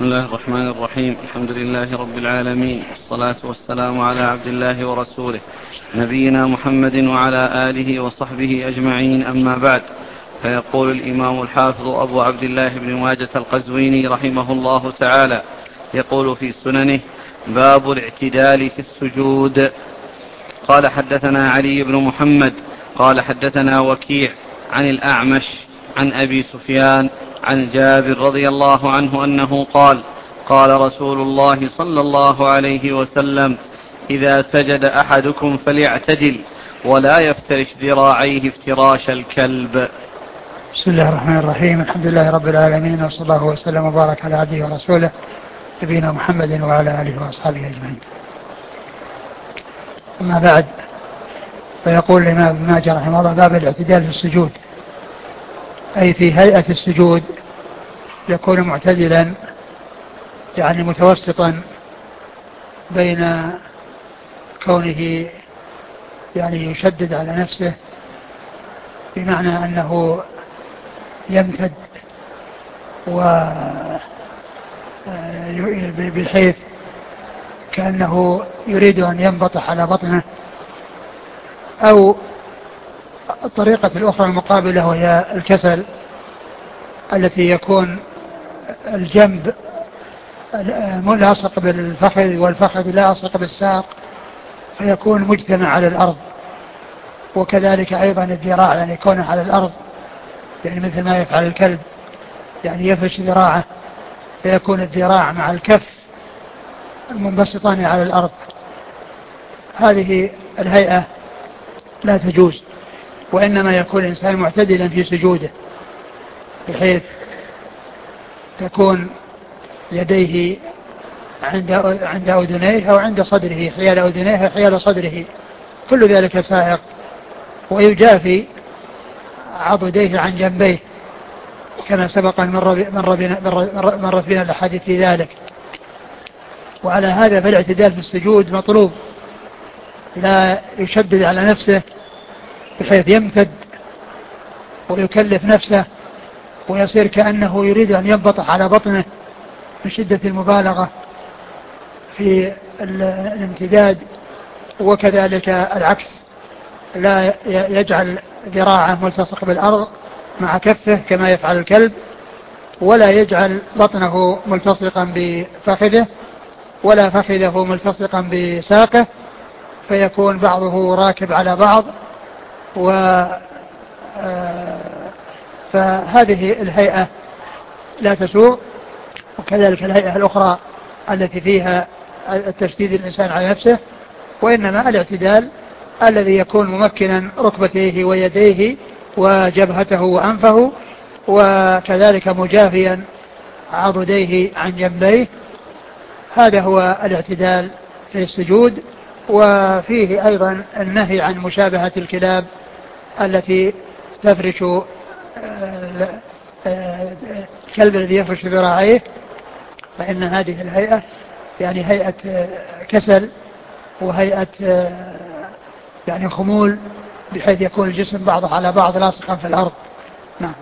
بسم الله الرحمن الرحيم. الحمد لله رب العالمين، والصلاة والسلام على عبد الله ورسوله نبينا محمد وعلى آله وصحبه أجمعين، أما بعد. فيقول الإمام الحافظ أبو عبد الله بن ماجة القزويني رحمه الله تعالى، يقول في سننه: باب الاعتدال في السجود. قال حدثنا علي بن محمد قال حدثنا وكيع عن الأعمش عن أبي سفيان عن جابر رضي الله عنه أنه قال: قال رسول الله صلى الله عليه وسلم: إذا سجد أحدكم فليعتدل ولا يفترش ذراعيه افتراش الكلب. بسم الله الرحمن الرحيم. الحمد لله رب العالمين، وصلى الله وسلم وبارك على عبده ورسوله نبينا محمد وعلى آله وأصحابه أجمعين. أما بعد، فيقول الإمام ابن ماجه رحمه الله: باب الاعتدال في السجود، أي في هيئة السجود يكون معتدلا، يعني متوسطا بين كونه يعني يشدد على نفسه، بمعنى أنه يمتد بحيث كأنه يريد أن ينبطح على بطنه، أو الطريقة الأخرى المقابلة وهي الكسل، التي يكون الجنب ملاصق بالفخذ والفخذ لاصق بالساق، فيكون مجتمع على الأرض. وكذلك أيضا الذراع، يعني يكون على الأرض، يعني مثل ما يفعل الكلب، يعني يفرش ذراعه فيكون الذراع مع الكف منبسطان على الأرض. هذه الهيئة لا تجوز، وإنما يكون الإنسان معتدلا في سجوده، بحيث تكون يديه عند أذنيه أو عند صدره، حيال أذنيه وحيال صدره، كل ذلك سائق. ويجافي عضديه عن جنبيه كما سبق مرت بنا الأحاديث في ذلك. وعلى هذا فالاعتدال في السجود مطلوب، لا يشدد على نفسه بحيث يمتد ويكلف نفسه ويصير كأنه يريد أن ينبطح على بطنه من شدة المبالغة في الامتداد. وكذلك العكس، لا يجعل ذراعه ملتصق بالأرض مع كفه كما يفعل الكلب، ولا يجعل بطنه ملتصقا بفخذه ولا فخذه ملتصقا بساقه، فيكون بعضه راكب على بعض. فهذه الهيئة لا تسوء. وكذلك الهيئة الأخرى التي فيها التشديد الإنسان على نفسه، وإنما الاعتدال الذي يكون ممكنا ركبتيه ويديه وجبهته وأنفه، وكذلك مجافيا عضديه عن جنبيه. هذا هو الاعتدال في السجود. وفيه أيضا النهي عن مشابهة الكلاب التي تفرش الكلب الذي يفرش ذراعيه، فإن هذه الهيئة يعني هيئة كسل وهيئة يعني خمول، بحيث يكون الجسم بعضه على بعض لاصقا في الأرض. نعم.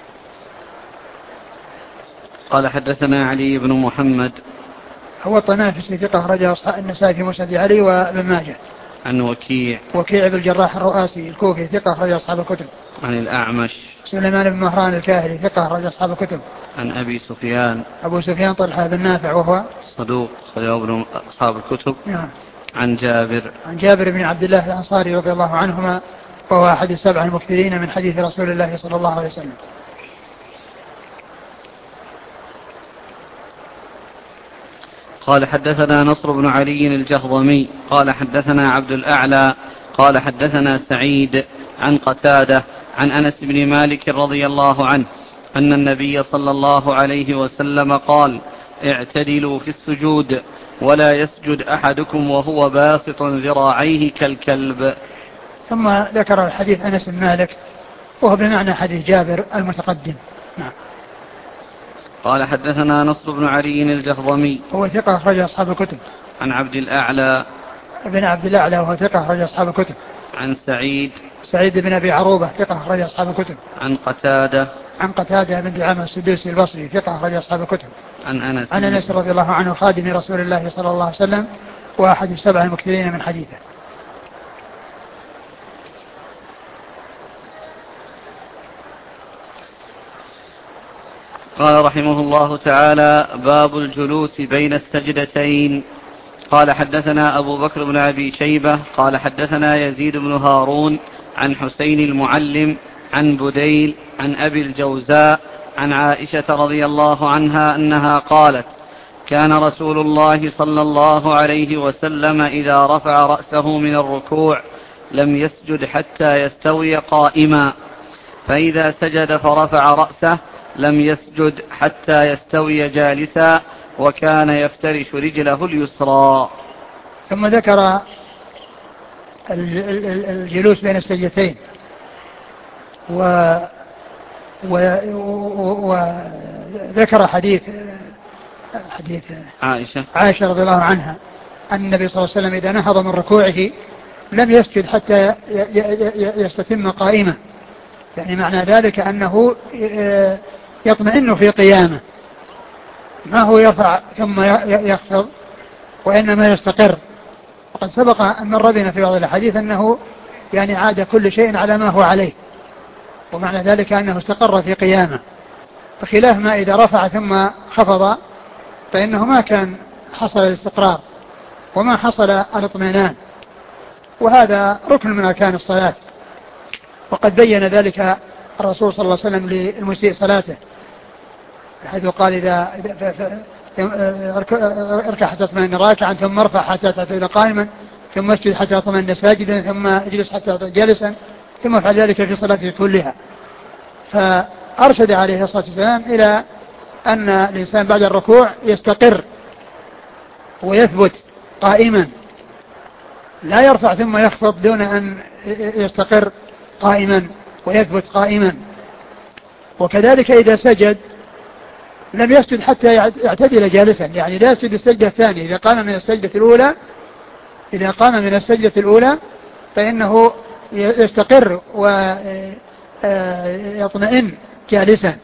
قال حدثنا علي بن محمد، هو الطنافسي ثقة رجل النسائي في مسند علي وابن ماجه. عن وكيع بن الجراح الرؤاسي الكوفي ثقة رجل أصحاب الكتب. عن الأعمش سليمان بن مهران الكاهلي ثقة رجل أصحاب الكتب. عن أبي سفيان أبو سفيان طلحة بن نافع وهو صدوق خرج أصحاب الكتب. نعم. عن جابر بن عبد الله الأنصاري رضي الله عنهما، وهو أحد السبع المكثرين من حديث رسول الله صلى الله عليه وسلم. قال حدثنا نصر بن علي الجهضمي قال حدثنا عبد الأعلى قال حدثنا سعيد عن قتادة عن أنس بن مالك رضي الله عنه أن النبي صلى الله عليه وسلم قال: اعتدلوا في السجود ولا يسجد أحدكم وهو باسط ذراعيه كالكلب. ثم ذكر الحديث أنس بن مالك، وهو بمعنى حديث جابر المتقدم. نعم. قال حدثنا نصر بن علي الجهضمي، هو ثقة أخرج أصحاب الكتب. عن عبد الأعلى ابن عبد الأعلى، وهو ثقة أخرج أصحاب الكتب. عن سعيد بن أبي عروبة ثقة أخرج أصحاب الكتب. عن قتادة عن قتادة بن دعامة السدوسي البصري ثقة أخرج أصحاب الكتب. عن أنس رضي الله عنه خادم رسول الله صلى الله عليه وسلم وأحد السبع المكثرين من حديثه. قال رحمه الله تعالى: باب الجلوس بين السجدتين. قال حدثنا أبو بكر بن أبي شيبة قال حدثنا يزيد بن هارون عن حسين المعلم عن بديل عن أبي الجوزاء عن عائشة رضي الله عنها أنها قالت: كان رسول الله صلى الله عليه وسلم إذا رفع رأسه من الركوع لم يسجد حتى يستوي قائما، فإذا سجد فرفع رأسه لم يسجد حتى يستوي جالسا، وكان يفترش رجله اليسرى. ثم ذكر الجلوس بين السجدتين وذكر حديث عائشة رضي الله عنها أن النبي صلى الله عليه وسلم إذا نهض من ركوعه لم يسجد حتى يستتم قائما، يعني معنى ذلك أنه يطمئن في قيامه، ما هو يرفع ثم يخفض وإنما يستقر. وقد سبق أن مر بنا في بعض الحديث أنه يعني عاد كل شيء على ما هو عليه، ومعنى ذلك أنه استقر في قيامه، بخلاف ما إذا رفع ثم خفض فإنه ما كان حصل الاستقرار وما حصل الاطمئنان، وهذا ركن من أركان الصلاة. وقد بين ذلك الرسول صلى الله عليه وسلم للمسيء صلاته حيث قال: إذا اركع حتى تطمئن راكعا، ثم ارفع حتى تعتدل قائما، ثم اسجد حتى تطمئن ساجدا، ثم اجلس حتى جالسا، ثم افعل ذلك في صلاته كلها. فأرشد عليه الصلاة والسلام إلى أن الإنسان بعد الركوع يستقر ويثبت قائما، لا يرفع ثم يخفض دون أن يستقر قائما ويثبت قائما. وكذلك إذا سجد لم يسجد حتى يعتدل جالسا، يعني لا يسجد السجدة الثانية. إذا قام من السجدة الأولى فإنه يستقر ويطمئن جالسا،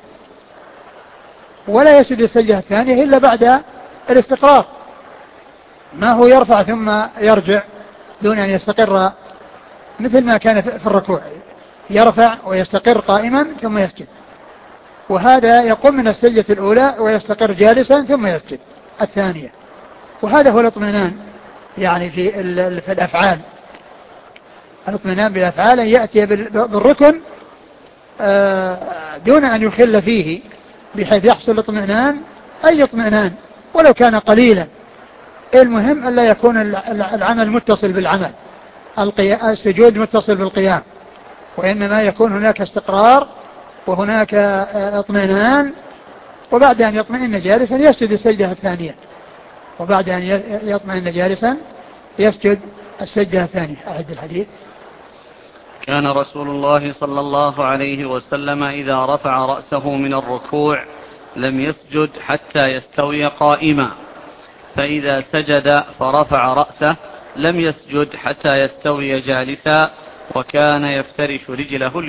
ولا يسجد السجدة الثانية إلا بعد الاستقرار، ما هو يرفع ثم يرجع دون أن يستقر مثل ما كان في الركوع، يرفع ويستقر قائما ثم يسجد. وهذا يقوم من السجدة الأولى ويستقر جالسا ثم يسجد الثانية. وهذا هو الاطمئنان يعني في الأفعال. الاطمئنان بالأفعال أن يأتي بالركن دون أن يخل فيه، بحيث يحصل اطمئنان، أي اطمئنان ولو كان قليلا. المهم ألا يكون العمل متصل بالعمل، السجود متصل بالقيام، وإنما يكون هناك استقرار وهناك اطمئنان. وبعد أن يطمئن جالسا يسجد السجدة الثانية، وبعد أن يطمئن جالسا يسجد السجدة الثانية. أعد الحديث. كان رسول الله صلى الله عليه وسلم إذا رفع رأسه من الركوع لم يسجد حتى يستوي قائما، فإذا سجد فرفع رأسه لم يسجد حتى يستوي جالسا، وكان يفترش رجله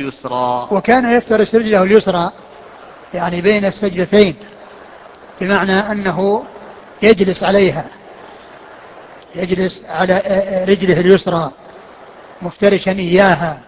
اليسرى. يعني بين السجدتين، بمعنى أنه يجلس عليها، يجلس على رجله اليسرى مفترشا إياها،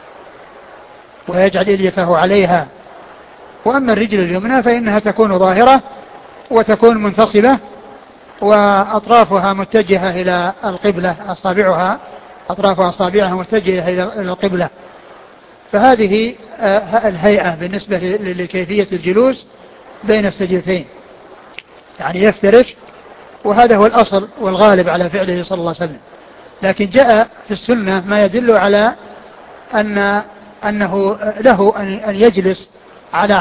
ويجعل إليته عليها. وأما الرجل اليمنى فإنها تكون ظاهرة وتكون منتصبة وأطرافها متجهة إلى القبلة، أطراف أصابعها متجهة إلى القبلة. فهذه الهيئة بالنسبة لكيفية الجلوس بين السجدتين، يعني يفترش، وهذا هو الأصل والغالب على فعله صلى الله عليه وسلم. لكن جاء في السنة ما يدل على أنه له أن يجلس على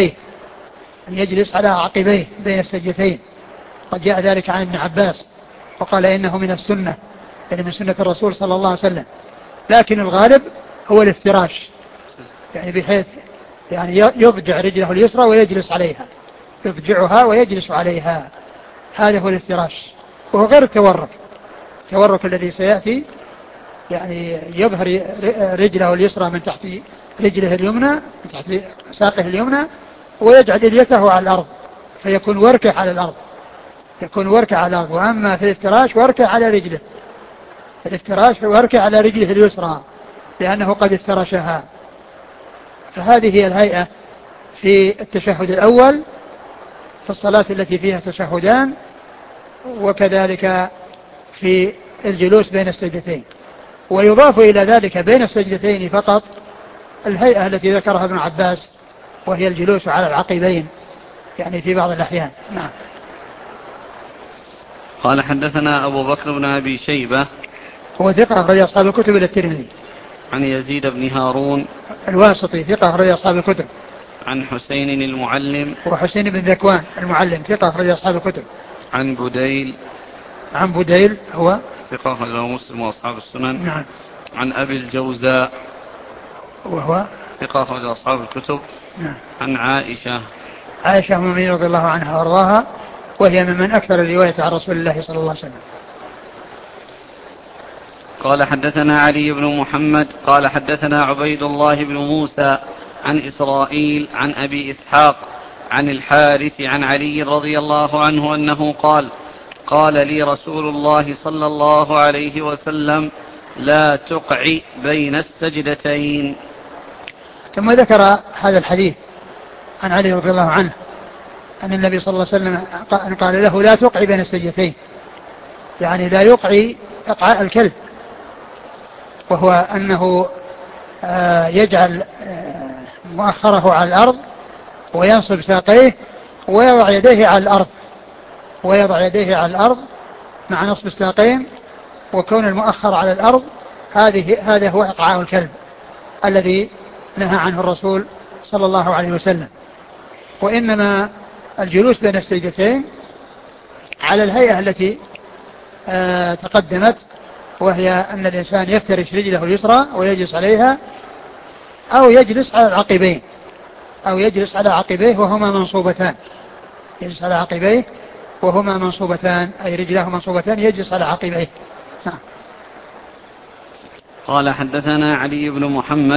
عقبيه، بين السجدتين. قد جاء ذلك عن ابن عباس وقال إنه من السنة، يعني من سنة الرسول صلى الله عليه وسلم. لكن الغالب هو الافتراش، يعني بحيث يعني يضجع رجله اليسرى ويجلس عليها، يضجعها ويجلس عليها. هذا هو الافتراش، وهو غير التورك الذي سيأتي، يعني يظهر رجله اليسرى من تحت رجله اليمنى، من تحت ساقه اليمنى، ويجعل لحيته على الأرض فيكون وركه على الأرض، يكون وركه على الأرض. وأما في الافتراش وركه على رجله، الافتراش وركه على رجله اليسرى لأنه قد افترشها. فهذه هي الهيئة في التشهد الأول في الصلاة التي فيها تشهدان، وكذلك في الجلوس بين السجدتين. ويضاف إلى ذلك بين السجدتين فقط الهيئة التي ذكرها ابن عباس وهي الجلوس على العقبين يعني في بعض الأحيان. نعم. قال حدثنا أبو بكر بن أبي شيبة هو ثقة أخرج أصحاب الكتب إلى الترمذي. عن يزيد بن هارون الواسطي ثقة أخرج أصحاب الكتب. عن حسين المعلم وحسين بن ذكوان المعلم ثقة أخرج أصحاب الكتب. عن بديل هو ثقة أخرج مسلم وأصحاب السنن. نعم. عن أبي الجوزاء وهو ثقة أخرج أصحاب الكتب. نعم. عن عائشة أم المؤمنين رضي الله عنها وارضاها، وهي ممن أكثر الرواية عن رسول الله صلى الله عليه وسلم. قال حدثنا علي بن محمد قال حدثنا عبيد الله بن موسى عن إسرائيل عن أبي إسحاق عن الحارث عن علي رضي الله عنه أنه قال لي رسول الله صلى الله عليه وسلم لا تقع بين السجدتين. ثم ذكر هذا الحديث عن علي رضي الله عنه أن النبي صلى الله عليه وسلم قال له لا تقع بين السجدتين، يعني لا يقع إقعاء الكلب، وهو أنه يجعل مؤخره على الأرض وينصب ساقيه ويضع يديه على الأرض مع نصب الساقين، وكون المؤخر على الأرض هذا هو إقعاء الكلب الذي نهى عنه الرسول صلى الله عليه وسلم. وإنما الجلوس بين السجدتين على الهيئة التي تقدمت، وهي أن الإنسان يفترش رجله اليسرى ويجلس عليها، أو يجلس على عقبيه وهما منصوبتان، يجلس على عقبيه وهما منصوبتان، أي رجله منصوبتان يجلس على عقبيه. قال حدثنا علي بن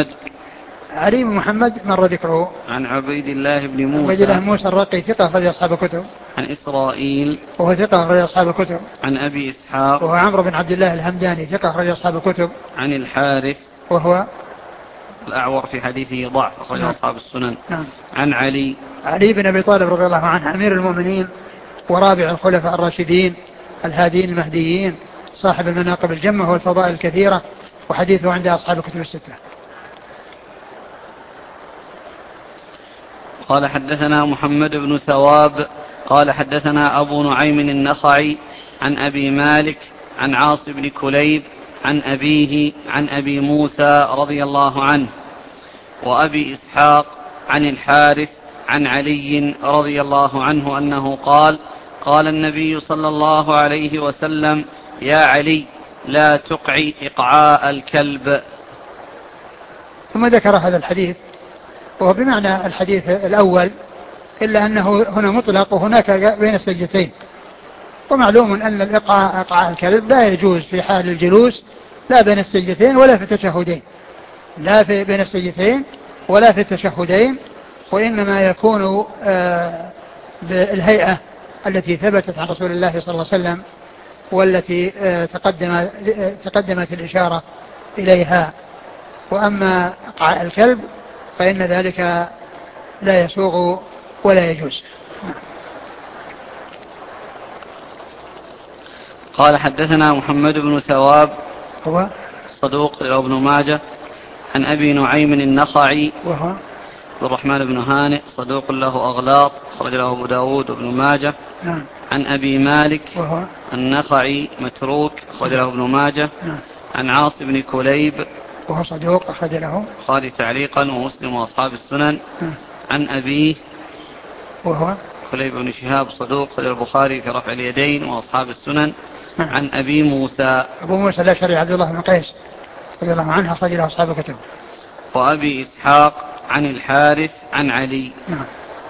محمد مر ذكره. عن عبيد الله بن موسى الرقي ثقة أخرج أصحاب الكتب. عن إسرائيل وهو ثقة أخرج أصحاب الكتب. عن أبي إسحاق وهو عمرو بن عبد الله الهمداني ثقة أخرج أصحاب الكتب. عن الحارث وهو الأعور في حديثه ضعف أخرج أصحاب السنن. نعم. عن علي بن أبي طالب رضي الله عنه أمير المؤمنين ورابع الخلفاء الراشدين الهادين المهديين صاحب المناقب الجمة والفضائل الكثيرة، وحديثه عند أصحاب الكتب الستة. قال حدثنا محمد بن ثواب قال حدثنا أبو نعيم النخعي عن أبي مالك عن عاص بن كليب عن أبيه عن أبي موسى رضي الله عنه وأبي إسحاق عن الحارث عن علي رضي الله عنه أنه قال النبي صلى الله عليه وسلم يا علي لا تقع إقعاء الكلب. ثم ذكر هذا الحديث وهو بمعنى الحديث الأول، إلا أنه هنا مطلق وهناك بين السجدتين. ومعلوم أن إقعاء الكلب لا يجوز في حال الجلوس لا بين السجدتين ولا في التشهدين، لا في بين السجدتين ولا في التشهدين، وإنما يكون بالهيئة التي ثبتت عن رسول الله صلى الله عليه وسلم والتي تقدمت الإشارة إليها. وأما إقعاء الكلب فإن ذلك لا يسوغ ولا يجوز. قال حدثنا محمد بن ثواب هو صدوق ابن ماجه عن أبي نعيم النخعي وهو عبد الرحمن بن هانئ صدوق له أغلاط خرج له أبو داود وابن ماجه. نعم. عن أبي مالك وهو النخعي متروك خرج له ابن ماجه. نعم. عن عاص بن كليب وهو صدوق أخرج له البخاري تعليقا ومسلم وأصحاب السنن. عن أبيه وهو كليب بن شهاب صدوق خرج البخاري في رفع اليدين وأصحاب السنن. عن أبي موسى أبو موسى الأشعري عبد الله بن قيس رضي الله عنه أخرج له أصحاب الكتب. وأبي إسحاق عن الحارث عن علي. نعم.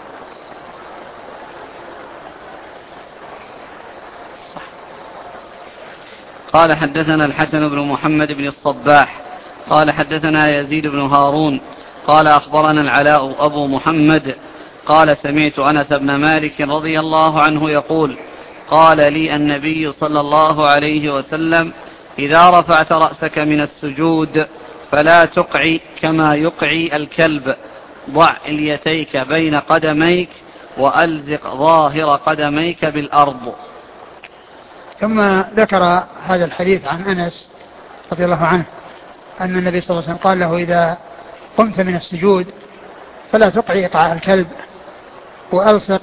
قال حدثنا الحسن بن محمد بن الصباح قال حدثنا يزيد بن هارون قال أخبرنا العلاء أبو محمد قال سمعت أنس بن مالك رضي الله عنه يقول قال لي النبي صلى الله عليه وسلم إذا رفعت رأسك من السجود فلا تقعي كما يقعي الكلب، ضع اليتيك بين قدميك وألزق ظاهر قدميك بالأرض. ثم ذكر هذا الحديث عن أنس رضي الله عنه أن النبي صلى الله عليه وسلم قال له إذا قمت من السجود فلا تقعي إقعاء الكلب، وألصق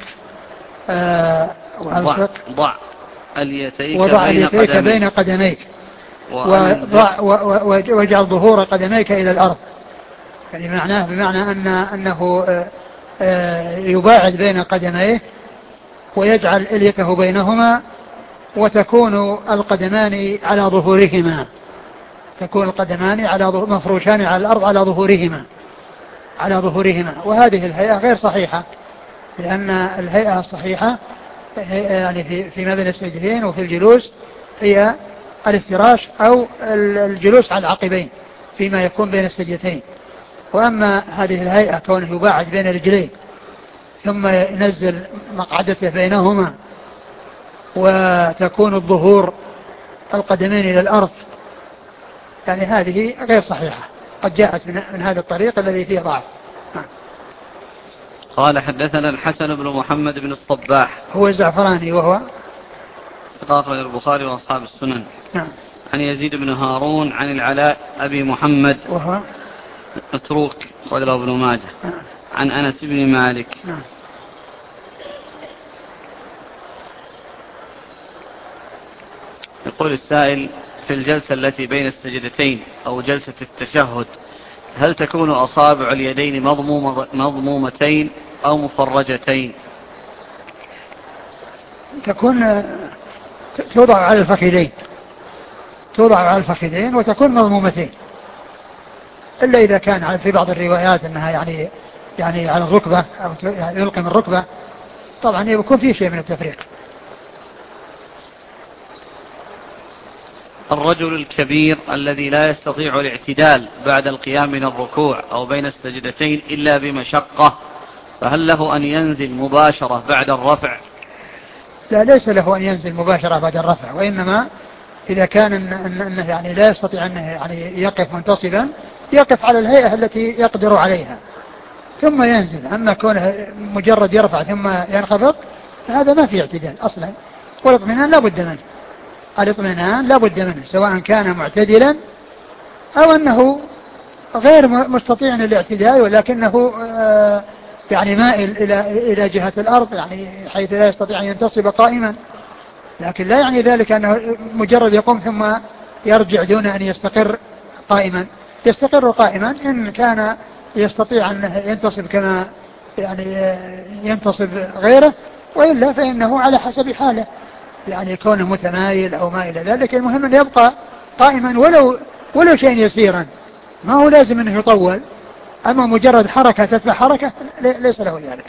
ضع اليتيك بين قدميك واجعل ظهور قدميك إلى الأرض. يعني بمعنى أنه يباعد بين قدميه ويجعل إليته بينهما، وتكون القدمان على ظهورهما، تكون القدمان مفروشان على الأرض على ظهورهما. وهذه الهيئة غير صحيحة، لأن الهيئة الصحيحة يعني فيما بين السجدين وفي الجلوس هي الافتراش أو الجلوس على العقبين فيما يكون بين السجدتين. وأما هذه الهيئة كونه يباعد بين رجليه ثم ينزل مقعدته بينهما وتكون الظهور القدمين إلى الأرض، يعني هذه غير صحيحة، قد جاءت من هذا الطريق الذي فيه ضعف. قال حدثنا الحسن بن محمد بن الصباح هو الزعفراني وهو ثقة البخاري وأصحاب السنن. نعم. عن يزيد بن هارون عن العلاء أبي محمد وهو متروك قال ابن ماجه. نعم. عن أنس بن مالك. نعم. يقول السائل في الجلسة التي بين السجدتين أو جلسة التشهد هل تكون أصابع اليدين مضمومتين أو مفرجتين؟ تكون توضع على الفخذين وتكون مضمومتين، إلا إذا كان في بعض الروايات أنها يعني على الركبة أو يلقي من الركبة، طبعا يكون فيه شيء من التفريق. الرجل الكبير الذي لا يستطيع الاعتدال بعد القيام من الركوع أو بين السجدتين إلا بمشقة، فهل له أن ينزل مباشرة بعد الرفع؟ لا، ليس له أن ينزل مباشرة بعد الرفع، وإنما إذا كان أنه يعني لا يستطيع أنه يعني يقف منتصبا يقف على الهيئة التي يقدر عليها ثم ينزل. أما كونه مجرد يرفع ثم ينخفض هذا ما في اعتدال أصلا، والاطمئنان لا بد منه، سواء كان معتدلا أو أنه غير مستطيع الاعتدال ولكنه يعني مائل إلى جهة الأرض، يعني حيث لا يستطيع أن ينتصب قائما، لكن لا يعني ذلك أنه مجرد يقوم ثم يرجع دون أن يستقر قائما. يستقر قائما إن كان يستطيع أن ينتصب كما يعني ينتصب غيره، وإلا فإنه على حسب حاله، يعني كونه متمايل أو ما إلى ذلك. المهم أن يبقى قائما ولو شيء يسيرا، ما هو لازم أنه يطول، أما مجرد حركة تتبع حركة ليس له ذلك.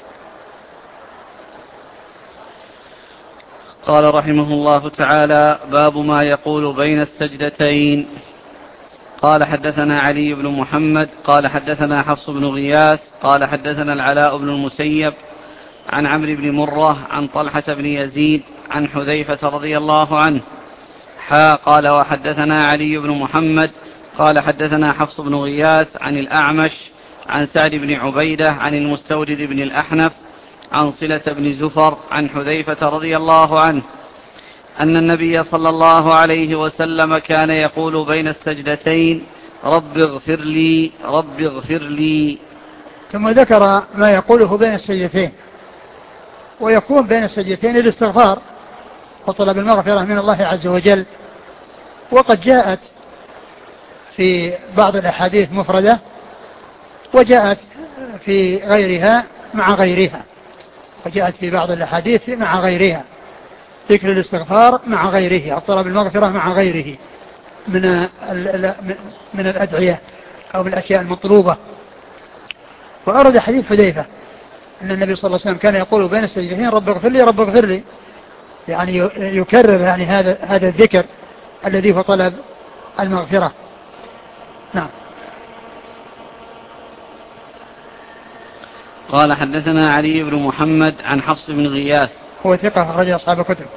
قال رحمه الله تعالى: باب ما يقول بين السجدتين. قال حدثنا علي بن محمد قال حدثنا حفص بن غياث قال حدثنا العلاء بن المسيب عن عمرو بن مرة عن طلحة بن يزيد عن حذيفة رضي الله عنه قال وحدثنا علي بن محمد قال حدثنا حفص بن غياث عن الأعمش عن سعد بن عبيدة عن المستورد بن الأحنف عن صلة بن زفر عن حذيفة رضي الله عنه أن النبي صلى الله عليه وسلم كان يقول بين السجدتين: رب اغفر لي رب اغفر لي. ثم ذكر ما يقوله بين السجدتين، ويكون بين السجدتين الاستغفار وطلب المغفرة من الله عز وجل، وقد جاءت في بعض الأحاديث مفردة وجاءت في غيرها مع غيرها، ذكر الاستغفار مع غيره أو طلب المغفرة مع غيره من الأدعية أو من الأشياء المطلوبة. وأرد حديث حذيفة أن النبي صلى الله عليه وسلم كان يقول بين السجدتين: رب اغفر لي رب اغفر لي، يعني يكرر يعني هذا الذكر الذي هو طلب المغفرة. نعم. قال حدثنا علي بن محمد عن حفص بن غياث هو ثقة أخرج أصحاب الكتب.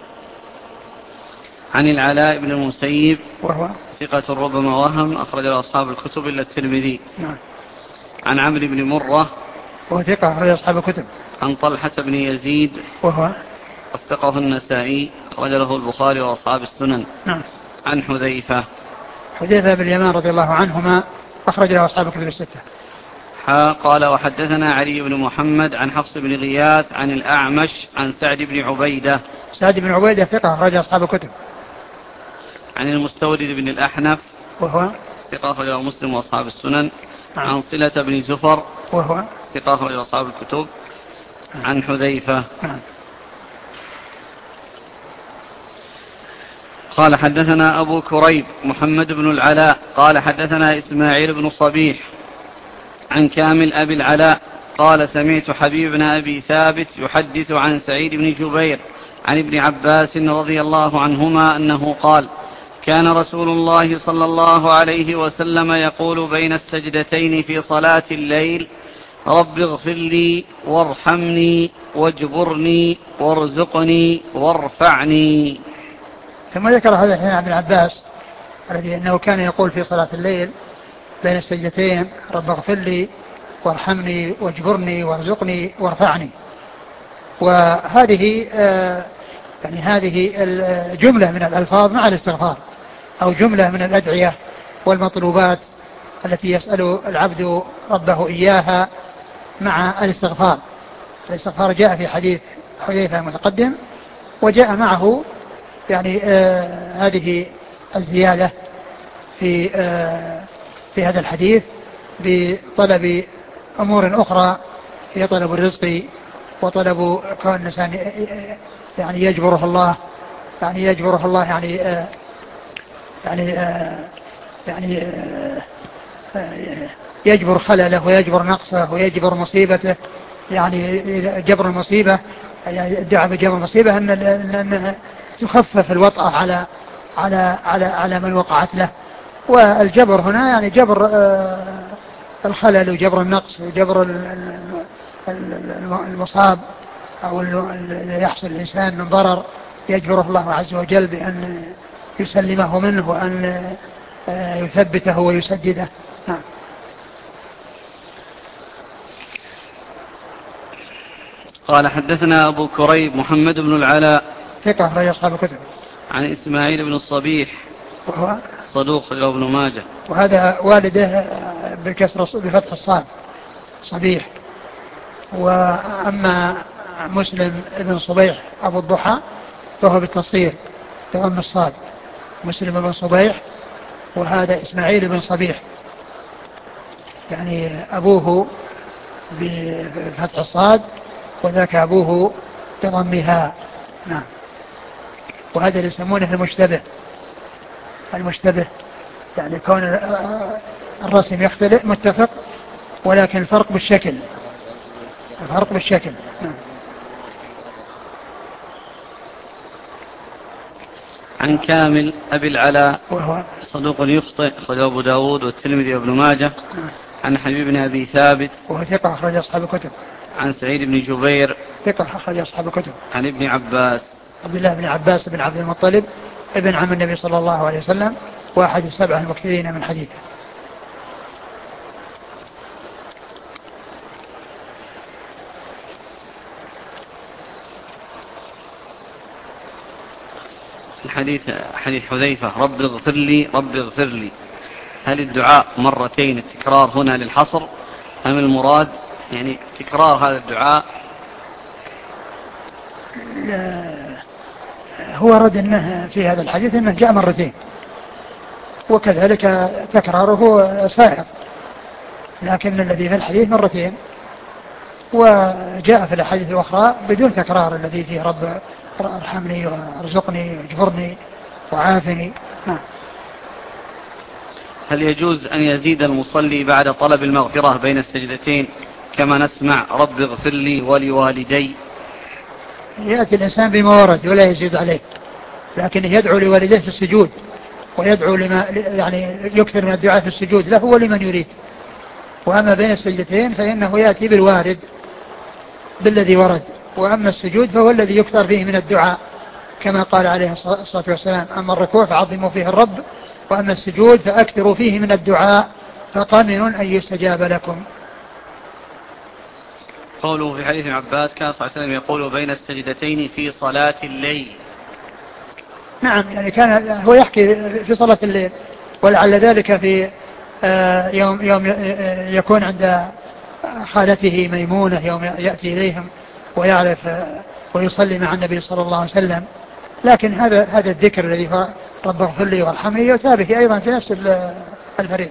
عن العلاء بن المسيب وهو ثقة ربما وهم أخرج أصحاب الكتب إلا الترمذي. نعم. عن عمرو بن مرة وهو ثقة أخرج أصحاب الكتب. عن طلحة بن يزيد وهو وثقه النسائي أخرج له البخاري وأصحاب السنن. نعم. عن حذيفة بن اليمان رضي الله عنهما أخرج له أصحاب الكتب الستة. قال وحدثنا علي بن محمد عن حفص بن غياث عن الأعمش عن سعد بن عبيدة. سعد بن عبيدة ثقة أخرج أصحاب الكتب. عن المستورد بن الأحنف وهو ثقة أخرج مسلم وأصحاب السنن. نعم. عن صلة بن زفر وهو ثقة أخرج أصحاب الكتب. عن حذيفة. نعم. قال حدثنا أبو كريب محمد بن العلاء قال حدثنا إسماعيل بن صبيح عن كامل أبي العلاء قال سمعت حبيب بن أبي ثابت يحدث عن سعيد بن جبير عن ابن عباس رضي الله عنهما أنه قال كان رسول الله صلى الله عليه وسلم يقول بين السجدتين في صلاة الليل رب اغفر لي وارحمني واجبرني وارزقني وارفعني. ثم ذكر هذا الحين عن ابن عباس الذي أنه كان يقول في صلاة الليل بين السجدتين رب اغفر لي وارحمني واجبرني وارزقني وارفعني. وهذه يعني هذه الجملة من الألفاظ مع الاستغفار أو جملة من الأدعية والمطلوبات التي يسأل العبد ربه إياها مع الاستغفار. الاستغفار جاء في حديث حذيفة المتقدم وجاء معه يعني هذه الزيادة في هذا الحديث بطلب أمور أخرى هي طلب الرزق وطلب كون الإنسان يعني يجبره الله يعني يجبر خلله ويجبر نقصه ويجبر مصيبته. يعني جبر المصيبة يعني الدعاء بجبر المصيبة أن تخفف الوطأة على من وقعت له. والجبر هنا يعني جبر الخلل وجبر النقص وجبر المصاب أو اللي يحصل الإنسان من ضرر يجبره الله عز وجل بأن يسلمه منه وأن يثبته ويسدده. نعم. قال حدثنا أبو كريب محمد بن العلاء ثقة أخرج أصحاب الكتب. عن إسماعيل بن الصبيح وهو صدوق ابن ماجه. وهذا والده بفتح الصاد صبيح. وأما مسلم بن صبيح أبو الضحى فهو بالتصغير بضم الصاد مسلم بن صبيح. وهذا إسماعيل بن صبيح يعني أبوه بفتح الصاد وذاك أبوه بضمها. نعم. وهذا اللي يسمونه المشتبه يعني كون الرسم يختلف متفق ولكن الفرق بالشكل. نعم. عن كامل أبي العلاء وهو صدوق يخطئ أخرج أبو داود والترمذي وابن ماجه. عن حبيب بن أبي ثابت وهو ثقة أخرج أصحاب الكتب. عن سعيد بن جبير ثقة أخرج أصحاب الكتب. عن ابن عباس عبد الله بن عباس بن عبد المطلب ابن عم النبي صلى الله عليه وسلم واحد السبعة المكثرين من حديثه. حديث حذيفة رب اغفر لي هل الدعاء مرتين التكرار هنا للحصر أم المراد يعني تكرار هذا الدعاء؟ هو رد أنه في هذا الحديث أنه جاء مرتين وكذلك تكراره سائر لكن الذي في الحديث مرتين وجاء في الحديث الأخرى بدون تكرار الذي فيه رب ارحمني وارزقني واجبرني وعافني. هل يجوز أن يزيد المصلي بعد طلب المغفرة بين السجدتين كما نسمع رب اغفر لي ولوالدي؟ يأتي الإنسان بما ورد ولا يزيد عليه لكن يدعو لوالديه في السجود ويدعو لما يعني يكثر من الدعاء في السجود له ولمن يريد وأما بين السجدتين فإنه يأتي بالوارد بالذي ورد. وأما السجود فهو الذي يكثر فيه من الدعاء كما قال عليه الصلاة والسلام: أما الركوع فعظموا فيه الرب، وأما السجود فأكثروا فيه من الدعاء فقامن أن يستجاب لكم. قوله في حديث ابن عباس كان صلى الله عليه وسلم يقول بين السجدتين في صلاة الليل. نعم، يعني كان هو يحكي في صلاة الليل، ولعل ذلك في يوم يكون عند خالته ميمونة، يوم يأتي إليهم ويعرف ويصلي مع النبي صلى الله عليه وسلم. لكن هذا الذكر الذي هو رب اغفر لي وارحمني يؤتى به أيضا في نفس الفريضة.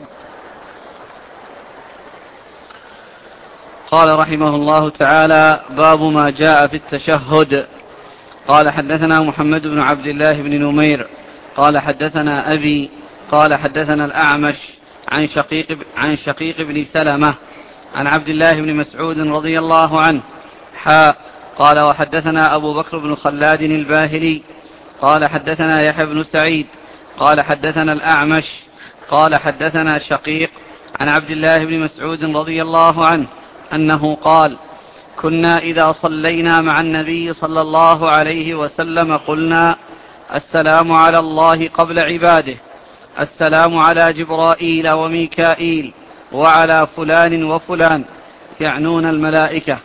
قال رحمه الله تعالى: باب ما جاء في التشهد. قال: حدثنا محمد بن عبد الله بن نمير قال: حدثنا أبي قال: حدثنا الأعمش عن شقيق بن سلمة عن عبد الله بن مسعود رضي الله عنه قال: وحدثنا أبو بكر بن خلاد الباهلي قال: حدثنا يحيى بن سعيد قال: حدثنا الأعمش قال: حدثنا شقيق عن عبد الله بن مسعود رضي الله عنه أنه قال: كنا إذا صلينا مع النبي صلى الله عليه وسلم قلنا: السلام على الله قبل عباده، السلام على جبرائيل وميكائيل وعلى فلان وفلان، يعنون الملائكة.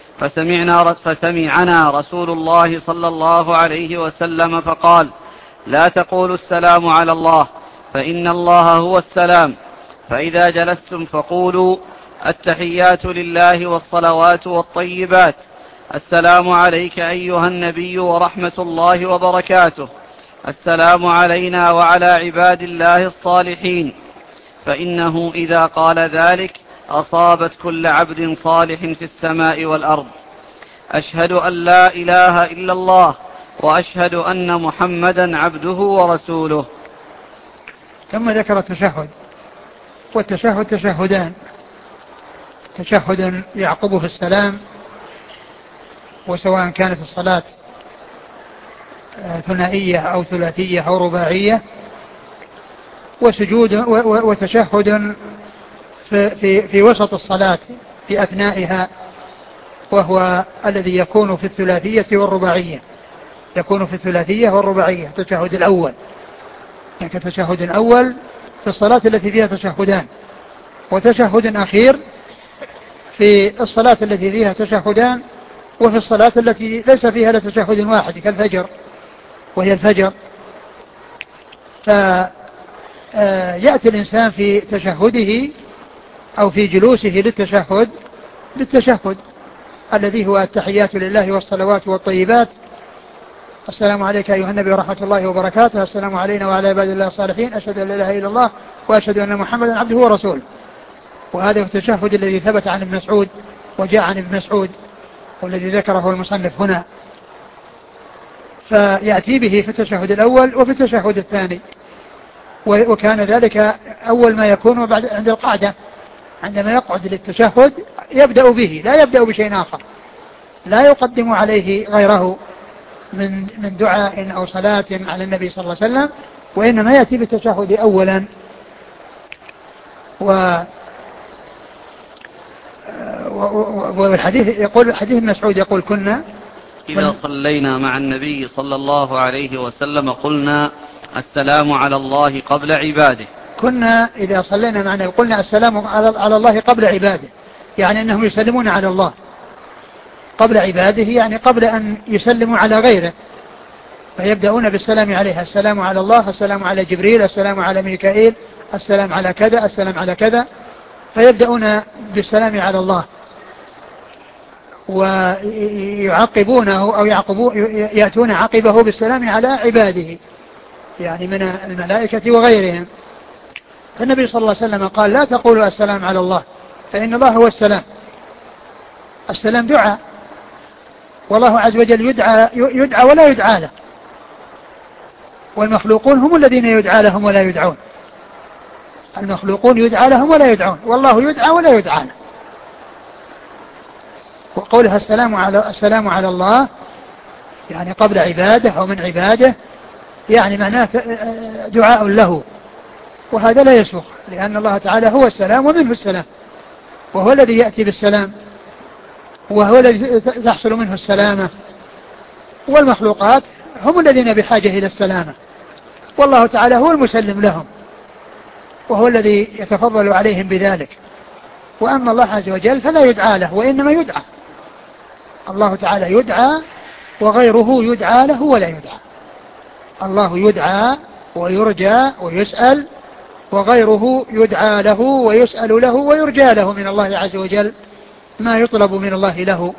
فسمعنا رسول الله صلى الله عليه وسلم فقال: لا تقولوا السلام على الله، فإن الله هو السلام، فإذا جلستم فقولوا: التحيات لله والصلوات والطيبات، السلام عليك أيها النبي ورحمة الله وبركاته، السلام علينا وعلى عباد الله الصالحين، فإنه إذا قال ذلك أصابت كل عبد صالح في السماء والأرض. أشهد أن لا إله إلا الله وأشهد أن محمدا عبده ورسوله. ثم ذكر التشهد، والتشهد تشهدان: تشهد يعقب في السلام، وسواء كانت الصلاة ثنائية أو ثلاثية أو رباعية، وتشهد في وسط الصلاة في أثنائها، وهو الذي يكون في الثلاثية والرباعية. يكون في الثلاثية والرباعية التشهد الأول، يعني كتشهد أول في الصلاة التي فيها تشهدان، وتشهد أخير في الصلاة التي فيها تشهدان، وفي الصلاة التي ليس فيها لتشهد واحد كالفجر، وهي الفجر. فيأتي الإنسان في تشهده أو في جلوسه للتشهد بالتشهد الذي هو التحيات لله والصلوات والطيبات، السلام عليك أيها النبي ورحمة الله وبركاته، السلام علينا وعلى عباد الله الصالحين، أشهد أن لا إله إلا الله وأشهد أن محمدا عبده ورسوله. وهذا هو التشهد الذي ثبت عن ابن مسعود وجاء عن ابن مسعود، والذي ذكره المصنف هنا. فيأتي به في التشهد الأول وفي التشهد الثاني، وكان ذلك أول ما يكون بعد عند القعدة، عندما يقعد للتشهد يبدأ به، لا يبدأ بشيء آخر، لا يقدم عليه غيره من دعاء أو صلاة على النبي صلى الله عليه وسلم، وإنما يأتي بالتشهد أولا. والحديث يقول، حديث ابن مسعود يقول: كنا إذا صلينا مع النبي صلى الله عليه وسلم قلنا: السلام على الله قبل عباده. كنا إذا صلينا مع النبي قلنا: السلام على الله قبل عباده، يعني أنهم يسلمون على الله قبل عباده، يعني قبل أن يسلموا على غيره، فيبدأون بالسلام عليه: السلام على الله، السلام على جبريل، السلام على ميكائيل، السلام على كذا، السلام على كذا، فيبدأون بالسلام على الله، ويعقبونه أو يأتون عقبه بالسلام على عباده، يعني من الملائكة وغيرهم. فالنبي صلى الله عليه وسلم قال: لا تقولوا السلام على الله، فإن الله هو السلام. السلام دعاء، والله عز وجل يدعى ولا يدعى له، والمخلوقون هم الذين يدعى لهم ولا يدعون. المخلوقون يدعى لهم ولا يدعون، والله يدعى ولا يدعى له. وقولها السلام على الله يعني قبل عباده أو من عباده، يعني معناه دعاء له، وهذا لا يسوغ، لأن الله تعالى هو السلام ومنه السلام، وهو الذي يأتي بالسلام، وهو الذي تحصل منه السلامة، والمخلوقات هم الذين بحاجة إلى السلامة، والله تعالى هو المسلم لهم وهو الذي يتفضل عليهم بذلك. وأما الله عز وجل فلا يدعى له وإنما يدعى. الله تعالى يدعى وغيره يدعى له ولا يدعى. الله يدعى ويرجى ويسأل، وغيره يدعى له ويسأل له ويرجى له من الله عز وجل ما يطلب من الله له.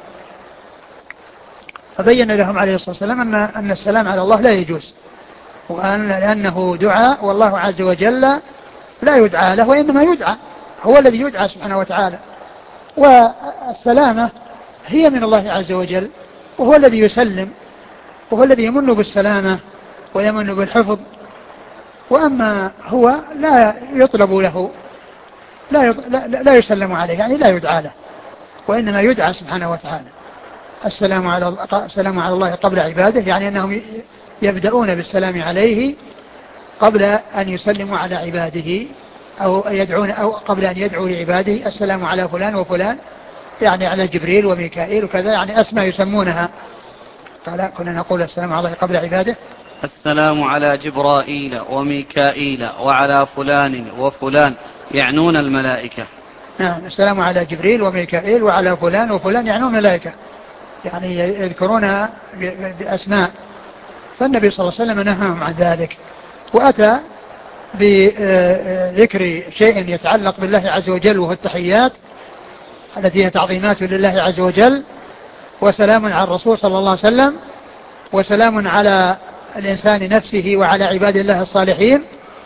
فبين لهم عليه الصلاة والسلام أن السلام على الله لا يجوز، لأنه دعاء والله عز وجل لا يدعى له وإنما يدعى، هو الذي يدعى سبحانه وتعالى. والسلامة هي من الله عز وجل، وهو الذي يسلم، وهو الذي يمن بالسلامة ويمن بالحفظ. وأما هو لا يطلب له، لا يسلم عليه، يعني لا يدعى له، وإنما يدعى سبحانه وتعالى. السلام على الله قبل عباده، يعني أنهم يبدأون بالسلام عليه قبل أن يسلموا على عباده، أو يدعون، أو قبل أن يدعوا لعباده السلام على فلان وفلان، يعني على جبريل وميكائيل وكذا، يعني أسماء يسمونها. قال كنا نقول السلام على الله قبل عباده. السلام على جبرائيل وميكائيل وعلى فلان وفلان، يعنون الملائكة. نعم، السلام على جبريل وميكائيل وعلى فلان وفلان، يعنون الملائكة، يعني يذكرونها بأسماء. فالنبي صلى الله عليه وسلم نهاهم عن ذلك، وأتى بذكر شيء يتعلق بالله عز وجل، وهو التحيات التي هي تعظيمات لله عز وجل، وسلام على الرسول صلى الله عليه وسلم، وسلام على الإنسان نفسه وعلى عباد الله الصالحين.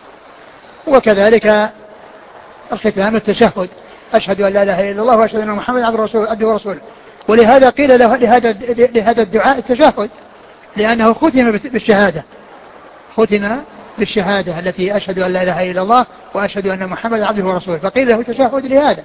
وكذلك الختام التشهد، أشهد أن لا إله إلا الله وأشهد أن محمدا عبده ورسوله. ولهذا قيل له لهذا الدعاء التشهد، لأنه ختم بالشهادة، ختم بالشهادة التي أشهد أن لا إله إلا الله وأشهد أن محمدا عبده ورسوله، فقيل له تشهد لهذا.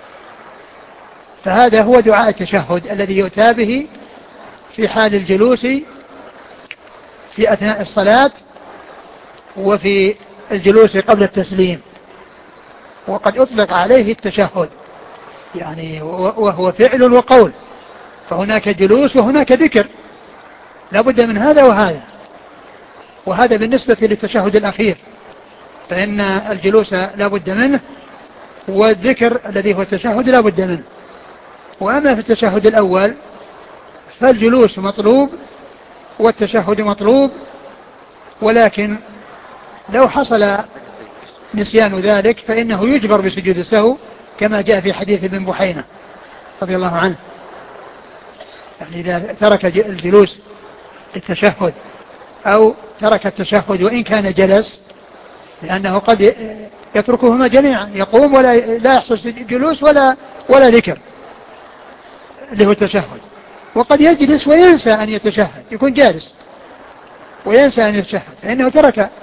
فهذا هو دعاء التشهد الذي يؤتى به في حال الجلوس في أثناء الصلاة، وفي الجلوس قبل التسليم. وقد أطلق عليه التشهد، يعني وهو فعل وقول، فهناك جلوس وهناك ذكر، لا بد من هذا وهذا. وهذا بالنسبة للتشهد الأخير، فإن الجلوس لا بد منه، والذكر الذي هو التشهد لا بد منه. وأما في التشهد الأول فالجلوس مطلوب والتشهد مطلوب، ولكن لو حصل نسيان ذلك فإنه يجبر بسجود السهو، كما جاء في حديث ابن بحينة رضي الله عنه، يعني إذا ترك الجلوس للتشهد أو ترك التشهد وإن كان جلس، لأنه قد يتركهما جميعا، يقوم ولا يحصل جلوس ولا ذكر اللي هو التشهد، وقد يجلس وينسى أن يتشهد، يكون جالس وينسى أن يتشهد، فإنه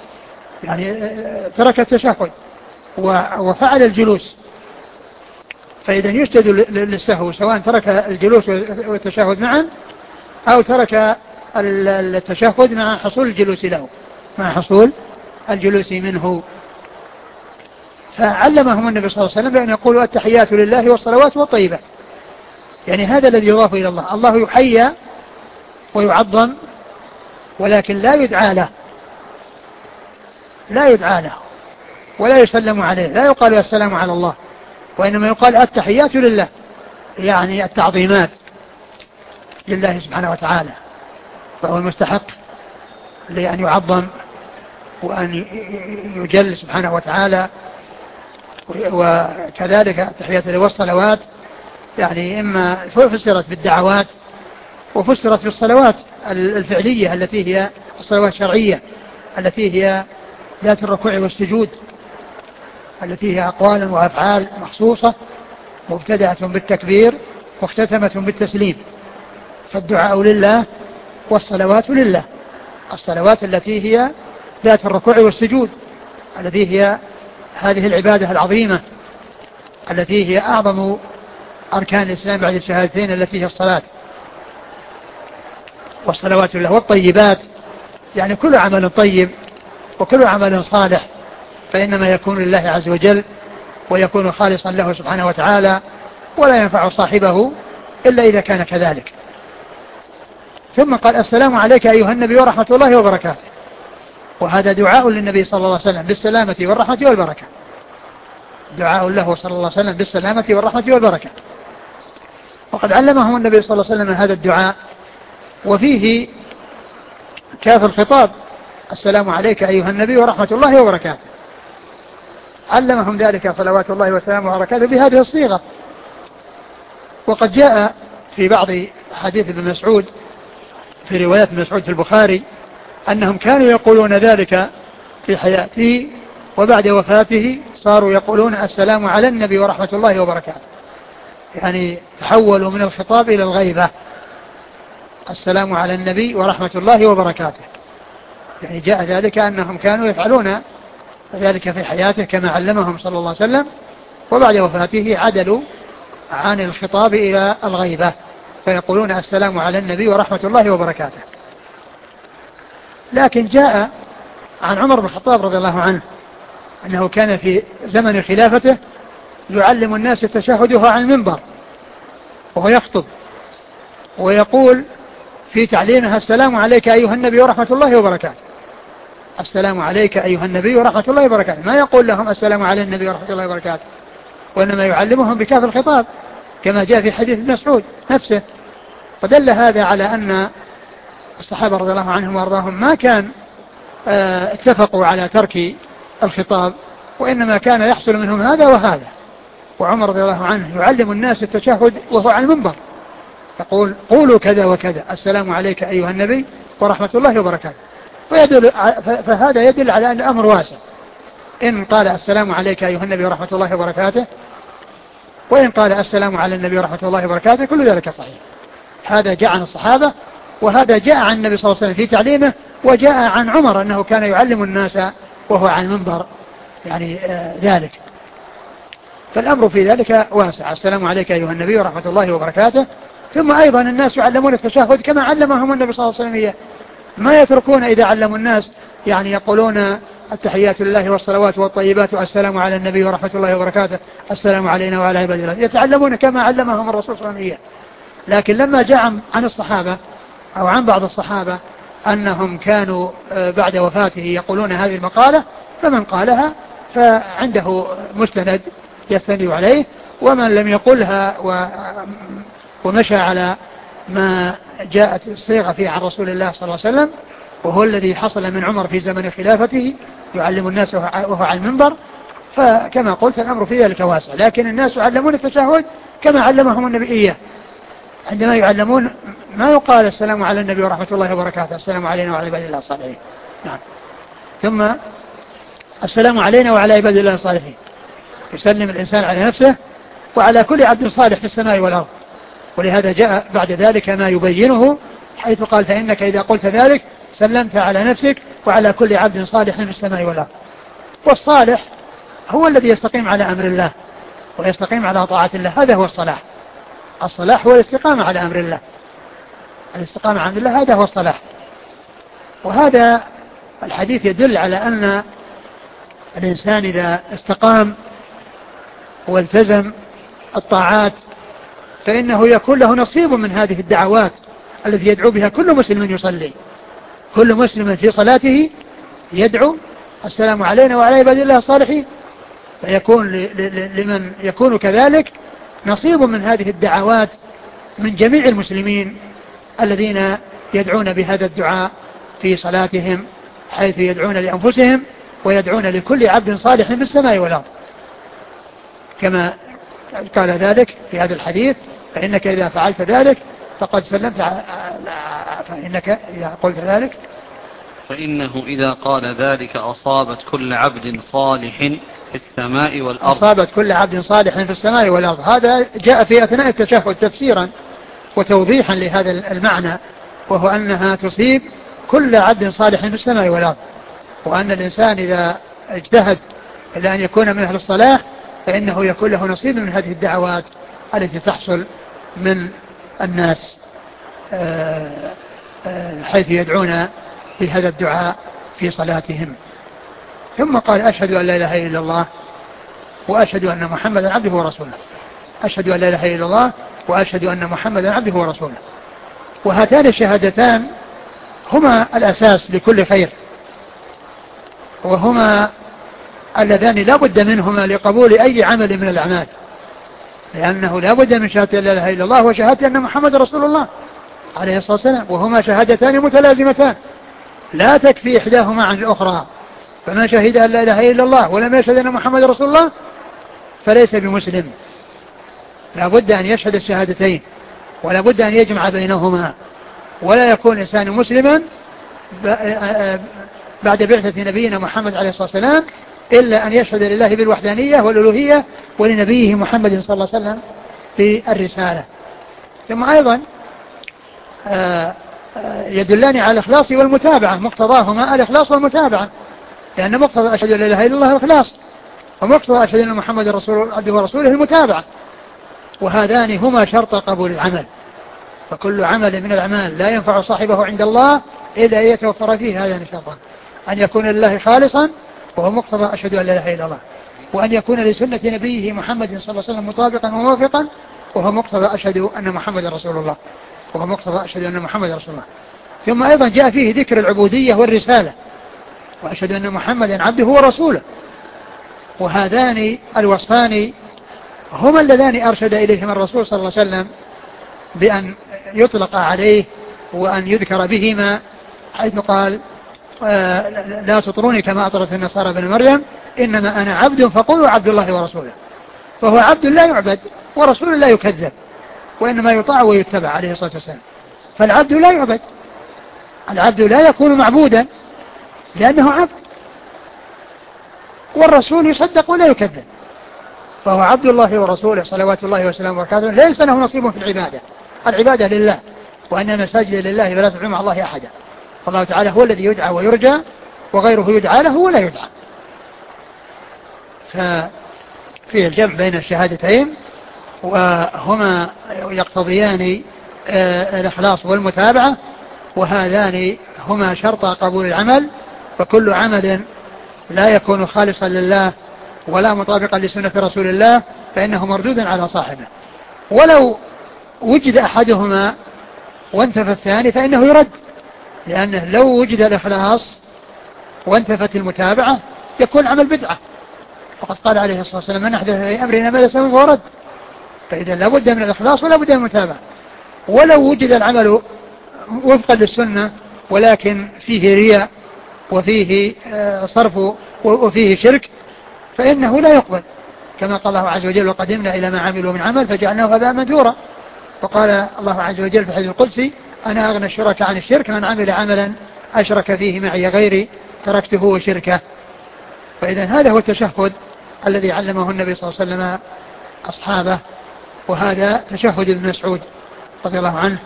ترك التشهد وفعل الجلوس. فإذا يسجد للسهو سواء ترك الجلوس والتشهد معا، أو ترك التشهد مع حصول الجلوس له، مع حصول الجلوس منه. فعلمهم النبي صلى الله عليه وسلم بأن يقولوا التحيات لله والصلوات والطيبات، يعني هذا الذي يضاف إلى الله. الله يحيى ويعظم، ولكن لا يدعى له ولا يسلم عليه، لا يقال السلام على الله، وإنما يقال التحيات لله، يعني التعظيمات لله سبحانه وتعالى، فهو المستحق لأن يعظم وأن يجل سبحانه وتعالى. وكذلك التحيات له والصلوات، يعني إما فسرت بالدعوات وفسرت بالصلوات الفعلية التي هي الصلوات الشرعية، التي هي ذات الركوع والسجود، التي هي أقوال وأفعال مخصوصة مبتدأة بالتكبير واختتمة بالتسليم. فالدعاء لله والصلوات لله، الصلوات التي هي ذات الركوع والسجود، التي هي هذه العبادة العظيمة التي هي أعظم أركان الإسلام بعد الشهادتين، التي هي الصلاة. والصلوات لله. والطيبات يعني كل عمل طيب وكل عمل صالح فإنما يكون لله عز وجل، ويكون خالصا له سبحانه وتعالى، ولا ينفع صاحبه إلا إذا كان كذلك. ثم قال السلام عليك أيها النبي ورحمة الله وبركاته، وهذا دعاء للنبي صلى الله عليه وسلم بالسلامة والرحمة والبركة، دعاء له صلى الله عليه وسلم بالسلامة والرحمة والبركة. وقد علمهم النبي صلى الله عليه وسلم هذا الدعاء، وفيه كاف الخطاب السلام عليك أيها النبي ورحمة الله وبركاته، علمهم ذلك صلوات الله وسلامه وبركاته بهذه الصيغة. وقد جاء في بعض حديث ابن مسعود في روايات ابن مسعود في البخاري أنهم كانوا يقولون ذلك في حياته، وبعد وفاته صاروا يقولون السلام على النبي ورحمة الله وبركاته، يعني تحولوا من الخطاب إلى الغيبة، السلام على النبي ورحمة الله وبركاته. يعني جاء ذلك أنهم كانوا يفعلون ذلك في حياته كما علمهم صلى الله عليه وسلم، وبعد وفاته عدلوا عن الخطاب إلى الغيبة فيقولون السلام على النبي ورحمة الله وبركاته. لكن جاء عن عمر بن الخطاب رضي الله عنه أنه كان في زمن خلافته يعلم الناس التشهد وهو على المنبر وهو يخطب، ويقول في تعليمها السلام عليك أيها النبي ورحمة الله وبركاته، السلام عليك أيها النبي ورحمة الله وبركاته، ما يقول لهم السلام على النبي ورحمة الله وبركاته، وإنما يعلمهم بكاف الخطاب كما جاء في حديث ابن مسعود نفسه. فدل هذا على أن الصحابة رضي الله عنهم وارضاهم ما كان اتفقوا على ترك الخطاب، وإنما كان يحصل منهم هذا وهذا. وعمر رضي الله عنه يعلم الناس التشهد وهو على المنبر يقول قولوا كذا وكذا، السلام عليك أيها النبي ورحمة الله وبركاته. فهذا يدل على أن الأمر واسع، إن قال السلام عليك أيها النبي ورحمة الله وبركاته، وإن قال السلام على النبي ورحمة الله وبركاته، كل ذلك صحيح. هذا جاء عن الصحابة، وهذا جاء عن النبي صلى الله عليه وسلم في تعليمه، وجاء عن عمر أنه كان يعلم الناس وهو على المنبر يعني ذلك. فالأمر في ذلك واسع، السلام عليك أيها النبي ورحمة الله وبركاته. ثم أيضا الناس يعلمون التشهد كما علمهم النبي صلى الله عليه وسلم، ما يتركون إذا علموا الناس يعني يقولون التحيات لله والصلوات والطيبات والسلام على النبي ورحمة الله وبركاته، السلام علينا وعلى عباد الله، يتعلمون كما علمهم الرسول صلى الله عليه وسلم. لكن لما جاء عن الصحابة أو عن بعض الصحابة أنهم كانوا بعد وفاته يقولون هذه المقالة، فمن قالها فعنده مستند يستند عليه، ومن لم يقلها ومشى على ما جاءت الصيغة فيه عن رسول الله صلى الله عليه وسلم، وهو الذي حصل من عمر في زمن خلافته يعلم الناس وهو على المنبر، فكما قلت الأمر في ذلك واسع. لكن الناس يعلمون التشهد كما علمهم النبي إياه، عندما يعلمون ما يقال السلام على النبي ورحمة الله وبركاته، السلام علينا وعلى عباد الله الصالحين. نعم. ثم السلام علينا وعلى عباد الله الصالحين، يسلم الإنسان على نفسه وعلى كل عبد صالح في السماء والأرض. ولهذا جاء بعد ذلك ما يبينه، حيث قال فإنك إذا قلت ذلك سلمت على نفسك وعلى كل عبد صالح في السماء والأرض. والصالح هو الذي يستقيم على أمر الله ويستقيم على طاعة الله، هذا هو الصلاح. الصلاح هو الاستقامة على أمر الله، الاستقامة على أمر الله هذا هو الصلاح. وهذا الحديث يدل على أن الإنسان إذا استقام والتزم الطاعات فإنه يكون له نصيب من هذه الدعوات التي يدعو بها كل مسلم يصلي. كل مسلم في صلاته يدعو السلام علينا وعلى عباد الله الصالحين، فيكون لمن يكون كذلك نصيب من هذه الدعوات من جميع المسلمين الذين يدعون بهذا الدعاء في صلاتهم، حيث يدعون لأنفسهم ويدعون لكل عبد صالح في السماء والأرض، كما قال ذلك في هذا الحديث فإنك إذا فعلت ذلك فقد سلمت، فإنك إذا قلت ذلك فإنه إذا قال ذلك أصابت كل عبد صالح في السماء والأرض، أصابت كل عبد صالح في السماء والأرض. هذا جاء في أثناء التشهد تفسيرا وتوضيحا لهذا المعنى، وهو أنها تصيب كل عبد صالح في السماء والأرض، وأن الإنسان إذا اجتهد إلى أن يكون من أهل الصلاح فإنه يكون له نصيب من هذه الدعوات التي تحصل من الناس حيث يدعون بهذا الدعاء في صلاتهم. ثم قال أشهد أن لا إله إلا الله وأشهد أن محمدا عبده ورسوله. أشهد أن لا إله إلا الله وأشهد أن محمدا عبده ورسوله. وهاتان الشهادتان هما الأساس لكل خير، وهما اللذان لا بد منهما لقبول أي عمل من الأعمال، لأنه لا بد من شهادة لا إله إلا الله وشهادة أن محمد رسول الله عليه الصلاة والسلام، وهما شهادتان متلازمتان لا تكفي إحداهما عن الأخرى. فمن شهد أن لا إله إلا الله ولم يشهد أن محمد رسول الله فليس بمسلم. لا بد أن يشهد الشهادتين ولا بد أن يجمع بينهما، ولا يكون الإنسان مسلما بعد بعثة نبينا محمد عليه الصلاة والسلام إلا أن يشهد لله بالوحدانية والألوهية ولنبيه محمد صلى الله عليه وسلم بالرسالة. ثم أيضا يدلان على الإخلاص والمتابعة، مقتضاهما الإخلاص والمتابعة، لأن مقتضى أشهد أن لا إله إلا الله الإخلاص، ومقتضى أشهد أن محمد رسول عبده ورسوله المتابعة، وهذان هما شرط قبول العمل. فكل عمل من الأعمال لا ينفع صاحبه عند الله إلا أن يتوفر فيه هذان الشرطان: أن يكون لله خالصا وهو مقتضى أشهد أن لا إله إلا الله، وأن يكون لسنة نبيه محمد صلى الله عليه وسلم مطابقا وموافقا وهو مقتضى أشهد أن محمد رسول الله، وهو مقتضى أشهد أن محمد رسول الله. ثم أيضا جاء فيه ذكر العبودية والرسالة، وأشهد أن محمدا عبده ورسوله، وهذان الوصفان هما اللذان أرشد إليهما الرسول صلى الله عليه وسلم بأن يطلق عليه وأن يذكر بهما، حيث قال لا تطروني كما أطرت النصارى بن مريم إنما أنا عبد فقولوا عبد الله ورسوله. فهو عبد لا يعبد ورسول لا يكذب، وإنما يطاع ويتبع عليه الصلاة والسلام. فالعبد لا يعبد، العبد لا يكون معبودا لأنه عبد، والرسول يصدق ولا يكذب، فهو عبد الله ورسوله صلوات الله وسلامه وبركاته، ليس له نصيب في العبادة، العبادة لله، وأن المساجد لله فلا تدعوا مع الله أحدا، فالله تعالى هو الذي يدعى ويرجى وغيره يدعى له ولا يدعى. ففيه الجمع بين الشهادتين وهما يقتضيان الإخلاص والمتابعة، وهذان هما شرط قبول العمل. فكل عمل لا يكون خالصا لله ولا مطابقا لسنة رسول الله فإنه مردود على صاحبه، ولو وجد أحدهما وانتفى الثاني فإنه يرد، لأنه لو وجد الإخلاص وانتفت المتابعة يكون عمل بدعة، وقد قال عليه الصلاة والسلام من أحدث في أمرنا ما ليس منه فهو رد. فإذا لا بد من الإخلاص ولا بد من المتابعة. ولو وجد العمل وفقا للسنة ولكن فيه رياء وفيه صرف وفيه شرك فإنه لا يقبل، كما قال الله عز وجل وقدمنا إلى ما عملوا من عمل فجعلناه هباء منثورا. وقال الله عز وجل في الحديث القدسي أنا أغنى الشركاء عن الشرك من عمل عملا أشرك فيه معي غيري تركته وشركه. فإذا هذا هو التشهد الذي علمه النبي صلى الله عليه وسلم أصحابه، وهذا تشهد ابن مسعود رضي الله عنه.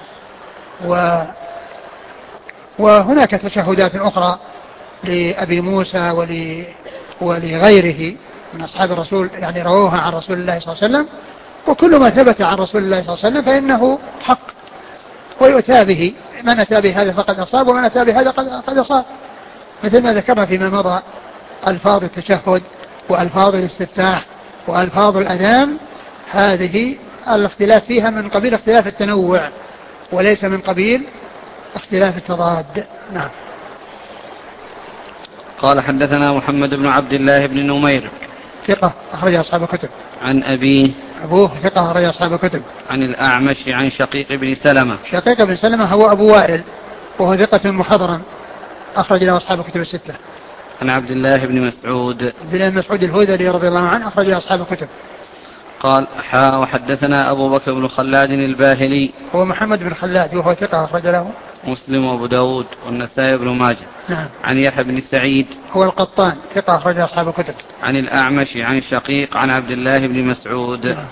وهناك تشهدات أخرى لأبي موسى ولغيره من أصحاب الرسول، يعني رووها عن رسول الله صلى الله عليه وسلم، وكل ما ثبت عن رسول الله صلى الله عليه وسلم فإنه حق ويؤتى به، من أتى بهذا فقد أصاب ومن أتى بهذا قد أصاب، مثل ما ذكرنا فيما مضى. ألفاظ التشهد وألفاظ الاستفتاح وألفاظ الأذان هذه الاختلاف فيها من قبيل اختلاف التنوع وليس من قبيل اختلاف التضاد. نعم. قال حدثنا محمد بن عبد الله بن نمير ثقة أخرج أصحاب الكتب. عن أبوه ثقة أخرج أصحاب الكتب. عن الأعمش عن شقيق بن سلمة. شقيق بن سلمة هو أبو وائل وهو ثقة محضرا أخرج له أصحاب الكتب الستة. عن عبد الله بن مسعود. عبد الله بن مسعود الهذلي رضي الله عنه أخرج له أصحاب الكتب. قال وحدثنا أبو بكر بن خلاد الباهلي هو محمد بن خلاد وهو ثقة أخرج له مسلم وأبو داود والنسائي بن ماجه. نعم. عن يحيى بن سعيد هو القطان ثقة أخرج له أصحاب الكتب. عن الأعمش عن شقيق عن عبد الله بن مسعود. نعم.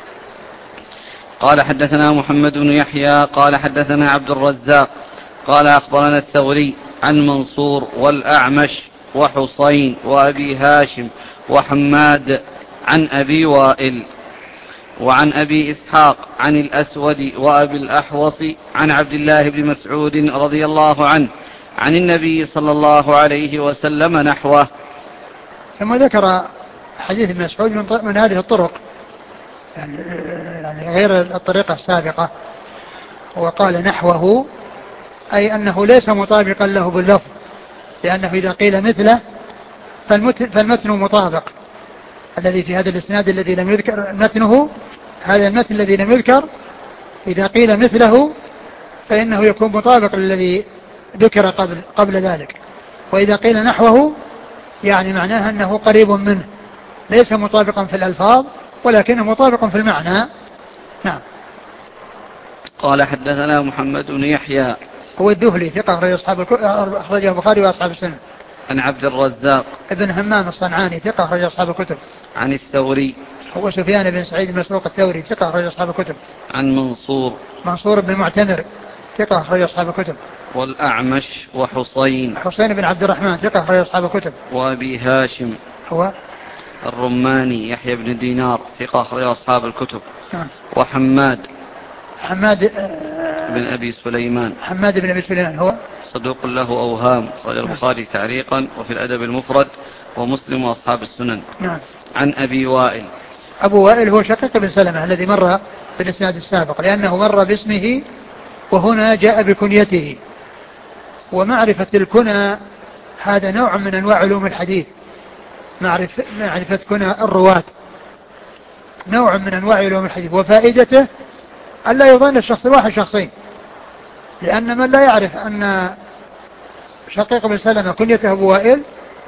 قال حدثنا محمد بن يحيى قال حدثنا عبد الرزاق قال أخبرنا الثوري عن منصور والأعمش وحصين وأبي هاشم وحماد عن أبي وائل وعن أبي إسحاق عن الأسود وأبي الأحوص عن عبد الله بن مسعود رضي الله عنه عن النبي صلى الله عليه وسلم نحوه. ثم ذكر حديث ابن مسعود من هذه الطرق يعني غير الطريقة السابقة. وقال نحوه أي أنه ليس مطابقا له باللفظ، لأنه إذا قيل مثله فالمتن مطابق، الذي في هذا الإسناد الذي لم يذكر متنه، هذا المتن الذي لم يذكر إذا قيل مثله فإنه يكون مطابق للذي ذكر قبل ذلك. وإذا قيل نحوه يعني معناه أنه قريب منه، ليس مطابقا في الألفاظ ولكنه مطابق في المعنى. نعم. قال حدثنا محمد بن يحيى هو الدهلي ثقة أخرجه البخاري وأصحاب السنة. عن عبد الرزاق ابن همام الصنعاني ثقة أخرج أصحاب الكتب. عن الثوري هو سفيان بن سعيد المسروق الثوري ثقة أخرج أصحاب الكتب. عن منصور بن معتمر ثقة أخرج أصحاب الكتب. والأعمش حسين بن عبد الرحمن ثقة أخرج أصحاب الكتب. وأبي هاشم هو الرماني يحيى بن دينار ثقة أخرج أصحاب الكتب. وحماد بن أبي سليمان هو صدوق له أوهام، أخرج البخاري تعليقا وفي الأدب المفرد ومسلم وأصحاب السنن. نعم. عن أبي وائل هو شقيق بن سلمة الذي مر في الإسناد السابق، لأنه مر باسمه وهنا جاء بكنيته. ومعرفة الكنى هذا نوع من أنواع علوم الحديث، معرفة كنى الرواة نوع من أنواع علوم الحديث، وفائدته ألا يظن الشخص الواحد شخصين، لأن من لا يعرف أن شقيق بن سلمة كنيته أبو وائل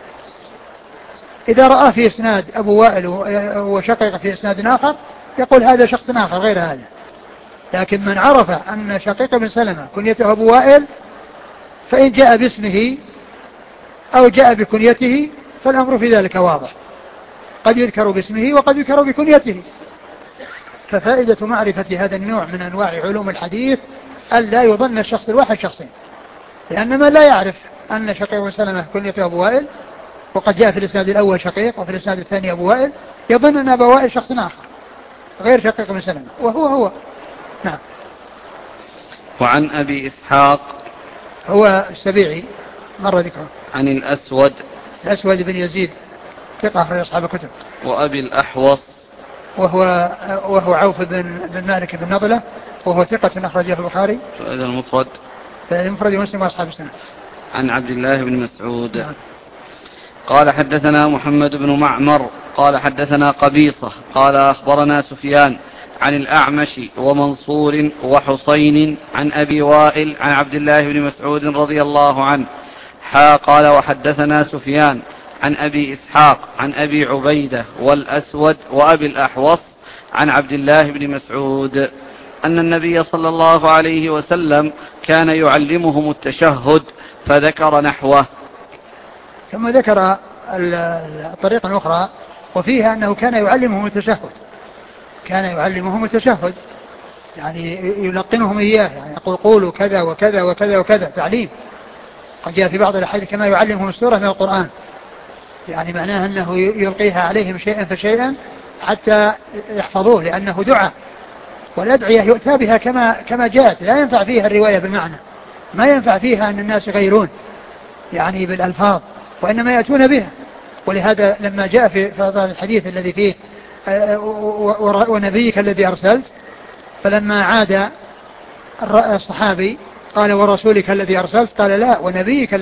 إذا رأى في إسناد أبو وائل وشقيق في إسناد آخر يقول هذا شخص آخر غير هذا. لكن من عرف أن شقيق بن سلمة كنيته أبو وائل فإن جاء باسمه أو جاء بكنيته فالأمر في ذلك واضح، قد يذكر باسمه وقد يذكر بكنيته. ففائدة معرفة هذا النوع من أنواع علوم الحديث ألا يظن الشخص الواحد شخصين، لأن من لا يعرف أن شقيق بن سلمة كنيته أبو وائل وقد جاء في الإسناد الأول شقيق وفي الإسناد الثاني أبو وائل يظن أن أبو وائل شخص آخر غير شقيق بن سلمة وهو. نعم. وعن أبي إسحاق هو السبيعي مر ذكره. عن الأسود بن يزيد ثقة أخرج أصحاب الكتب. وأبي الأحوص وهو عوف بن مالك بن نضلة وهو ثقة أخرجه البخاري في المفرد ومسلم وأصحاب السنة. عن عبد الله بن مسعود. نعم. قال حدثنا محمد بن معمر قال حدثنا قبيصة قال أخبرنا سفيان عن الأعمش ومنصور وحسين عن أبي وائل عن عبد الله بن مسعود رضي الله عنه قال وحدثنا سفيان عن أبي إسحاق عن أبي عبيدة والأسود وأبي الأحوص عن عبد الله بن مسعود أن النبي صلى الله عليه وسلم كان يعلمهم التشهد فذكر نحوه. ثم ذكر الطريقة الأخرى وفيها أنه كان يعلمهم التشهد، يعني يلقنهم إياه، يعني يقول قولوا كذا وكذا وكذا وكذا، تعليم. قد جاء في بعض الأحاديث كما يعلمهم السورة من القرآن، يعني معناه أنه يلقيها عليهم شيئا فشيئا حتى يحفظوه، لأنه دعاء، والأدعية يؤتى بها كما جاءت، لا ينفع فيها الرواية بالمعنى، ما ينفع فيها أن الناس يغيرون يعني بالألفاظ، وإنما يأتون بها. ولهذا لما جاء في هذا الحديث الذي فيه ونبيك الذي أرسلت، فلما عاد الصحابي قال ورسولك الذي أرسلت، قال لا ونبيك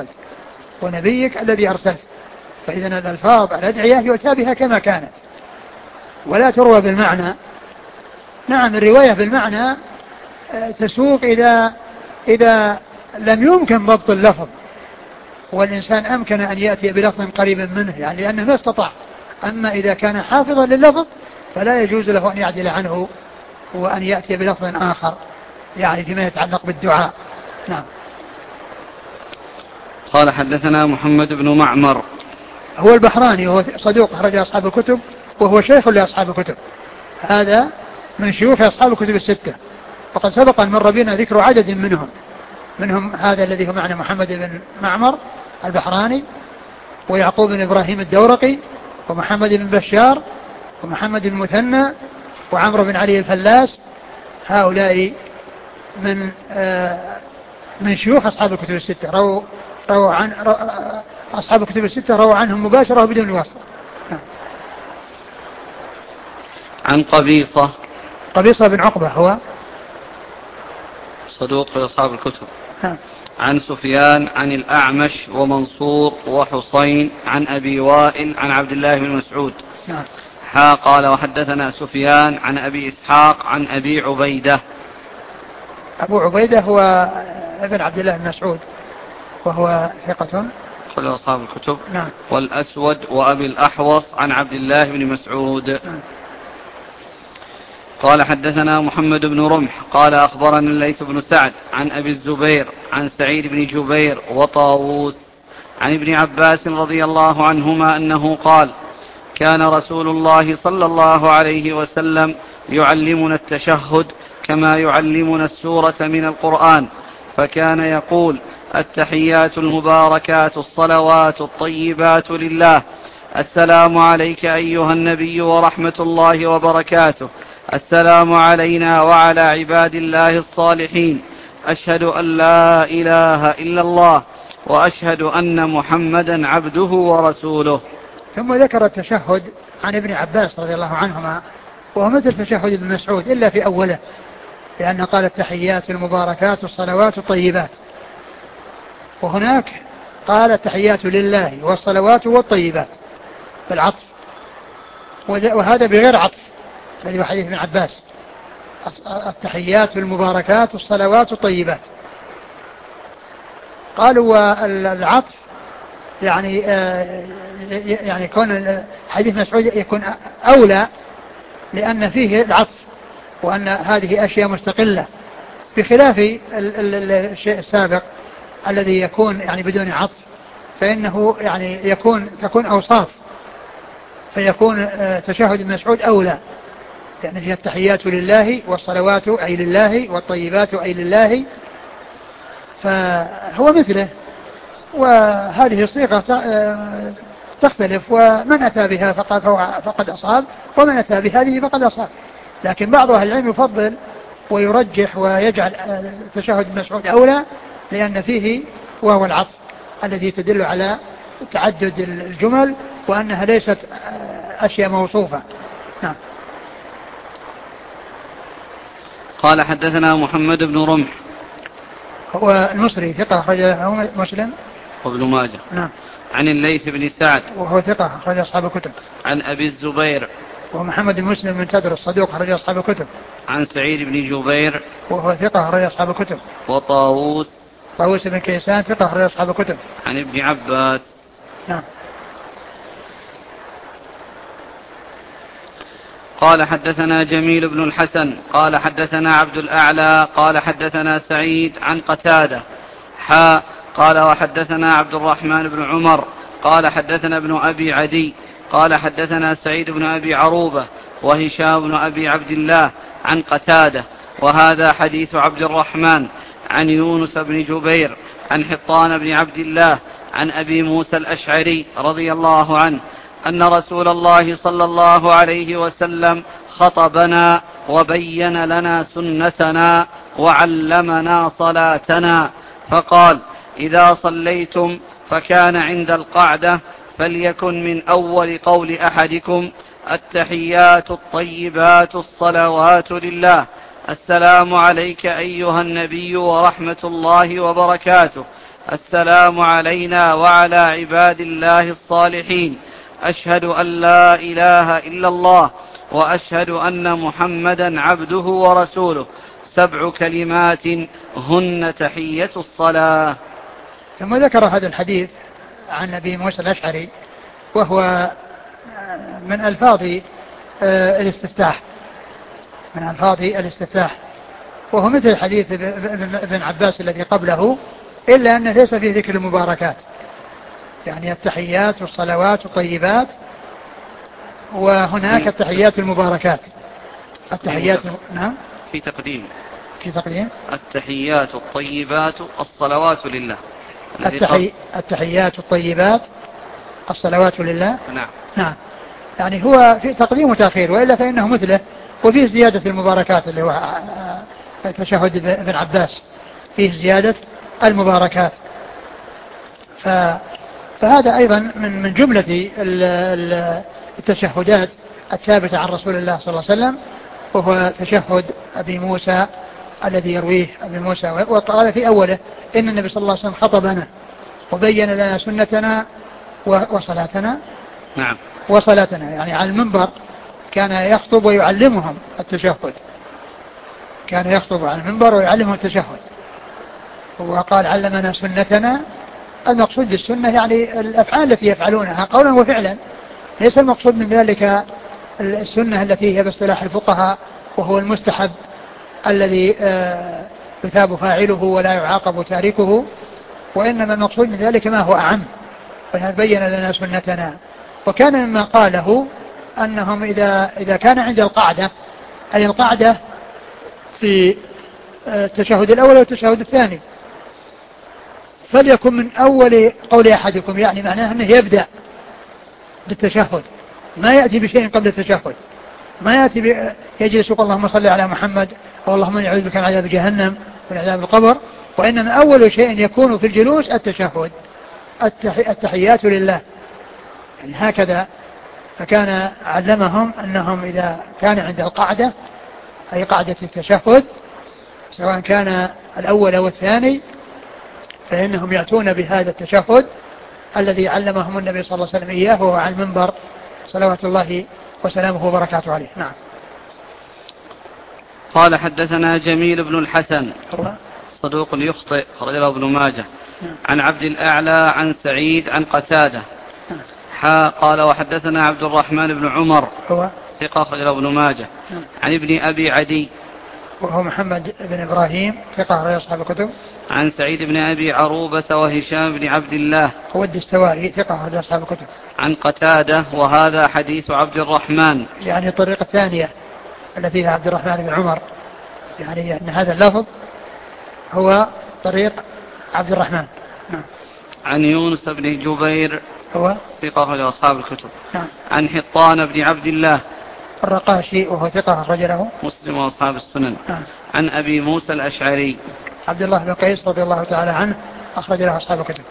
الذي أرسلت. فإذا الألفاظ الأدعية يؤتى بها كما كانت ولا تروى بالمعنى. نعم الرواية بالمعنى تسوق إذا لم يمكن ضبط اللفظ والإنسان أمكن أن يأتي بلفظ قريب منه، يعني لأنه ما استطاع. أما إذا كان حافظا لللفظ فلا يجوز له أن يعدل عنه وأن يأتي بلفظ آخر يعني فيما يتعلق بالدعاء. نعم. قال حدثنا محمد بن معمر هو البحراني وهو صدوق أخرج أصحاب الكتب وهو شيخ لأصحاب الكتب، هذا من شيوخ أصحاب الكتب الستة، وقد سبق أن مر بنا ذكر عدد منهم هذا الذي هو معنى محمد بن معمر البحراني ويعقوب بن إبراهيم الدورقي ومحمد بن بشار ومحمد بن مثنى وعمرو بن علي الفلاس. هؤلاء من شيوخ أصحاب الكتب الستة، أصحاب الكتب الستة رووا عنهم مباشرة بدون واسطة. عن قبيصة. قبيصة بن عقبة هو صدوق في أصحاب الكتب. نعم. عن سفيان عن الأعمش ومنصور وحسين عن أبي وائل عن عبد الله بن مسعود. نعم. قال وحدثنا سفيان عن أبي إسحاق عن أبي عبيدة. أبو عبيدة هو ابن عبد الله بن مسعود وهو ثقة أخرج أصحاب الكتب. نعم. والأسود وأبي الأحوص عن عبد الله بن مسعود. نعم. قال حدثنا محمد بن رمح قال أخبرنا الليث بن سعد عن أبي الزبير عن سعيد بن جبير وطاووس عن ابن عباس رضي الله عنهما أنه قال كان رسول الله صلى الله عليه وسلم يعلمنا التشهد كما يعلمنا السورة من القرآن، فكان يقول التحيات المباركات الصلوات الطيبات لله، السلام عليك أيها النبي ورحمة الله وبركاته، السلام علينا وعلى عباد الله الصالحين، أشهد أن لا إله إلا الله وأشهد أن محمدا عبده ورسوله. ثم ذكر التشهد عن ابن عباس رضي الله عنهما وهو مثل تشهد ابن مسعود إلا في أوله، لأنه قال التحيات المباركات الصلوات الطيبات، وهناك قال التحيات لله والصلوات والطيبات بالعطف، وهذا بغير عطف الذي حديث ابن عباس التحيات المباركات الصلوات الطيبات. قالوا والعطف يعني كون حديث مسعود يكون أولى لأن فيه العطف وأن هذه أشياء مستقلة، بخلاف الشيء السابق الذي يكون يعني بدون عطف، فإنه يعني تكون أوصاف، فيكون تشهد ابن مسعود أولى، يعني فيها التحيات لله والصلوات أي لله والطيبات أي لله، فهو مثله. وهذه الصيغة تختلف، ومن أتى بها فقد أصاب، ومن أتى بهذه فقد أصاب، لكن بعض أهل العلم يفضل ويرجح ويجعل تشهد ابن مسعود أولى لأن فيه وهو العطف الذي تدل على تعدد الجمل وأنها ليست أشياء موصوفة. نعم. قال حدثنا محمد بن رمح هو المصري ثقة أخرجه مسلم وابن ماجه. نعم. عن الليث بن سعد وهو ثقة أخرج أصحاب الكتب. عن أبي الزبير ومحمد بن مسلم بن تدر الصدوق أخرج أصحاب الكتب. عن سعيد بن جبير وهو ثقة أخرج أصحاب الكتب. وطاووس بن كيسان ثقة أخرج أصحاب الكتب. عن ابن عباس. نعم. قال حدثنا جميل بن الحسن قال حدثنا عبد الأعلى قال حدثنا سعيد عن قتادة قال وحدثنا عبد الرحمن بن عمر قال حدثنا ابن أبي عدي قال حدثنا سعيد بن أبي عروبة وهشام بن أبي عبد الله عن قتادة، وهذا حديث عبد الرحمن عن يونس بن جبير عن حطان بن عبد الله عن أبي موسى الأشعري رضي الله عنه أن رسول الله صلى الله عليه وسلم خطبنا وبين لنا سنتنا وعلمنا صلاتنا، فقال إذا صليتم فكان عند القعدة فليكن من أول قول أحدكم التحيات الطيبات الصلوات لله، السلام عليك أيها النبي ورحمة الله وبركاته، السلام علينا وعلى عباد الله الصالحين، أشهد أن لا إله إلا الله وأشهد أن محمدا عبده ورسوله، 7 كلمات هن تحية الصلاة. ثم ذكر هذا الحديث عن أبي موسى الأشعري وهو من ألفاظ الاستفتاح، وهو مثل حديث ابن عباس الذي قبله، إلا أنه ليس فيه ذكر المباركات، يعني التحيات والصلوات الطيبات، وهناك التحيات المباركات. التحيات نعم في تقديم التحيات الطيبات الصلوات لله. التحيات الطيبات الصلوات لله. نعم. يعني هو في تقديم وتأخير، وإلا فإنه مثله، وفيه زيادة المباركات اللي هو تشهد ابن عباس فيه زيادة المباركات. فهذا أيضا من جملة التشهدات الثابتة عن رسول الله صلى الله عليه وسلم، وهو تشهد أبي موسى الذي يرويه أبي موسى. وقال في أوله إن النبي صلى الله عليه وسلم خطبنا وبين لنا سنتنا وصلاتنا. نعم. وصلاتنا يعني على المنبر كان يخطب ويعلمهم التشهد، كان يخطب على المنبر ويعلمهم التشهد. وقال علمنا سنتنا. المقصود بالسنة يعني الأفعال التي يفعلونها قولا وفعلا، ليس المقصود من ذلك السنة التي هي باصطلاح الفقهاء وهو المستحب الذي يثاب فاعله ولا يعاقب تاركه، وإنما المقصود من ذلك ما هو أعم، وبين لنا سنتنا. وكان مما قاله أنهم إذا كان عند القعدة، أي القعدة في التشهد الأول والتشهد الثاني، فليكن من أول قول أحدكم، يعني معناه أنه يبدأ بالتشهد، ما يأتي بشيء قبل التشهد، ما يأتي يجلس يقول اللهم صل على محمد أو اللهم إني أعوذ بك من عذاب جهنم ومن عذاب القبر، وإنما أول شيء يكون في الجلوس التشهد، التحيات لله، يعني هكذا. فكان علمهم أنهم إذا كان عند القعدة، أي قعدة التشهد، سواء كان الأول أو الثاني، فإنهم يأتون بهذا التشهد الذي علمهم النبي صلى الله عليه وسلم إياه وهو على المنبر صلوات الله وسلامه وبركاته عليه. نعم. قال حدثنا جميل بن الحسن صدوق يخطئ خرجه ابن ماجه. عن عبد الأعلى عن سعيد عن قتادة. قال وحدثنا عبد الرحمن بن عمر ثقة خرجه ابن ماجه. عن ابن أبي عدي وهو محمد بن إبراهيم ثقة خرج أصحاب الكتب. عن سعيد بن أبي عروبة وهشام بن عبد الله هو الدستوائي ثقة خرج أصحاب الكتب. عن قتادة وهذا حديث عبد الرحمن، يعني الطريقة الثانية التي هي عبد الرحمن بن عمر، يعني أن هذا اللفظ هو طريق عبد الرحمن. نعم. عن يونس بن جبير هو ثقة خرج أصحاب الكتب. نعم. عن حطان بن عبد الله الرقاشي وهو ثقة خرج له مسلم وأصحاب السنن. نعم. عن أبي موسى الأشعري عبد الله بن قيس رضي الله تعالى عنه أخرج له أصحاب الكتب.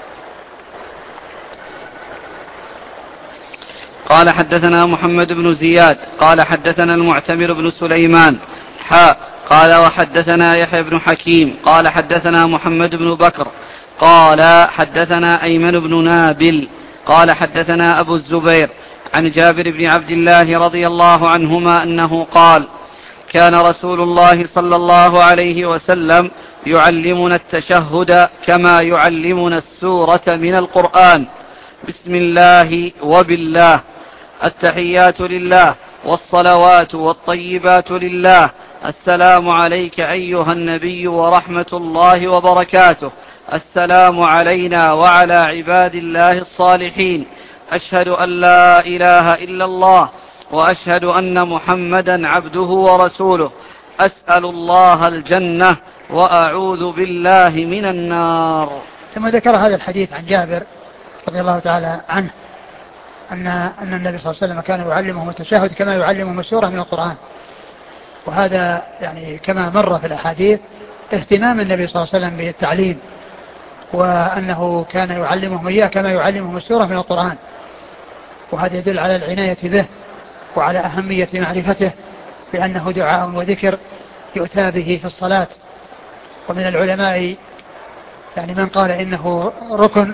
قال حدثنا محمد بن زياد قال حدثنا المعتمر بن سليمان قال وحدثنا يحيى بن حكيم قال حدثنا محمد بن بكر قال حدثنا أيمن بن نابل قال حدثنا أبو الزبير عن جابر بن عبد الله رضي الله عنهما أنه قال كان رسول الله صلى الله عليه وسلم يعلمنا التشهد كما يعلمنا السورة من القرآن: بسم الله وبالله، التحيات لله والصلوات والطيبات لله، السلام عليك أيها النبي ورحمة الله وبركاته، السلام علينا وعلى عباد الله الصالحين، أشهد أن لا إله إلا الله وأشهد أن محمدا عبده ورسوله، أسأل الله الجنة وأعوذ بالله من النار. ثم ذكر هذا الحديث عن جابر رضي الله تعالى عنه أن النبي صلى الله عليه وسلم كان يعلمهم التشهد كما يعلمهم السورة من القرآن، وهذا يعني كما مر في الأحاديث اهتمام النبي صلى الله عليه وسلم بالتعليم، وأنه كان يعلمهم إياه كما يعلمهم السورة من القرآن، وهذا يدل على العناية به وعلى أهمية معرفته، بأنه دعاء وذكر يؤتى به في الصلاة. ومن العلماء يعني من قال إنه ركن،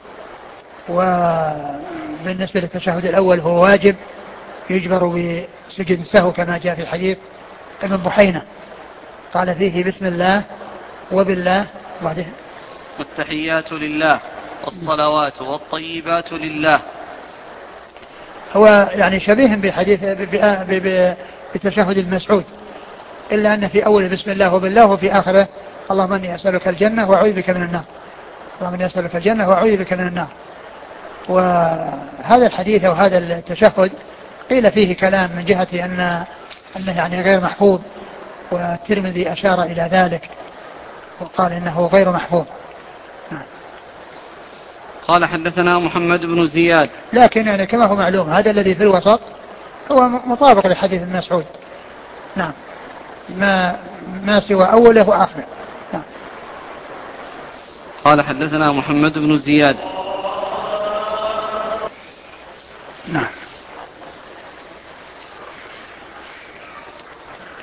وبالنسبة للتشهد الأول هو واجب يجبر بسجود السهو كما جاء في حديث ابن بحينة قال فيه بسم الله وبالله وبعده والتحيات لله والصلوات والطيبات لله. هو يعني شبيه بحديث بتشهد المسعود، إلا أن في أول بسم الله وبالله وفي آخره اللهم إني أسألك الجنة وأعوذ بك من النار، اللهم إني أسألك الجنة وأعوذ بك من النار. وهذا الحديث وهذا التشهد قيل فيه كلام من جهة أنه يعني غير محفوظ، والترمذي أشار إلى ذلك وقال إنه غير محفوظ. قال حدثنا محمد بن زياد، لكن يعني كما هو معلوم هذا الذي في الوسط هو مطابق لحديث ابن مسعود. نعم، ما سوى أوله وآخره. نعم. قال حدثنا محمد بن زياد. نعم.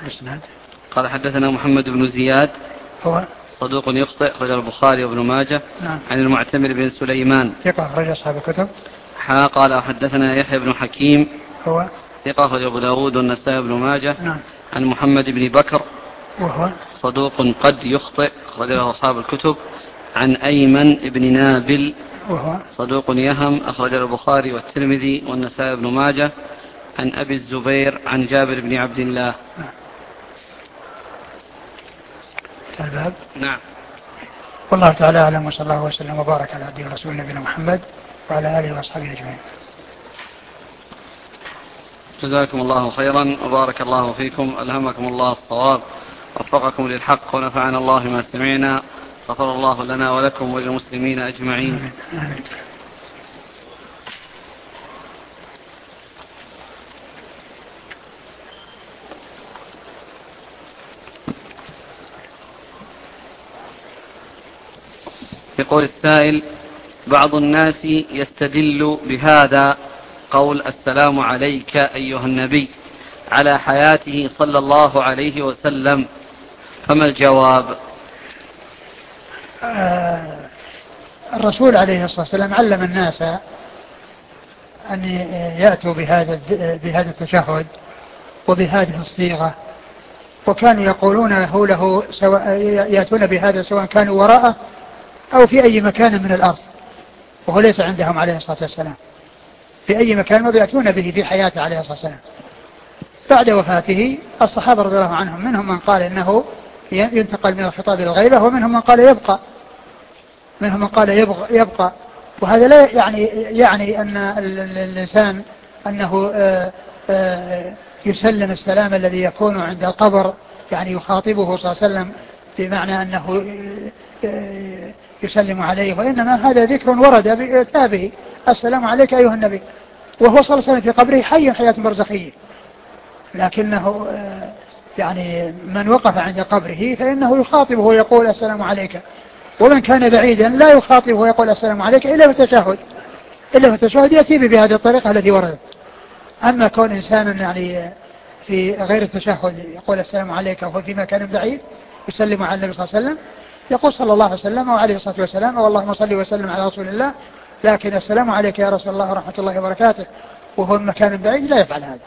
الإسناد. قال حدثنا محمد بن زياد هو صدوق يخطئ، أخرجه البخاري وابن ماجه. نعم. عن المعتمر بن سليمان ثقة، أخرج أصحاب الكتب. قال حدثنا يحيى بن حكيم هو ثقة، أخرجه أبو داود والنسائي بن ماجه. نعم. عن محمد بن بكر وهو صدوق قد يخطئ، أخرجه أصحاب الكتب. عن أيمن بن نابل وهو صدوق يهم، أخرجه البخاري والترمذي والنسائي بن ماجه. عن أبي الزبير عن جابر بن عبد الله. نعم. الباب. نعم. والله تعالى أعلم، وصلى الله وسلم وبارك على عبده ورسوله نبينا محمد وعلى آله وأصحابه أجمعين. جزاكم الله خيرا وبارك الله فيكم، ألهمكم الله الصواب، وفقكم للحق، ونفعنا الله ما سمعنا، غفر الله لنا ولكم وللمسلمين أجمعين. آمين. يقول السائل: بعض الناس يستدل بهذا قول السلام عليك أيها النبي على حياته صلى الله عليه وسلم، فما الجواب؟ الرسول عليه الصلاة والسلام علم الناس أن يأتوا بهذا التشهد وبهذه الصيغة، وكانوا يقولون له يأتون بهذا سواء كانوا وراءه أو في أي مكان من الأرض، وهو ليس عندهم عليه الصلاة والسلام، في أي مكان ويأتون به في حياته عليه الصلاة والسلام. بعد وفاته الصحابة رضي الله عنهم منهم من قال إنه ينتقل من الخطاب إلى الغيبة، ومنهم من قال يبقى، وهذا لا يعني أن الإنسان أنه يسلم السلام الذي يكون عند القبر، يعني يخاطبه صلى الله عليه وسلم بمعنى أنه يسلم عليه، وإنما هذا ذكر ورد بكتابه: السلام عليك أيها النبي، وهو صلى الله عليه وسلم في قبره حي حياة برزخية، لكنه يعني من وقف عند قبره فإنه يخاطبه ويقول السلام عليك، ومن كان بعيدا لا يخاطبه ويقول السلام عليك إلا في التشهد يأتي بهذه الطريقة التي وردت. أما كون إنسان يعني في غير التشهد يقول السلام عليك وهو في مكان بعيد يسلم على النبي صلى الله عليه وسلم، يقول صلى الله عليه وسلم وعليه الصلاة والسلام واللهم صل وسلم على رسول الله، لكن السلام عليك يا رسول الله ورحمة الله وبركاته وهو من مكان بعيد لا يفعل هذا.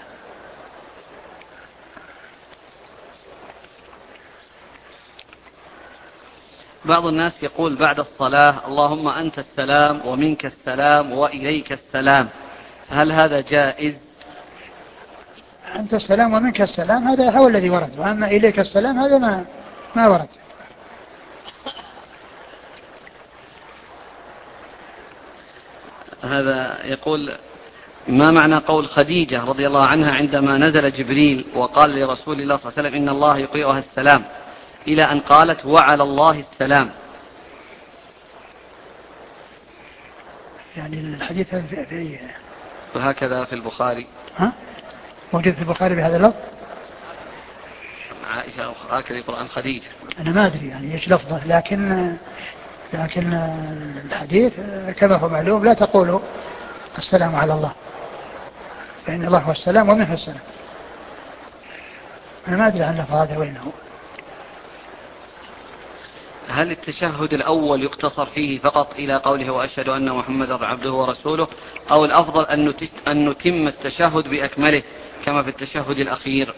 بعض الناس يقول بعد الصلاة: اللهم أنت السلام ومنك السلام وإليك السلام، هل هذا جائز؟ أنت السلام ومنك السلام هذا هو الذي ورد، وأما إليك السلام هذا ما ورد. هذا يقول: ما معنى قول خديجة رضي الله عنها عندما نزل جبريل وقال لرسول الله صلى الله عليه وسلم إن الله يقيئها السلام، إلى أن قالت وعلى الله السلام؟ يعني الحديث في وهكذا في البخاري. موجود في البخاري بهذا اللفظ؟ عائشة هكذا يقول عن خديجة. أنا ما أدري يعني إيش لفظه، لكن الحديث كما هو معلوم لا تقولوا السلام على الله، فإن الله هو السلام ومنه السلام. أنا ما أدري عن لفظ هذا وين هو. هل التشهد الأول يقتصر فيه فقط إلى قوله وأشهد أن محمدا عبده ورسوله، أو الأفضل أن نتم التشهد بأكمله كما في التشهد الأخير؟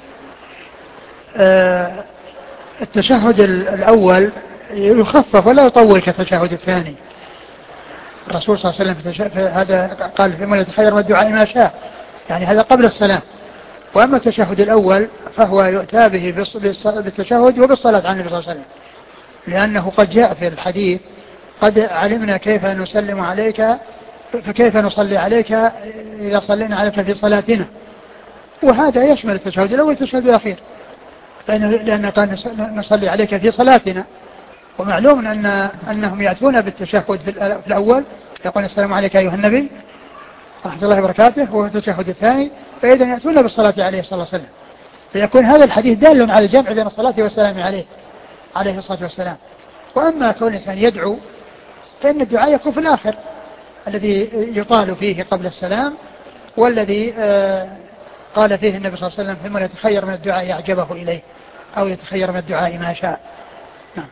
التشهد الأول يخفف ولا يطول كالتشهد الثاني. الرسول صلى الله عليه وسلم هذا قال فيما يتخير من الدعاء ما شاء، يعني هذا قبل السلام. وأما التشهد الأول فهو يؤتى به بالتشهد وبالصلاة على النبي صلى الله عليه وسلم، لأنه قد جاء في الحديث قد علمنا كيف نسلم عليك فكيف نصلي عليك إذا صلينا عليك في صلاتنا، وهذا يشمل التشهد الأول والتشهد الأخير، لأن كان نصلي عليك في صلاتنا. ومعلوم أنهم يأتون بالتشهد في الأول يقول السلام عليك أيها النبي ورحمة الله وبركاته، وهو التشهد الثاني فإذا يأتون بالصلاة عليه صلى الله عليه وسلم، فيكون هذا الحديث دال على الجمع بين الصلاة والسلام عليه الصلاة والسلام. وأما كون الإنسان يدعو فإن الدعاء يكون في الآخر الذي يطال فيه قبل السلام، والذي قال فيه النبي صلى الله عليه وسلم: ثم يتخير من الدعاء أعجبه إليه، أو يتخير من الدعاء ما شاء. نعم.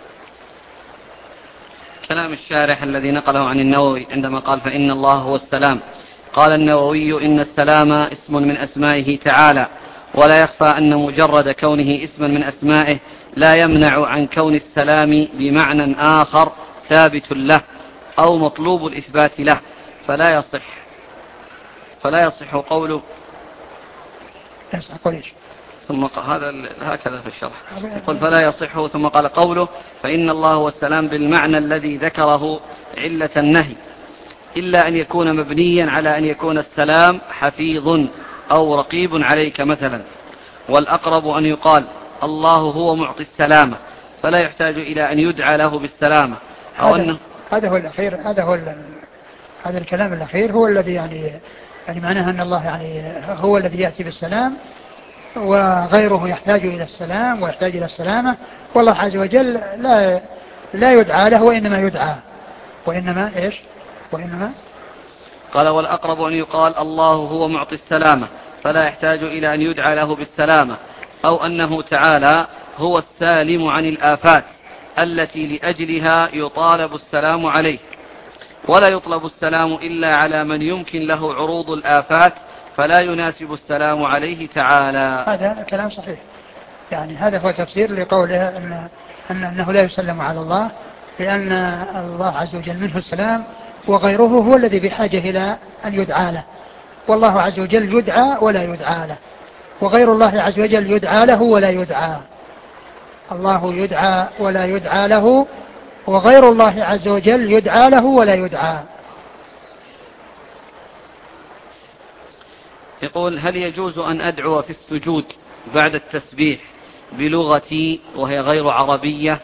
كلام الشارح الذي نقله عن النووي عندما قال: فإن الله هو السلام. قال النووي: إن السلام اسم من أسمائه تعالى، ولا يخفى أن مجرد كونه اسما من أسمائه لا يمنع عن كون السلام بمعنى آخر ثابت له أو مطلوب الإثبات له، فلا يصح قوله. ثم هذا هكذا في الشرح يقول: فلا يصح. ثم قال قوله: فإن الله هو السلام بالمعنى الذي ذكره علة النهي، إلا أن يكون مبنيا على أن يكون السلام حفيظ أو رقيب عليك مثلا، والأقرب أن يقال الله هو معطي السلامة، فلا يحتاج إلى أن يدعى له بالسلامة. أو أنه هذا هو الأخير، هذا الكلام الأخير هو الذي يعني معناه أن الله يعني هو الذي يأتي بالسلام، وغيره يحتاج إلى السلام ويحتاج إلى السلامة، والله عز وجل لا يدعى له، وإنما إيش؟ قال: والأقرب أن يقال الله هو معطي السلامة، فلا يحتاج إلى أن يدعى له بالسلامة، أو أنه تعالى هو السالم عن الآفات التي لأجلها يطالب السلام عليه، ولا يطلب السلام إلا على من يمكن له عروض الآفات، فلا يناسب السلام عليه تعالى. هذا كلام صحيح، يعني هذا هو تفسير لقوله أنه لا يسلم على الله، لأن الله عز وجل منه السلام، وغيره هو الذي بحاجة إلى أن يدعى له، والله عز وجل يدعى ولا يدعى له، وغير الله عز وجل يدعى له ولا يدعى. الله يدعى ولا يدعى له، وغير الله عز وجل يدعى له ولا يدعى. يقول: هل يجوز أن أدعو في السجود بعد التسبيح بلغتي وهي غير عربية؟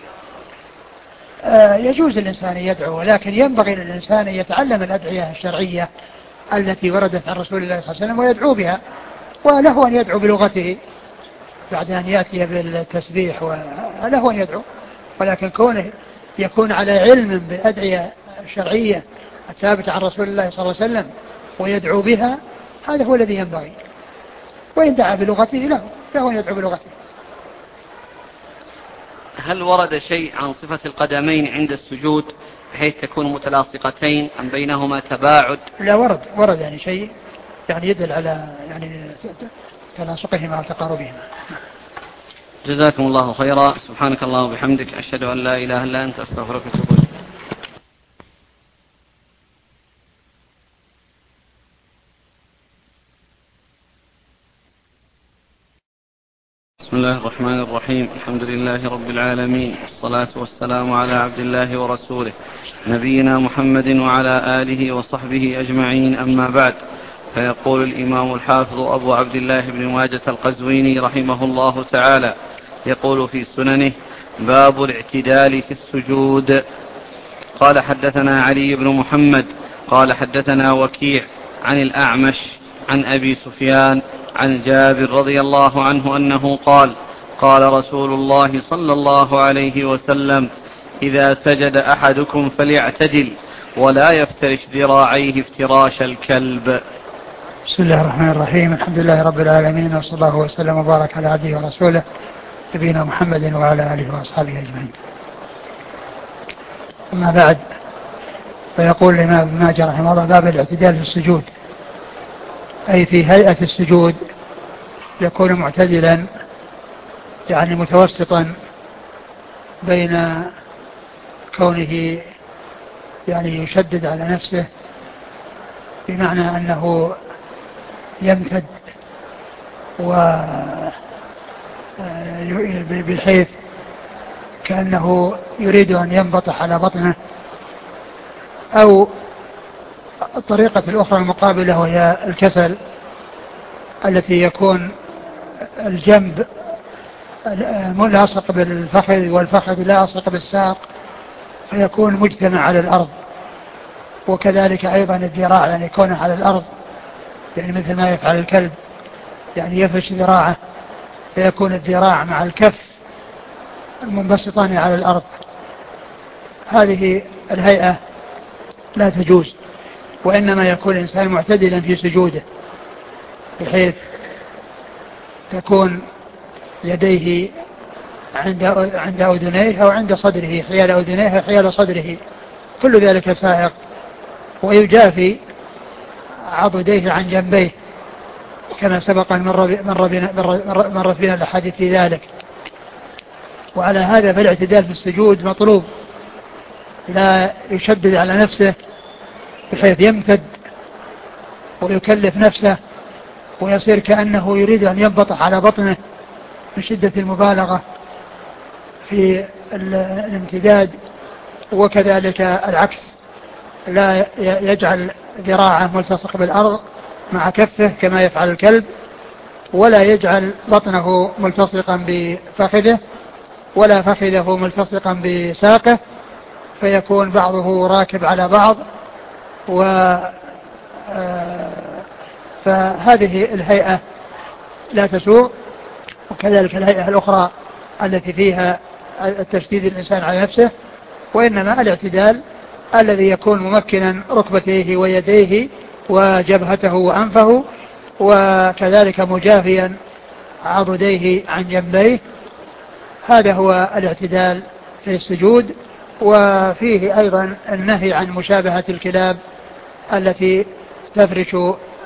يجوز الإنسان يدعو، ولكن ينبغي للإنسان أن يتعلم الأدعية الشرعية التي وردت عن رسول الله صلى الله عليه وسلم ويدعو بها، وله أن يدعو بلغته بعد أن يأتي بالتسبيح، وله أن يدعو، ولكن كونه يكون على علم بالأدعية الشرعية الثابتة عن رسول الله صلى الله عليه وسلم ويدعو بها، هذا هو الذي ينبغي. وإن دعا بلغته له أن يدعو بلغته. هل ورد شيء عن صفة القدمين عند السجود بحيث تكون متلاصقتين أم بينهما تباعد؟ لا، ورد يعني شيء يعني يدل على يعني تلاصقهما وتقاربهما. جزاكم الله خيرا. سبحانك اللهم وبحمدك، أشهد أن لا إله إلا أنت، أستغفرك وأتوب إليك. بسم الله الرحمن الرحيم. الحمد لله رب العالمين، والصلاة والسلام على عبد الله ورسوله نبينا محمد وعلى آله وصحبه أجمعين، أما بعد. فيقول الإمام الحافظ أبو عبد الله بن ماجة القزويني رحمه الله تعالى، يقول في سننه: باب الاعتدال في السجود. قال: حدثنا علي بن محمد قال: حدثنا وكيع عن الأعمش عن أبي سفيان عن جابر رضي الله عنه أنه قال: قال رسول الله صلى الله عليه وسلم: إذا سجد أحدكم فليعتدل ولا يفترش ذراعيه افتراش الكلب. بسم الله الرحمن الرحيم. الحمد لله رب العالمين، وصلى الله وسلم وبارك على عبده ورسوله نبينا محمد وعلى آله وأصحابه أجمعين. أما بعد، فيقول الإمام ابن ماجه رحمه الله: باب الاعتدال في السجود، أي في هيئة السجود يكون معتدلا، يعني متوسطا بين كونه يعني يشدد على نفسه، بمعنى أنه يمتد بحيث كأنه يريد أن ينبطح على بطنه، أو الطريقة الأخرى المقابلة وهي الكسل، التي يكون الجنب ملاصق بالفخذ والفخذ لاصق بالساق، فيكون مجتمع على الأرض. وكذلك أيضا الذراع، يعني يكون على الأرض، يعني مثل ما يفعل الكلب، يعني يفرش ذراعه فيكون الذراع مع الكف منبسطان على الأرض. هذه الهيئة لا تجوز، وإنما يكون الإنسان معتدلا في سجوده، بحيث تكون يديه عند أذنيه أو عند صدره، حيال أذنيه وحيال صدره، كل ذلك سائق. ويجافي عضديه عن جنبيه كما سبق أن مرت بنا الأحاديث في ذلك. وعلى هذا فالاعتدال في السجود مطلوب، لا يشدد على نفسه بحيث يمتد ويكلف نفسه ويصير كأنه يريد أن ينبطح على بطنه من شدة المبالغة في الامتداد. وكذلك العكس، لا يجعل ذراعه ملتصق بالأرض مع كفه كما يفعل الكلب، ولا يجعل بطنه ملتصقا بفخذه ولا فخذه ملتصقا بساقه، فيكون بعضه راكب على بعض. فهذه الهيئة لا تسوء. وكذلك الهيئة الأخرى التي فيها التشديد الإنسان على نفسه، وإنما الاعتدال الذي يكون ممكنا ركبتيه ويديه وجبهته وأنفه، وكذلك مجافيا عضديه عن جنبيه. هذا هو الاعتدال في السجود. وفيه أيضا النهي عن مشابهة الكلاب التي تفرش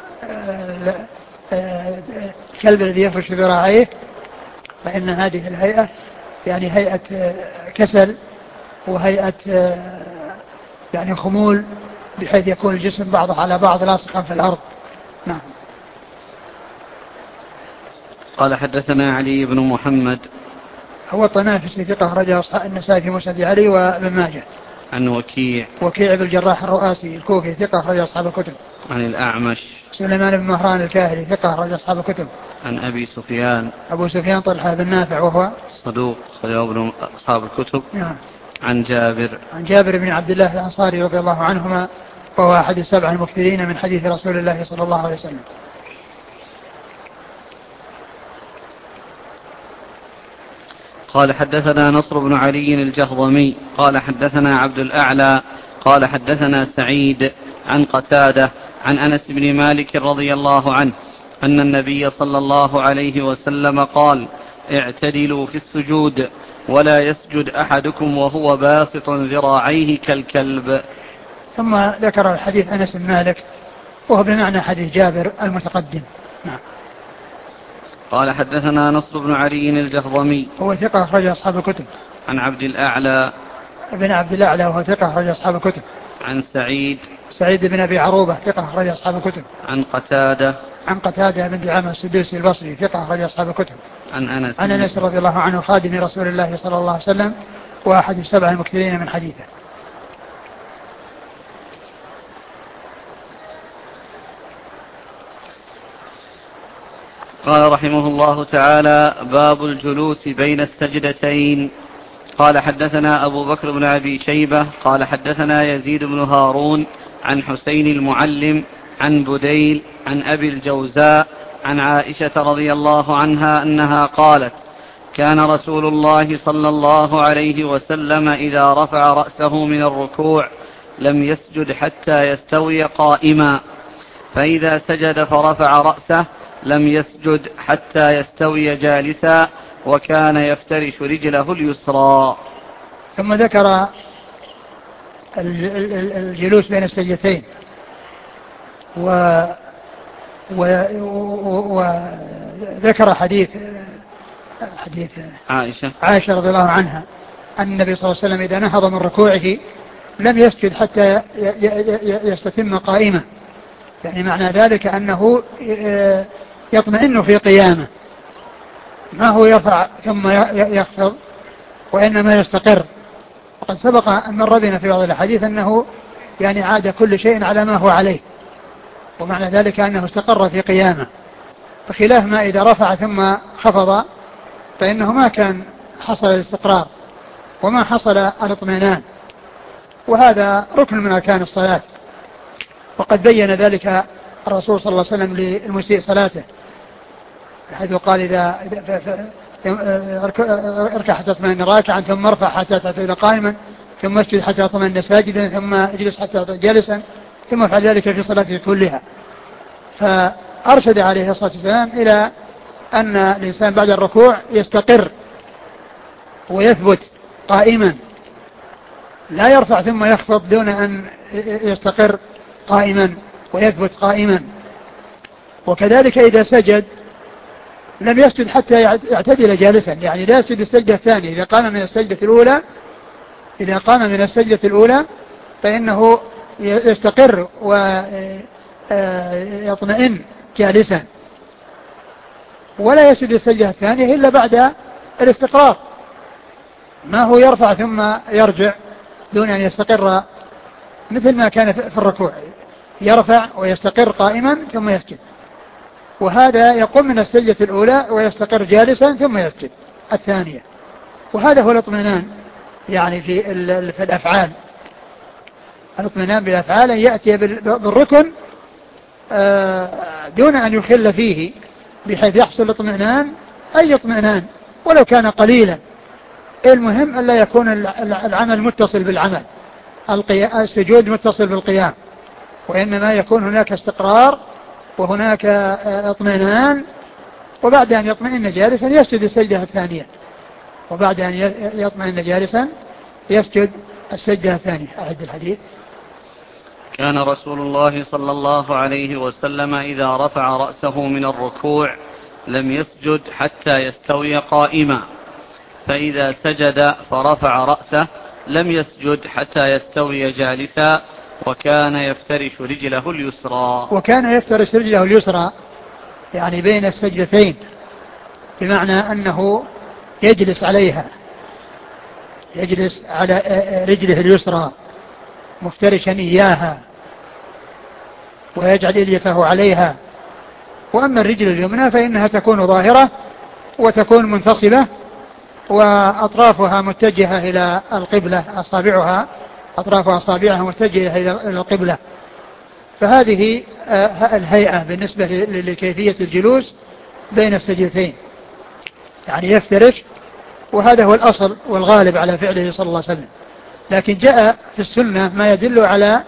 الكلب الذي يفرش ذراعيه، فإن هذه الهيئة يعني هيئة كسل وهيئة يعني خمول، بحيث يكون الجسم بعضه على بعض لاصقا في الأرض. نعم. قال حدثنا علي بن محمد هو الطنافسي ثقة رجع النسائي في مسند علي وابن ماجه. عن وكيع بن الجراح الرؤاسي الكوفي ثقة رجع أصحاب الكتب. عن الأعمش سليمان بن مهران الكاهلي ثقة رجع أصحاب الكتب. عن أبي سفيان أبو سفيان طلحة بن نافع وهو صدوق خرج أصحاب الكتب. نعم. عن جابر بن عبد الله الأنصاري رضي الله عنهما، وهو أحد السبع المكثرين من حديث رسول الله صلى الله عليه وسلم. قال حدثنا نصر بن علي الجهضمي قال حدثنا عبد الأعلى قال حدثنا سعيد عن قتادة عن أنس بن مالك رضي الله عنه أن النبي صلى الله عليه وسلم قال: اعتدلوا في السجود ولا يسجد أحدكم وهو باسط ذراعيه كالكلب. ثم ذكر الحديث أنس بن مالك وهو بمعنى حديث جابر المتقدم. نعم. قال حدثنا نصر بن علي الجهضمي هو ثقة أخرج أصحاب الكتب. عن عبد الأعلى بن عبد الأعلى وهو ثقة أخرج أصحاب الكتب. عن سعيد بن أبي عروبة ثقة أخرج أصحاب الكتب. عن قتادة بن دعامة السدوسي البصري ثقة أخرج أصحاب الكتب. عن أنس رضي الله عنه خادم رسول الله صلى الله عليه وسلم وأحد السبع المكثرين من حديثه. قال رحمه الله تعالى: باب الجلوس بين السجدتين. قال حدثنا أبو بكر بن أبي شيبة قال حدثنا يزيد بن هارون عن حسين المعلم عن بديل عن أبي الجوزاء عن عائشة رضي الله عنها أنها قالت: كان رسول الله صلى الله عليه وسلم إذا رفع رأسه من الركوع لم يسجد حتى يستوي قائما، فإذا سجد فرفع رأسه لم يسجد حتى يستوي جالسا، وكان يفترش رجله اليسرى. ثم ذكر الجلوس بين السجدتين وذكر حديث عائشة رضي الله عنها أن النبي صلى الله عليه وسلم إذا نهض من ركوعه لم يسجد حتى يستتم قائمة، يعني معنى ذلك أنه يطمئن في قيامه، ما هو يرفع ثم يخفض وإنما يستقر. وقد سبق أن مر بنا في بعض الحديث أنه يعني عاد كل شيء على ما هو عليه، ومعنى ذلك أنه استقر في قيامه، بخلاف ما إذا رفع ثم خفض فإنه ما كان حصل الاستقرار وما حصل الاطمئنان، وهذا ركن من أركان الصلاة. وقد بين ذلك الرسول صلى الله عليه وسلم للمسيء صلاته، حيث قال إذا اركع حتى تطمئن راكعا، ثم ارفع حتى تعتدل قائما، ثم اسجد حتى تطمئن ساجدا، ثم اجلس حتى جالسا، ثم افعل ذلك في صلاته كلها. أرشد عليه الصلاة والسلام إلى أن الإنسان بعد الركوع يستقر ويثبت قائما، لا يرفع ثم يخفض دون أن يستقر قائما ويثبت قائما. وكذلك إذا سجد لم يسجد حتى يعتدل جالسا، يعني لا يسجد السجدة الثانية. إذا قام من السجدة الأولى فإنه يستقر ويطمئن جالسا، ولا يسجد السجدة الثانية إلا بعد الاستقرار، ما هو يرفع ثم يرجع دون أن يستقر مثل ما كان في الركوع، يرفع ويستقر قائما ثم يسجد. وهذا يقوم من السجدة الأولى ويستقر جالسا ثم يسجد الثانية. وهذا هو الاطمئنان يعني في الأفعال. الاطمئنان بالأفعال أن يأتي بالركن دون أن يخل فيه، بحيث يحصل اطمئنان، أي اطمئنان ولو كان قليلا. المهم ألا يكون العمل متصل بالعمل، السجود متصل بالقيام، وإنما يكون هناك استقرار وهناك اطمئنان. وبعد أن يطمئن جالسا يسجد السجدة الثانية، وبعد أن يطمئن جالسا يسجد السجدة الثانية. أعد الحديث. كان رسول الله صلى الله عليه وسلم إذا رفع رأسه من الركوع لم يسجد حتى يستوي قائما، فإذا سجد فرفع رأسه لم يسجد حتى يستوي جالسا، وكان يفترش رجله اليسرى يعني بين السجدتين، بمعنى أنه يجلس عليها، يجلس على رجله اليسرى مفترشا إياها ويجعل إليته عليها. وأما الرجل اليمنى فإنها تكون ظاهرة وتكون منتصبة وأطرافها متجهة إلى القبلة، أطراف أصابعها متجهة إلى القبلة. فهذه الهيئة بالنسبة لكيفية الجلوس بين السجدتين، يعني يفترش، وهذا هو الأصل والغالب على فعله صلى الله عليه وسلم. لكن جاء في السنة ما يدل على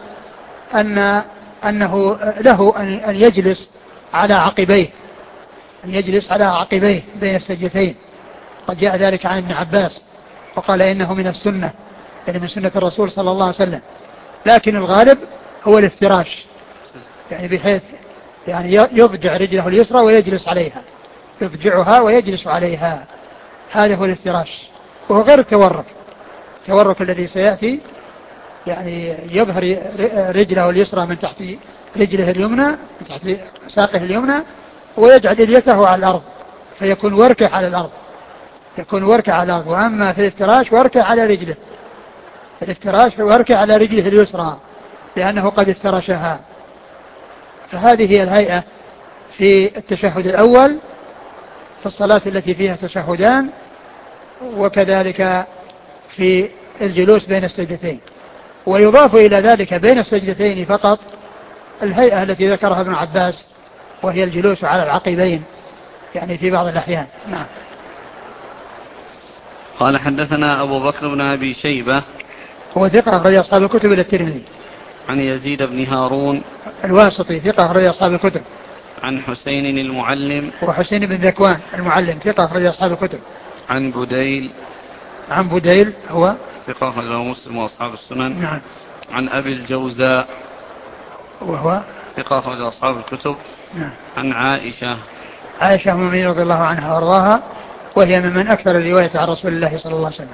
أنه له أن يجلس على عقبيه، بين السجدتين. قد جاء ذلك عن ابن عباس وقال إنه من السنة، يعني من سنة الرسول صلى الله عليه وسلم. لكن الغالب هو الافتراش، يعني بحيث يعني يضجع رجله اليسرى ويجلس عليها، يضجعها ويجلس عليها، هذا هو الافتراش، وهو غير التورك الذي سيأتي، يعني يظهر رجله اليسرى من تحت رجله اليمنى، من تحت ساقه اليمنى، ويجعل اليته على الأرض فيكون وركه على الأرض، وأما في الافتراش وركه على رجله، اليسرى لأنه قد افترشها. فهذه هي الهيئة في التشهد الأول في الصلاة التي فيها تشهدان، وكذلك في الجلوس بين السجدتين. ويضاف إلى ذلك بين السجدتين فقط الهيئة التي ذكرها ابن عباس، وهي الجلوس على العقبين، يعني في بعض الأحيان. نعم. قال حدثنا أبو بكر بن أبي شيبة، هو ثقة أخرج أصحاب الكتب إلى الترمذي. عن يزيد بن هارون الواسطي ثقة أخرج أصحاب الكتب. عن حسين المعلم، وحسين بن ذكوان المعلم ثقة أخرج أصحاب الكتب. عن بديل هو ثقة أخرج مسلم وأصحاب السنن. نعم. عن أبي الجوزاء وهو ثقة أخرج أصحاب الكتب. نعم. عن عائشة أم المؤمنين رضي الله عنها وارضاها، وهي ممن أكثر الرواية عن رسول الله صلى الله عليه وسلم.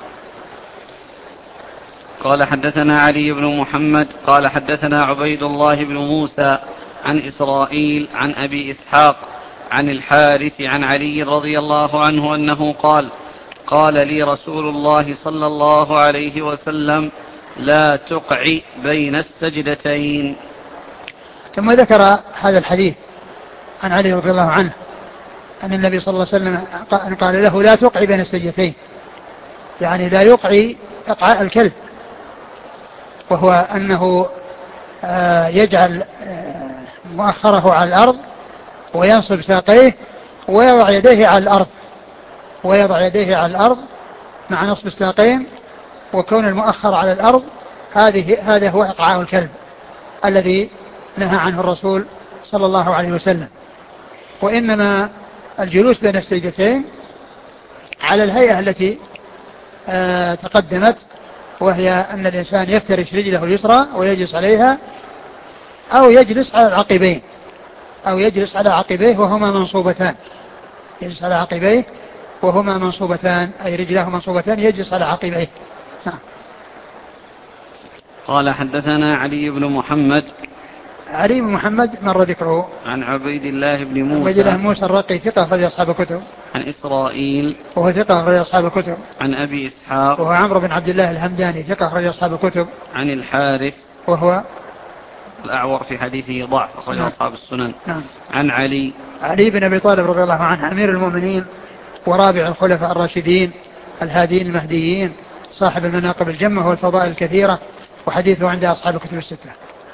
قال حدثنا علي بن محمد قال حدثنا عبيد الله بن موسى عن إسرائيل عن أبي إسحاق عن الحارث عن علي رضي الله عنه أنه قال لي رسول الله صلى الله عليه وسلم: لا تقعي بين السجدتين. ثم ذكر هذا الحديث عن علي رضي الله عنه أن النبي صلى الله عليه وسلم قال له: لا تقعي بين السجدتين، يعني لا يقعي إقعاء الكلب، وهو أنه يجعل مؤخره على الأرض وينصب ساقيه ويضع يديه على الأرض مع نصب الساقين وكون المؤخر على الأرض. هذا هو إقعاء الكلب الذي نهى عنه الرسول صلى الله عليه وسلم. وإنما الجلوس بين السجدتين على الهيئة التي تقدمت، وهي أن الإنسان يفترش رجله اليسرى ويجلس عليها، أو يجلس على العقبين، أو يجلس على عقبيه وهما منصوبتان، يجلس على عقبيه وهما منصوبتان، أي رجلاه منصوبتان يجلس على عقبيه. قال حدثنا علي بن محمد. علي بن محمد مر ذكره. عن عبيد الله بن موسى. عبيد الله موسى الرقي ثقة أخرج أصحاب الكتب. عن إسرائيل وهو ثقة أخرج أصحاب الكتب. عن أبي إسحاق وهو عمرو بن عبد الله الهمداني ثقة أخرج أصحاب الكتب. عن الحارث وهو الأعور في حديثه ضعف أخرج أصحاب السنن. نعم. عن علي بن أبي طالب رضي الله عنه أمير المؤمنين ورابع الخلفاء الراشدين الهادين المهديين صاحب المناقب الجمة والفضائل الكثيرة، وحديثه عند أصحاب الكتب الستة.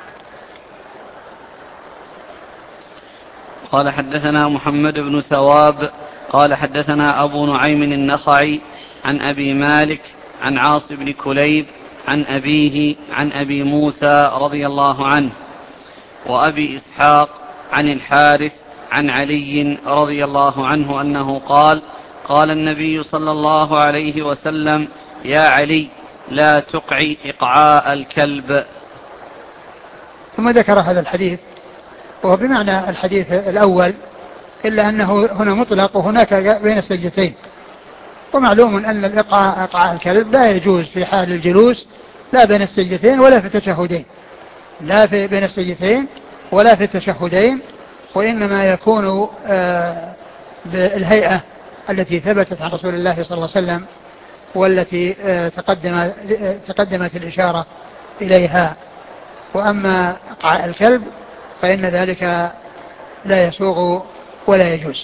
قال حدثنا محمد بن ثواب قال حدثنا أبو نعيم النخعي عن أبي مالك عن عاص بن كليب عن أبيه عن أبي موسى رضي الله عنه، وأبي إسحاق عن الحارث عن علي رضي الله عنه أنه قال: قال النبي صلى الله عليه وسلم: يا علي لا تقعي إقعاء الكلب. ثم ذكر هذا الحديث وهو بمعنى الحديث الأول، إلا أنه هنا مطلق وهناك بين السجدتين. ومعلوم أن إقعاء الكلب لا يجوز في حال الجلوس، لا بين السجدتين ولا في التشهدين، لا في بين السجدتين ولا في التشهدين، وإنما يكون بالهيئة التي ثبتت عن رسول الله صلى الله عليه وسلم، والتي تقدمت الإشارة إليها. وأما إقعاء الكلب فإن ذلك لا يسوغ ولا يجوز.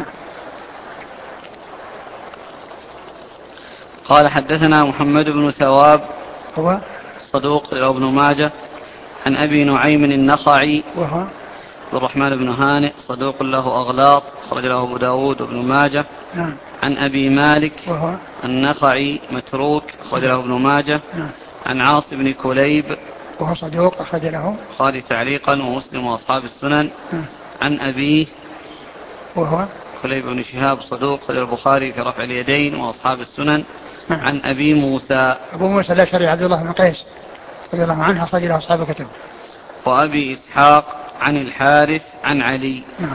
قال حدثنا محمد بن ثواب هو صدوق ابن ماجه عن أبي نعيم النخعي وهو عبد الرحمن بن هانئ صدوق له أغلاط أخرج له أبو داود وابن ماجه. نعم. عن أبي مالك وهو النخعي متروك أخرج له ابن ماجه. نعم. عن عاص بن كليب وهو صدوق أخرج له البخاري تعليقا ومسلم وأصحاب السنن. نعم. عن أبيه وهو كليب بن شهاب صدوق أخرج البخاري في رفع اليدين وأصحاب السنن. نعم. عن أبي موسى أبو موسى الأشعري عبد الله بن قيس رضي الله عنه أخرج له أصحاب الكتب. وأبي إسحاق عن الحارث عن علي. نعم.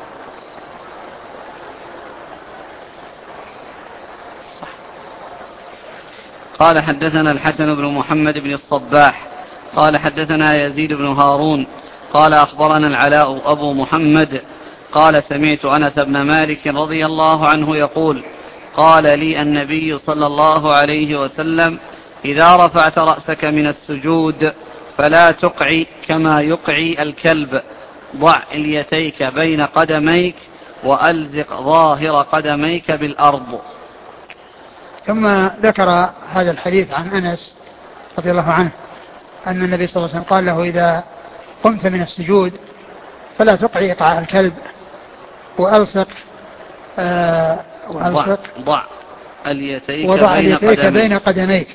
قال حدثنا الحسن بن محمد بن الصباح قال حدثنا يزيد بن هارون قال أخبرنا العلاء أبو محمد قال سمعت أنس بن مالك رضي الله عنه يقول: قال لي النبي صلى الله عليه وسلم: إذا رفعت رأسك من السجود فلا تقعي كما يقعي الكلب، ضع اليتيك بين قدميك وألزق ظاهر قدميك بالأرض. ثم ذكر هذا الحديث عن أنس رضي الله عنه أن النبي صلى الله عليه وسلم قال له: إذا قمت من السجود فلا تقعي إقعاء الكلب، وألصق ضع اليتيك بين قدميك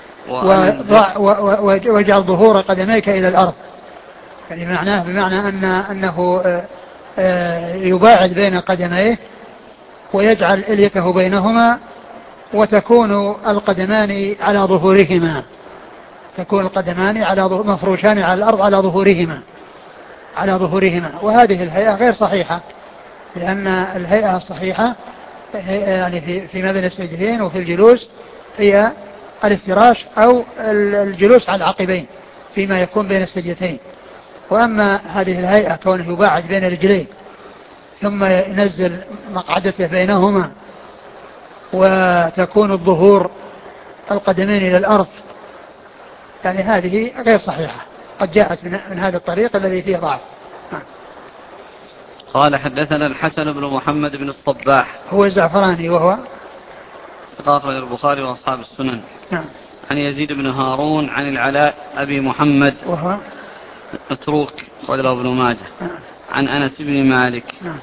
واجعل ظهور قدميك إلى الأرض. يعني معناه بمعنى أنه يباعد بين قدميه ويجعل إليته بينهما، وتكون القدمان على ظهورهما، تكون القدمان مفروشان على الأرض على ظهورهما. وهذه الهيئة غير صحيحة، لأن الهيئة الصحيحة يعني فيما بين السجدين وفي الجلوس هي الافتراش أو الجلوس على العقبين فيما يكون بين السجدتين. وأما هذه الهيئة كونه يباعد بين رجليه ثم ينزل مقعدته بينهما وتكون الظهور القدمين إلى الأرض، يعني هذه غير صحيحة، قد جاءت من هذا الطريق الذي فيه ضعف. قال حدثنا الحسن بن محمد بن الصباح هو الزعفراني وهو ثقة البخاري وأصحاب السنن. نعم. عن يزيد بن هارون عن العلاء أبي محمد وهو متروك أخرج له ابن ماجه. نعم. عن أنس بن مالك. نعم.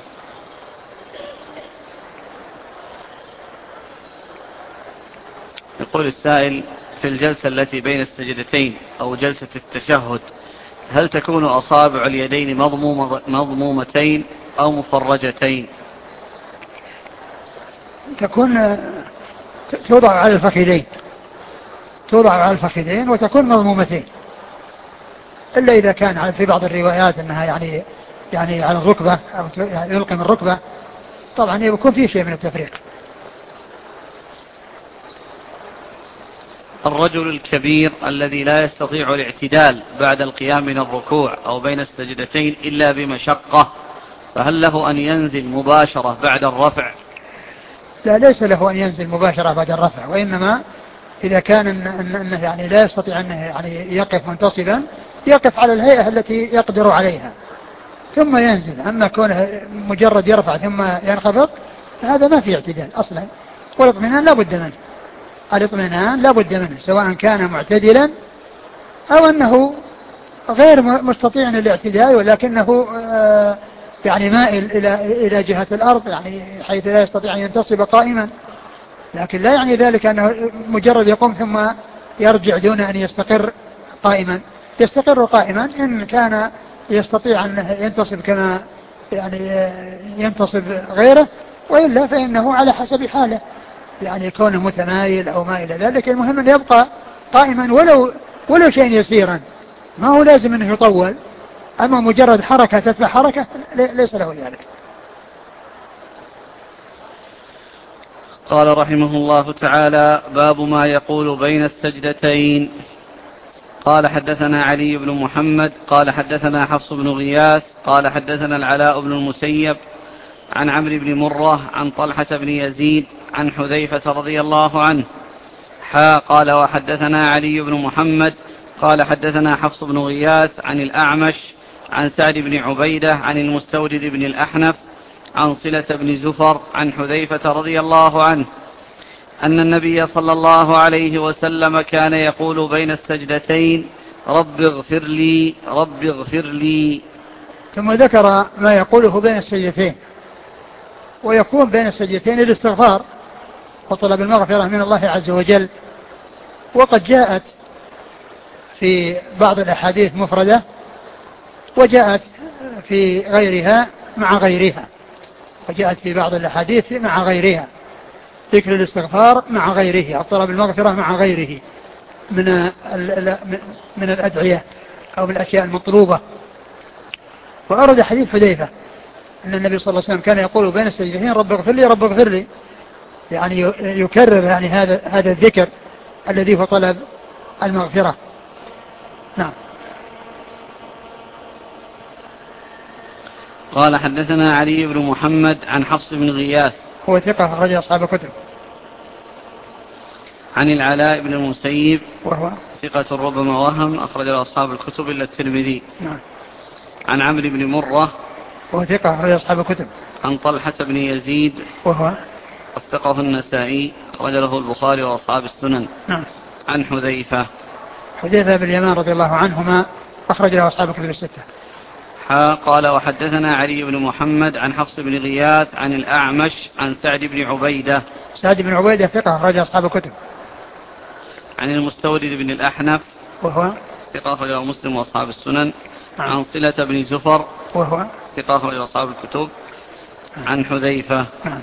يقول السائل: في الجلسة التي بين السجدتين أو جلسة التشهد هل تكون أصابع اليدين مضمومتين أو مفرجتين؟ تكون توضع على الفخذين وتكون مضمومتين، إلا إذا كان في بعض الروايات أنها يعني على الركبة أو يلقي من الركبة، طبعا يكون فيه شيء من التفريق. الرجل الكبير الذي لا يستطيع الاعتدال بعد القيام من الركوع أو بين السجدتين إلا بمشقة، فهل له أن ينزل مباشرة بعد الرفع؟ لا، ليس له أن ينزل مباشرة بعد الرفع، وإنما إذا كان أنه يعني لا يستطيع أنه يعني يقف منتصبا، يقف على الهيئة التي يقدر عليها ثم ينزل. أما كونه مجرد يرفع ثم ينخفض هذا ما في اعتدال أصلا، والاطمئنان لا بد منه، سواء كان معتدلا أو أنه غير مستطيع الاعتدال ولكنه يعني مائل إلى جهة الأرض، يعني حيث لا يستطيع أن ينتصب قائما، لكن لا يعني ذلك أنه مجرد يقوم ثم يرجع دون أن يستقر قائما. يستقر قائما إن كان يستطيع أن ينتصب كما يعني ينتصب غيره، وإلا فإنه على حسب حاله، يعني يكون متمايل أو ما إلى ذلك. المهم أن يبقى قائما ولو شيء يسيرا، ما هو لازم أنه يطول، أما مجرد حركة تتبع حركة ليس له ذلك. قال رحمه الله تعالى: باب ما يقول بين السجدتين. قال حدثنا علي بن محمد قال حدثنا حفص بن غياث قال حدثنا العلاء بن المسيب عن عمرو بن مرة عن طلحة بن يزيد عن حذيفة رضي الله عنه قال وحدثنا علي بن محمد قال حدثنا حفص بن غياث عن الأعمش عن سعد بن عبيدة عن المستورد بن الأحنف عن صلة بن زفر عن حذيفة رضي الله عنه أن النبي صلى الله عليه وسلم كان يقول بين السجدتين: رب اغفر لي رب اغفر لي. ثم ذكر ما يقوله بين السجدتين، ويكون بين السجدتين الاستغفار وطلب المغفرة من الله عز وجل. وقد جاءت في بعض الأحاديث مفردة، وجاءت في غيرها مع غيرها، ذكر الاستغفار مع غيره، طلب المغفرة مع غيره من الأدعية أو من الأشياء المطلوبة. وأرد حديث حذيفة أن النبي صلى الله عليه وسلم كان يقول بين السجدتين: رب اغفر لي رب اغفر لي، يعني يكرر يعني هذا الذكر الذي هو طلب المغفرة. نعم. قال حدثنا علي بن محمد عن حفص بن غياث هو ثقة أخرج أصحاب الكتب. عن العلاء بن المسيب وهو ثقة ربما وهم أخرج أصحاب الكتب إلا الترمذي. نعم. عن عمرو بن مرة وهو ثقة أخرج أصحاب الكتب. عن طلحة بن يزيد وهو وثقه النسائي أخرج له البخاري وأصحاب السنن. نعم. عن حذيفة بن اليمان رضي الله عنهما أخرج له أصحاب الكتب الستة. قال وحدثنا علي بن محمد عن حفص بن غياث عن الأعمش عن سعد بن عبيدة ثقة أخرج أصحاب الكتب. عن المستورد بن الأحنف وهو ثقة أخرج مسلم وأصحاب السنن. نعم. عن صلة بن زفر وهو ثقة أخرج أصحاب الكتب. نعم. عن حذيفة. نعم.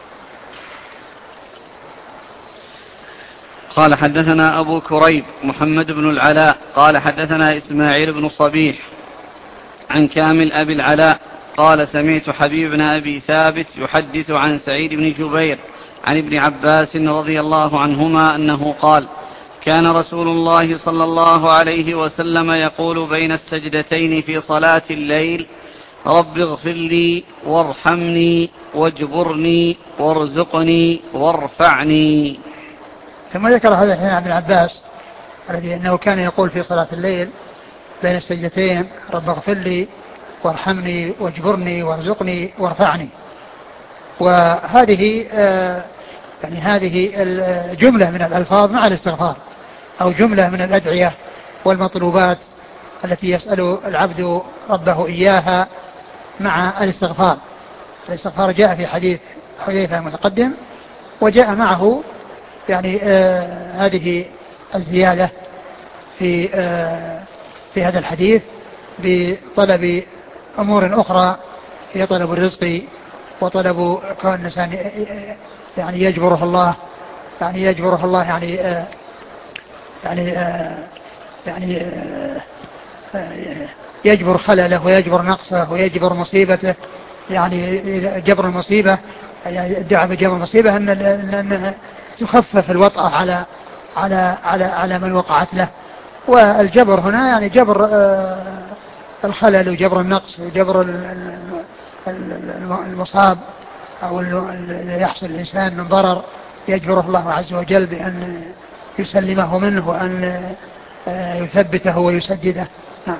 قال حدثنا أبو كريب محمد بن العلاء قال حدثنا إسماعيل بن صبيح عن كامل أبي العلاء قال سمعت حبيب بن أبي ثابت يحدث عن سعيد بن جبير عن ابن عباس رضي الله عنهما أنه قال: كان رسول الله صلى الله عليه وسلم يقول بين السجدتين في صلاة الليل: رب اغفر لي وارحمني واجبرني وارزقني وارفعني. ثم ذكر هذا الحين عن ابن عباس الذي أنه كان يقول في صلاة الليل بين السجدتين: رب اغفر لي وارحمني واجبرني وارزقني وارفعني. وهذه يعني هذه الجملة من الألفاظ مع الاستغفار، أو جملة من الأدعية والمطلوبات التي يسأل العبد ربه إياها مع الاستغفار. الاستغفار جاء في حديث حذيفة المتقدم، وجاء معه يعني هذه الزيادة في هذا الحديث، بطلب أمور أخرى هي طلب الرزق وطلب كون الإنسان يعني يجبره الله، يعني يجبر خلله ويجبر نقصه ويجبر مصيبته. يعني جبر المصيبة، يعني الدعاء بجبر المصيبة أن تخفف الوطأة على من وقعت له. والجبر هنا يعني جبر الخلل وجبر النقص وجبر المصاب أو اللي يحصل الإنسان من ضرر، يجبره الله عز وجل بأن يسلمه منه وأن يثبته ويسدده. نعم.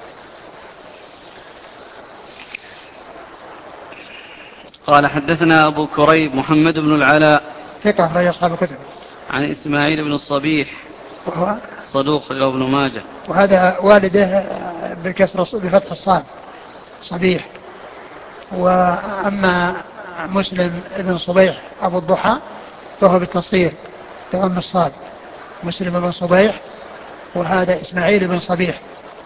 قال حدثنا أبو كريب محمد بن العلاء ثقة أخرج أصحاب الكتب. عن إسماعيل بن الصبيح وهو صدوق له ابن ماجه. وهذا والده بفتح الصاد صبيح. وأما مسلم بن صبيح أبو الضحى فهو بالتصغير بضم الصاد، مسلم بن صبيح، وهذا إسماعيل بن صبيح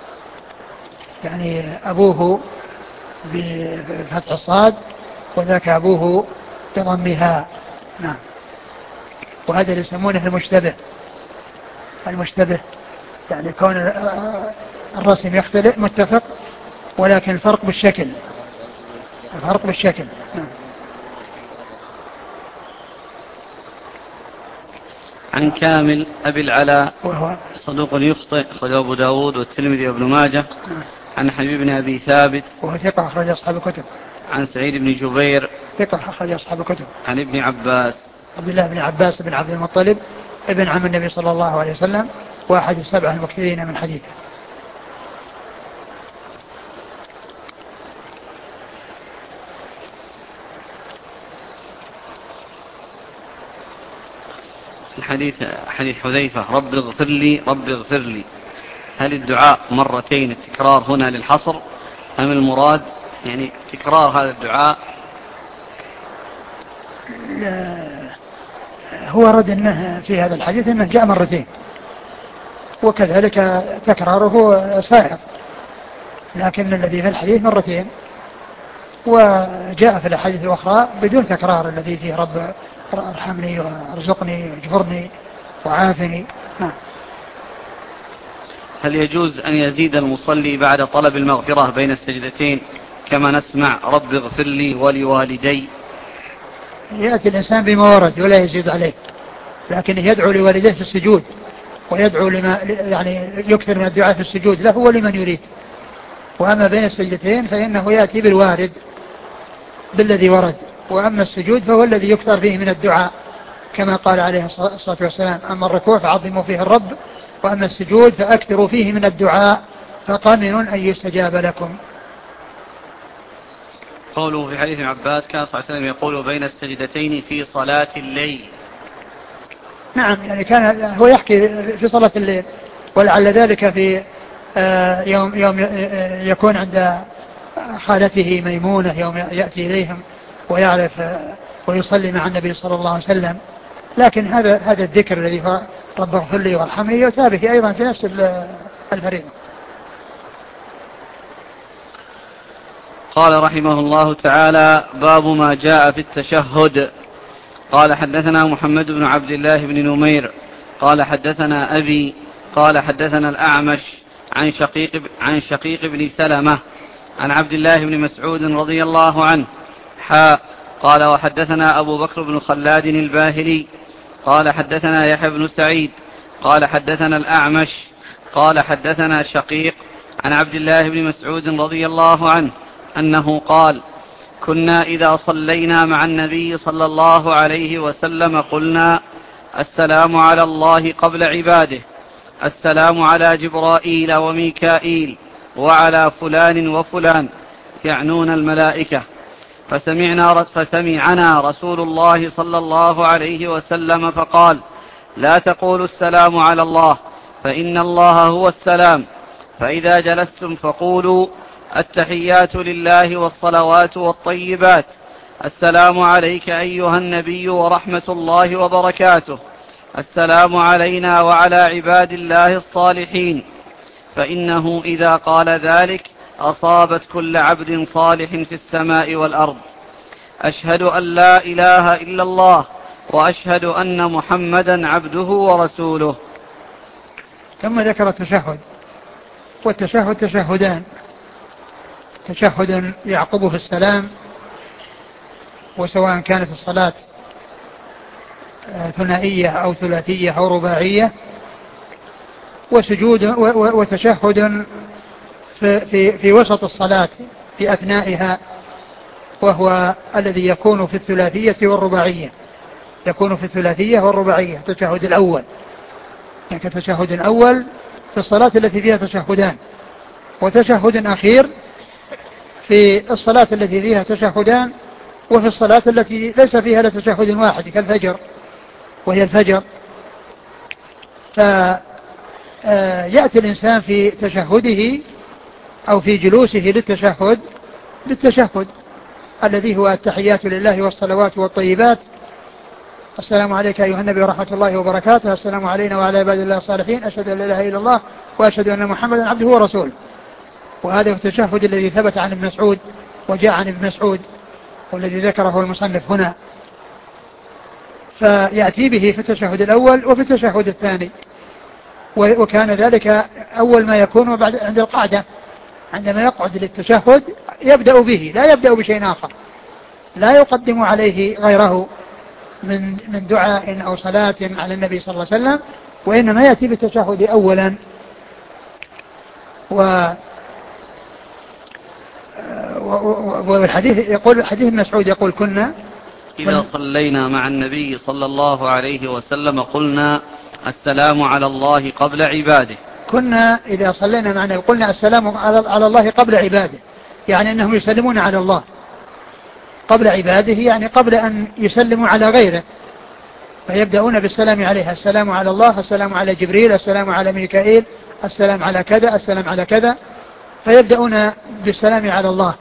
يعني أبوه بفتح الصاد وذاك أبوه بضمها. نعم. وهذا اللي يسمونه المشتبه يعني كون الرسم يختلف متفق ولكن الفرق بالشكل. نعم. عن كامل أبي العلاء وهو صدوق يخطئ أخرج أبو داود والترمذي وابن ماجه. عن حبيب بن أبي ثابت وهو ثقة أخرج أصحاب الكتب. عن سعيد بن جبير ثقة أخرج أصحاب الكتب. عن ابن عباس عبد الله بن عباس بن عبد المطلب ابن عم النبي صلى الله عليه وسلم واحد السبعة المكثرين من حديثه. حديث حذيفة رب اغفر لي، هل الدعاء مرتين التكرار هنا للحصر أم المراد يعني تكرار هذا الدعاء؟ هو رد أنه في هذا الحديث أنه جاء مرتين وكذلك تكراره سائر، لكن الذي في الحديث مرتين، وجاء في الحديث الأخرى بدون تكرار الذي فيه رب ارحمني وارزقني واجبرني وعافني. هل يجوز أن يزيد المصلي بعد طلب المغفرة بين السجدتين كما نسمع رب اغفر لي ولوالدي؟ يأتي الإنسان بما ورد ولا يزيد عليه، لكن يدعو لوالديه في السجود ويدعو لما يعني يكثر من الدعاء في السجود له ولمن يريد. وأما بين السجدتين فإنه يأتي بالوارد بالذي ورد، وأما السجود فهو الذي يكثر فيه من الدعاء كما قال عليه الصلاة والسلام أما الركوع فعظموا فيه الرب وأما السجود فأكثروا فيه من الدعاء فقامن أن يستجاب لكم. قوله في حديث عباس كان صلى الله عليه وسلم يقول بين السجدتين في صلاة الليل. نعم، يعني كان هو يحكي في صلاة الليل، ولعل ذلك في يوم يكون عند خالته ميمونة، يوم يأتي إليهم ويعرف ويصلي مع النبي صلى الله عليه وسلم. لكن هذا الذكر الذي هو رب اغفر لي وارحمني يتابه أيضا في نفس الفريضة. قال رحمه الله تعالى باب ما جاء في التشهد. قال حدثنا محمد بن عبد الله بن نمير قال حدثنا أبي قال حدثنا الأعمش عن شقيق بن سلمة عن عبد الله بن مسعود رضي الله عنه قال وحدثنا أبو بكر بن خلاد الباهلي قال حدثنا يحيى بن سعيد قال حدثنا الأعمش قال حدثنا شقيق عن عبد الله بن مسعود رضي الله عنه أنه قال كنا إذا صلينا مع النبي صلى الله عليه وسلم قلنا السلام على الله قبل عباده، السلام على جبرائيل وميكائيل وعلى فلان وفلان، يعنون الملائكة. فسمعنا رسول الله صلى الله عليه وسلم فقال لا تقولوا السلام على الله فإن الله هو السلام، فإذا جلستم فقولوا التحيات لله والصلوات والطيبات، السلام عليك أيها النبي ورحمة الله وبركاته، السلام علينا وعلى عباد الله الصالحين. فإنه إذا قال ذلك أصابت كل عبد صالح في السماء والأرض. أشهد أن لا إله إلا الله وأشهد أن محمدا عبده ورسوله. ثم ذكر التشهد، والتشهد تشهدان: تشهد يعقبه السلام، وسواء كانت الصلاة ثنائية أو ثلاثية أو رباعية، وسجود وتشهد في وسط الصلاة في أثنائها، وهو الذي يكون في الثلاثية والرباعية، يكون في الثلاثية والرباعية. التشهد الأول يعني كتشهد الأول في الصلاة التي فيها تشهدان، وتشهد أخير في الصلاة التي فيها تشهدان، وفي الصلاة التي ليس فيها لتشهد واحد كالفجر، وهي الفجر. فيأتي الإنسان في تشهده أو في جلوسه للتشهد بالتشهد الذي هو التحيات لله والصلوات والطيبات: السلام عليك أيها النبي ورحمة الله وبركاته، السلام علينا وعلى عباد الله الصالحين، أشهد أن لا إله إلا الله وأشهد أن محمدا عبده ورسوله. وهذا هو التشهد الذي ثبت عن ابن مسعود وجاء عن ابن مسعود، والذي ذكره المصنف هنا. فيأتي به في التشهد الأول وفي التشهد الثاني، وكان ذلك أول ما يكون بعد عند القعدة، عندما يقعد للتشهد يبدأ به، لا يبدأ بشيء آخر، لا يقدم عليه غيره من دعاء أو صلاة على النبي صلى الله عليه وسلم، وإنما يأتي بالتشهد أولا. والحديث يقول، حديث ابن مسعود يقول: كنا إذا صلينا مع النبي صلى الله عليه وسلم قلنا السلام على الله قبل عباده. كنا إذا صلينا مع النبي قلنا السلام على الله قبل عباده، يعني أنهم يسلمون على الله قبل عباده، يعني قبل أن يسلموا على غيره، فيبدأون بالسلام عليه: السلام على الله، السلام على جبريل، السلام على ميكائيل، السلام على كذا، السلام على كذا، فيبدأون بالسلام على الله،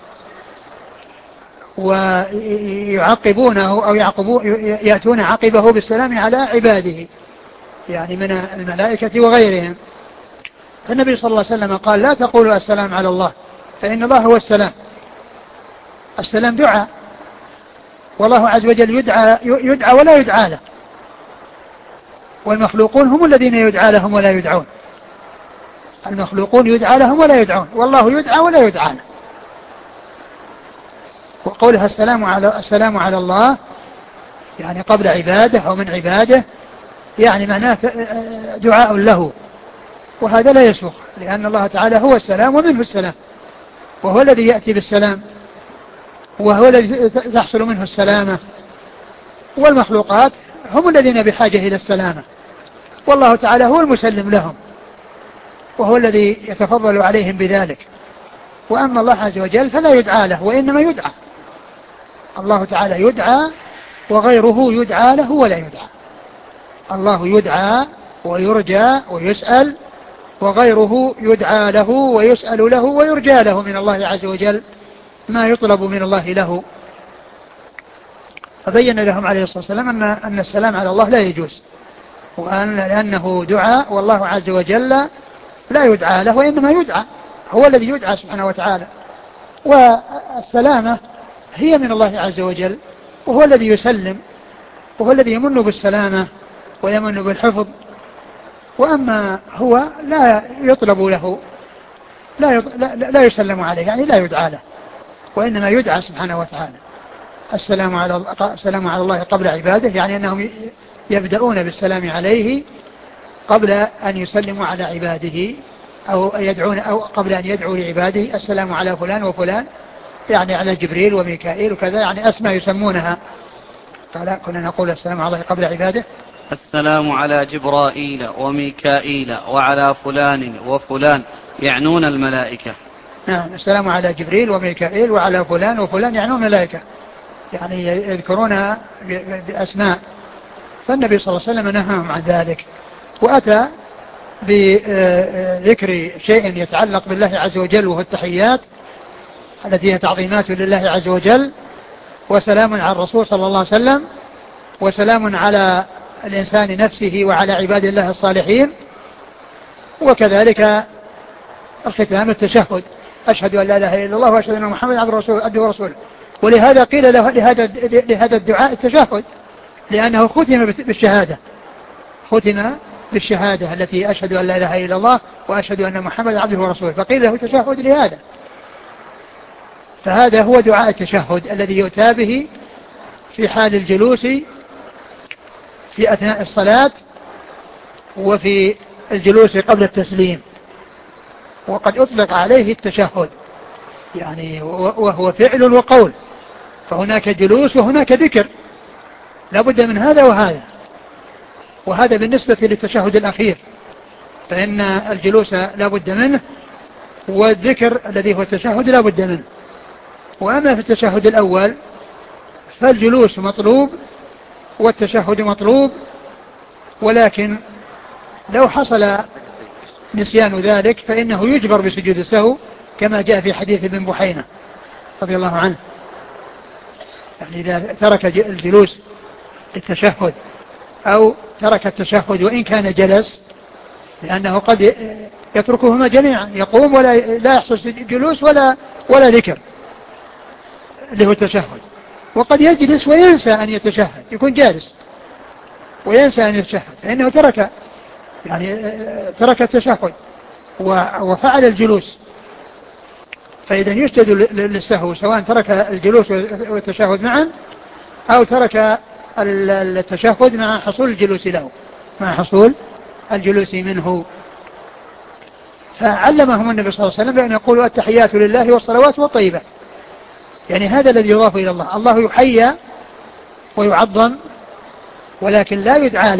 ويعقبونه أو يأتون عقبه بالسلام على عباده، يعني من الملائكة وغيرهم. فالنبي صلى الله عليه وسلم قال: لا تقولوا السلام على الله، فإن الله هو السلام. السلام دعاء، والله عز وجل يدعى ولا يدعى له، والمخلوقون هم الذين يدعى لهم ولا يدعون. المخلوقون يدعى لهم ولا يدعون، والله يدعى ولا يدعى له. وقولها السلام على الله يعني قبل عباده أو من عباده، يعني معناه دعاء له، وهذا لا يسوغ، لأن الله تعالى هو السلام ومنه السلام، وهو الذي يأتي بالسلام، وهو الذي تحصل منه السلامة، والمخلوقات هم الذين بحاجة إلى السلامة، والله تعالى هو المسلم لهم، وهو الذي يتفضل عليهم بذلك. وأما الله عز وجل فلا يدعى له، وإنما يدعى. الله تعالى يدعى وغيره يدعى له ولا يدعى. الله يدعى ويرجى ويسأل، وغيره يدعى له ويسأل له ويرجى له من الله عز وجل ما يطلب من الله له. فبين لهم عليه الصلاة والسلام أن السلام على الله لا يجوز، لأنه دعاء، والله عز وجل لا يدعى له وإنما يدعى، هو الذي يدعى سبحانه وتعالى. والسلامة هي من الله عز وجل، وهو الذي يسلم، وهو الذي يمن بالسلامة ويمن بالحفظ. وأما هو لا يطلب له، لا يسلم عليه، يعني لا يدعى له، وإنما يدعى سبحانه وتعالى. السلام على الله قبل عباده، يعني أنهم يبدأون بالسلام عليه قبل أن يسلموا على عباده، أو يدعون، أو قبل أن يدعوا لعباده: السلام على فلان وفلان، يعني على جبريل وميكائيل وكذا، يعني أسماء يسمونها. قال: كنا نقول السلام على الله قبل عباده: السلام على جبرائيل وميكائيل وعلى فلان وفلان، يعنون الملائكة. نعم، السلام على جبريل وميكائيل وعلى فلان وفلان، يعنون الملائكة، يعني يذكرونها بأسماء. فالنبي صلى الله عليه وسلم نهاهم عن ذلك، وأتى بذكر شيء يتعلق بالله عز وجل، وهو التحيات التي هي تعظيمات لله عز وجل، وسلام على الرسول صلى الله عليه وسلم، وسلام على الإنسان نفسه وعلى عباد الله الصالحين. وكذلك الختام التشهد، أشهد أن لا إله إلا الله وأشهد أن محمدا عبده ورسوله. ولهذا قيل له لهذا الدعاء التشهد، لأنه ختم بالشهادة، ختم بالشهادة التي أشهد أن لا إله إلا الله وأشهد أن محمدا عبده ورسوله، فقيل له تشهد لهذا. فهذا هو دعاء التشهد الذي يؤتى به في حال الجلوس في أثناء الصلاة وفي الجلوس قبل التسليم. وقد أطلق عليه التشهد يعني وهو فعل وقول، فهناك جلوس وهناك ذكر، لا بد من هذا وهذا. وهذا بالنسبة للتشهد الأخير، فإن الجلوس لا بد منه، والذكر الذي هو التشهد لا بد منه. وأما في التشهد الأول فالجلوس مطلوب والتشهد مطلوب، ولكن لو حصل نسيان ذلك فإنه يجبر بسجود السهو، كما جاء في حديث ابن بحينة رضي الله عنه، يعني إذا ترك الجلوس للتشهد أو ترك التشهد وإن كان جلس، لأنه قد يتركهما جميعا، يقوم ولا يحصل جلوس ولا ذكر اللي هو التشهد، وقد يجلس وينسى أن يتشهد، يكون جالس وينسى أن يتشهد، فإنه ترك التشهد وفعل الجلوس. فإذا يسجد للسهو سواء ترك الجلوس والتشهد معا أو ترك التشهد مع حصول الجلوس له، مع حصول الجلوس منه. فعلمهم النبي صلى الله عليه وسلم بأن يقولوا التحيات لله والصلوات والطيبات، يعني هذا الذي يضاف إلى الله. الله يحيى ويعظم ولكن لا يدعى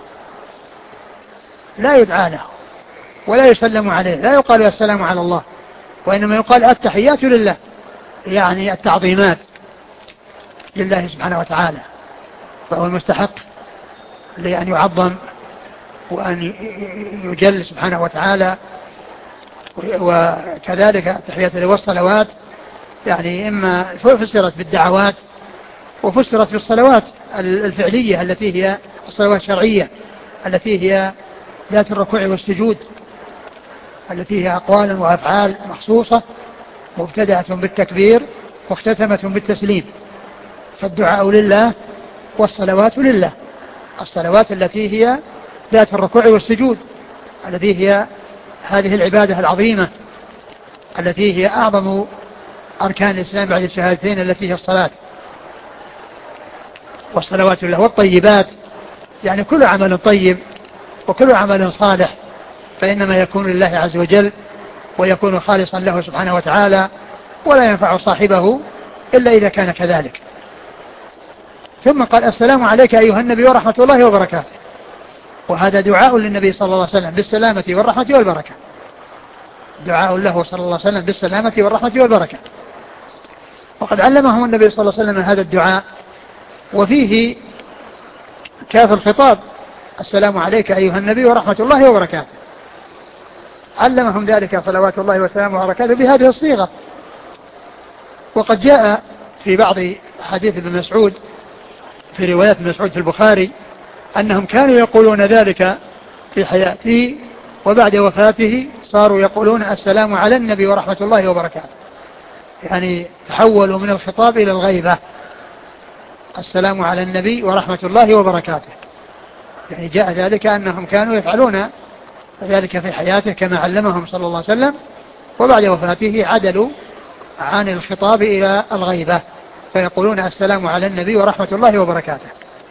له ولا يسلم عليه، لا يقال السلام على الله، وإنما يقال التحيات لله، يعني التعظيمات لله سبحانه وتعالى، فهو المستحق لأن يعظم وأن يجل سبحانه وتعالى. وكذلك التحيات له والصلوات يعني إما فسرت بالدعوات وفسرت بالصلوات الفعلية التي هي الصلوات الشرعية التي هي ذات الركوع والسجود، التي هي أقوال وأفعال مخصوصة مبتدأة بالتكبير واختتمة بالتسليم. فالدعاء لله والصلوات لله، الصلوات التي هي ذات الركوع والسجود التي هي هذه العبادة العظيمة التي هي أعظم أركان الإسلام بعد الشهادتين التي هي الصلاة. والصلوات لله والطيبات يعني كل عمل طيب وكل عمل صالح فإنما يكون لله عز وجل ويكون خالصا له سبحانه وتعالى، ولا ينفع صاحبه إلا إذا كان كذلك. ثم قال السلام عليك أيها النبي ورحمة الله وبركاته، وهذا دعاء للنبي صلى الله عليه وسلم بالسلامة والرحمة والبركة، دعاء له صلى الله عليه وسلم بالسلامة والرحمة والبركة. وقد علمهم النبي صلى الله عليه وسلم هذا الدعاء، وفيه كاف الخطاب السلام عليك أيها النبي ورحمة الله وبركاته، علمهم ذلك صلوات الله وسلامه وبركاته بهذه الصيغة. وقد جاء في بعض حديث ابن مسعود في روايات ابن مسعود في البخاري أنهم كانوا يقولون ذلك في حياته، وبعد وفاته صاروا يقولون السلام على النبي ورحمة الله وبركاته، يعني تحولوا من الخطاب إلى الغيبة، السلام على النبي ورحمة الله وبركاته. يعني جاء ذلك أنهم كانوا يفعلون ذلك في حياته كما علمهم صلى الله عليه وسلم، وبعد وفاته عدلوا عن الخطاب إلى الغيبة فيقولون السلام على النبي ورحمة الله وبركاته.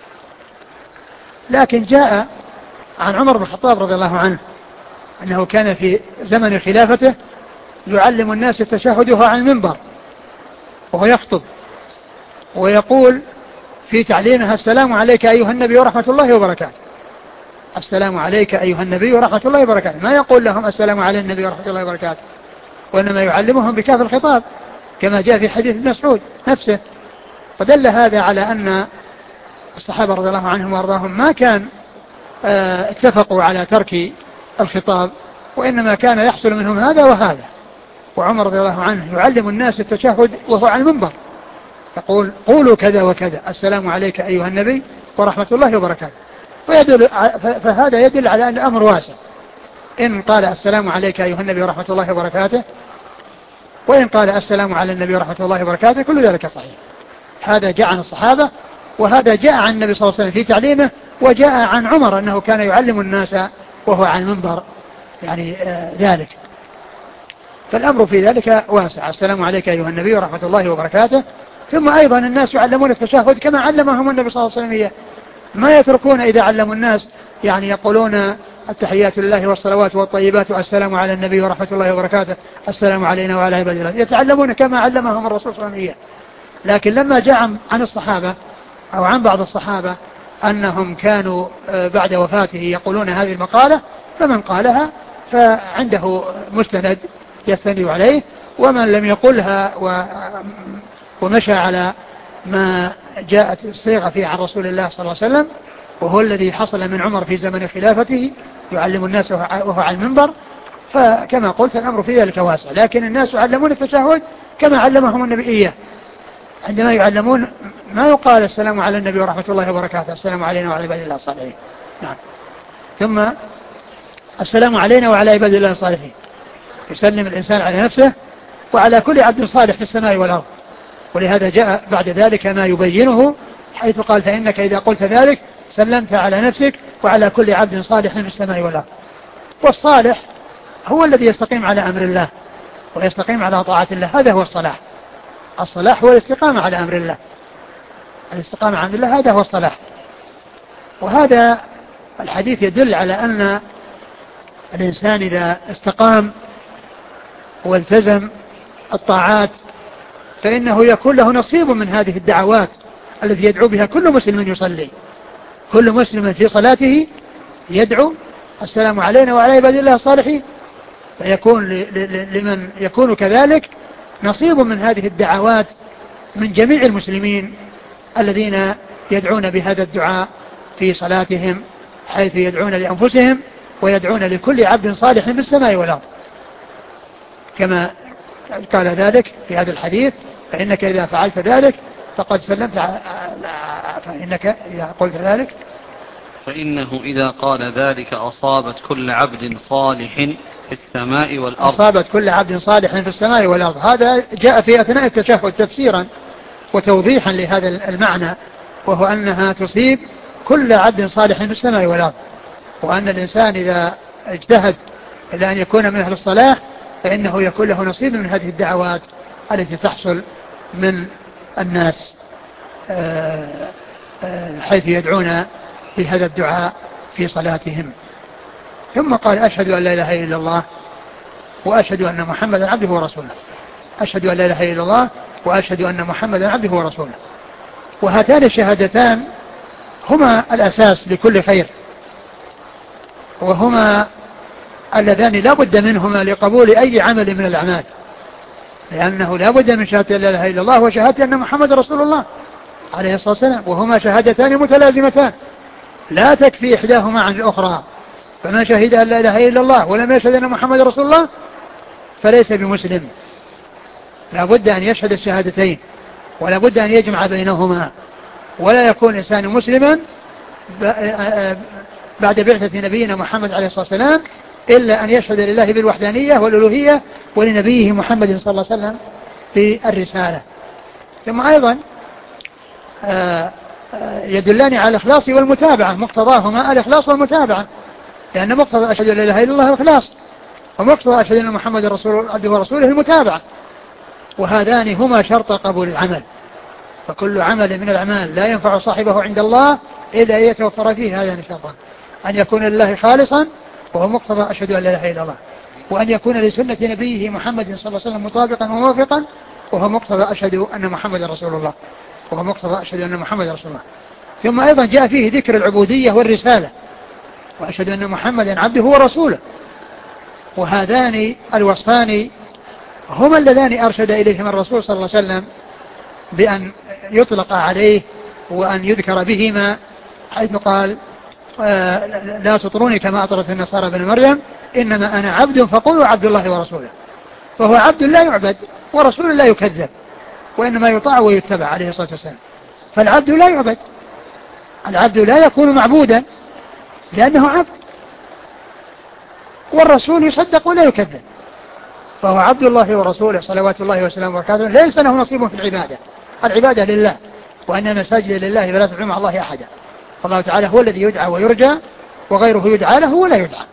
لكن جاء عن عمر بن الخطاب رضي الله عنه أنه كان في زمن خلافته يعلم الناس التشهد وهو عن المنبر وهو يخطب، ويقول في تعليمها السلام عليك أيها النبي ورحمة الله وبركاته، السلام عليك أيها النبي ورحمة الله وبركاته، ما يقول لهم السلام على النبي ورحمة الله وبركاته، وإنما يعلمهم بكاف الخطاب كما جاء في حديث ابن مسعود نفسه. فدل هذا على أن الصحابة رضي الله عنهم وارضاهم ما كان اتفقوا على ترك الخطاب، وإنما كان يحصل منهم هذا وهذا. وعمر رضي الله عنه يعلم الناس التشهد وهو على المنبر يقول قولوا كذا وكذا، السلام عليك أيها النبي ورحمة الله وبركاته. فهذا يدل على أن الأمر واسع، إن قال السلام عليك أيها النبي ورحمة الله وبركاته، وإن قال السلام على النبي ورحمة الله وبركاته، كل ذلك صحيح. هذا جاء عن الصحابة، وهذا جاء عن النبي صلى الله عليه وسلم في تعليمه، وجاء عن عمر أنه كان يعلم الناس وهو على المنبر يعني ذلك. فالأمر في ذلك واسع. السلام عليك أيها النبي ورحمة الله وبركاته. ثم أيضا الناس يعلمون التشهد كما علمهم النبي صلى الله عليه وسلم، ما يتركون إذا علموا الناس يعني يقولون التحيات لله والصلوات والطيبات والسلام على النبي ورحمة الله وبركاته، السلام علينا وعلى عباد الله، يتعلمون كما علمهم الرسول صلى الله عليه وسلم. لكن لما جاء عن الصحابة أو عن بعض الصحابة أنهم كانوا بعد وفاته يقولون هذه المقالة، فمن قالها فعنده مستند يستند عليه، ومن لم يقلها ومشى على ما جاءت الصيغة فيه عن رسول الله صلى الله عليه وسلم، وهو الذي حصل من عمر في زمن خلافته يعلم الناس وهو على المنبر، فكما قلت الأمر في ذلك واسع. لكن الناس يعلمون التشهد كما علمهم النبي إياه. عندما يعلمون ما يقال السلام على النبي ورحمة الله وبركاته، السلام علينا وعلى عباد الله الصالحين. نعم. ثم السلام علينا وعلى عباد الله الصالحين، يسلم الإنسان على نفسه وعلى كل عبد صالح في السماء والأرض. ولهذا جاء بعد ذلك ما يبينه، حيث قال فإنك إذا قلت ذلك سلمت على نفسك وعلى كل عبد صالح في السماء والأرض. والصالح هو الذي يستقيم على أمر الله ويستقيم على طاعة الله، هذا هو الصلاح. الصلاح هو الاستقامة على أمر الله، الاستقامة على أمر الله، هذا هو الصلاح. وهذا الحديث يدل على أن الإنسان إذا استقام والتزم الطاعات فإنه يكون له نصيب من هذه الدعوات التي يدعو بها كل مسلم يصلي. كل مسلم في صلاته يدعو السلام علينا وعلى عباد الله الصالحين، فيكون لمن يكون كذلك نصيب من هذه الدعوات من جميع المسلمين الذين يدعون بهذا الدعاء في صلاتهم، حيث يدعون لأنفسهم ويدعون لكل عبد صالح في السماء والأرض، كما قال ذلك في هذا الحديث فإنك إذا فعلت ذلك فقد سلمت، فإنك إذا قلت ذلك فإنه إذا قال ذلك أصابت كل عبد صالح في السماء والأرض. أصابت كل عبد صالح في السماء والأرض. هذا جاء في أثناء التشهد تفسيرا وتوضيحا لهذا المعنى، وهو أنها تصيب كل عبد صالح في السماء والأرض، وأن الإنسان إذا اجتهد إلى أن يكون من أهل الصلاح فإنه يكون له نصيب من هذه الدعوات التي تحصل من الناس حيث يدعون بهذا الدعاء في صلاتهم. ثم قال أشهد أن لا إله إلا الله وأشهد أن محمدا عبده ورسوله. أشهد أن لا إله إلا الله وأشهد أن محمدا عبده ورسوله. وهاتان الشهادتان هما الأساس لكل خير، وهما اللذان لا بد منهما لقبول أي عمل من الأعمال، لأنه لا بد من شهادة لا إله إلا الله وشهادة أن محمد رسول الله عليه الصلاة والسلام، وهما شهادتان متلازمتان لا تكفي إحداهما عن الأخرى. فمن شهد أن لا إله إلا الله ولم يشهد أن محمد رسول الله فليس بمسلم. لا بد أن يشهد الشهادتين ولا بد أن يجمع بينهما، ولا يكون الإنسان مسلما بعد بعثة نبينا محمد عليه الصلاة والسلام إلا أن يشهد لله بالوحدانية والألوهية ولنبيه محمد صلى الله عليه وسلم بالرسالة. ثم أيضا يدلان على الإخلاص والمتابعة، مقتضاهما الإخلاص والمتابعة، لأن مقتضى أشهد أن لا إله إلا الله الإخلاص، ومقتضى أشهد أن محمد رسول عبده ورسوله المتابعة، وهذان هما شرط قبول العمل. فكل عمل من الأعمال لا ينفع صاحبه عند الله إلا أن يتوفر فيه هذان الشرطان: أن يكون لله خالصا وهو مقتضى أشهد أن لا إله إلا الله، وأن يكون لسنة نبيه محمد صلى الله عليه وسلم مطابقا وموافقا وهو مقتضى أشهد أن محمد رسول الله، وهو مقتضى أشهد أن محمد رسول الله. ثم أيضا جاء فيه ذكر العبودية والرسالة، وأشهد أن محمدا عبده ورسوله. وهذان الوصفان هما اللذان أرشد إليهما الرسول صلى الله عليه وسلم بأن يطلق عليه وأن يذكر بهما، حيث قال لا تطروني كما أطرت النصارى بن مريم إنما أنا عبد فقولوا عبد الله ورسوله. فهو عبد لا يعبد ورسول لا يكذب، وإنما يطاع ويتبع عليه الصلاة والسلام. فالعبد لا يعبد، العبد لا يكون معبودا لأنه عبد، والرسول يصدق ولا يكذب، فهو عبد الله ورسوله صلوات الله وسلامه وبركاته، ليس له نصيب في العبادة، العبادة لله، وأن المساجد لله فلا تدعوا مع الله أحدا، فالله تعالى هو الذي يدعى ويرجى، وغيره يدعى له ولا يدعى.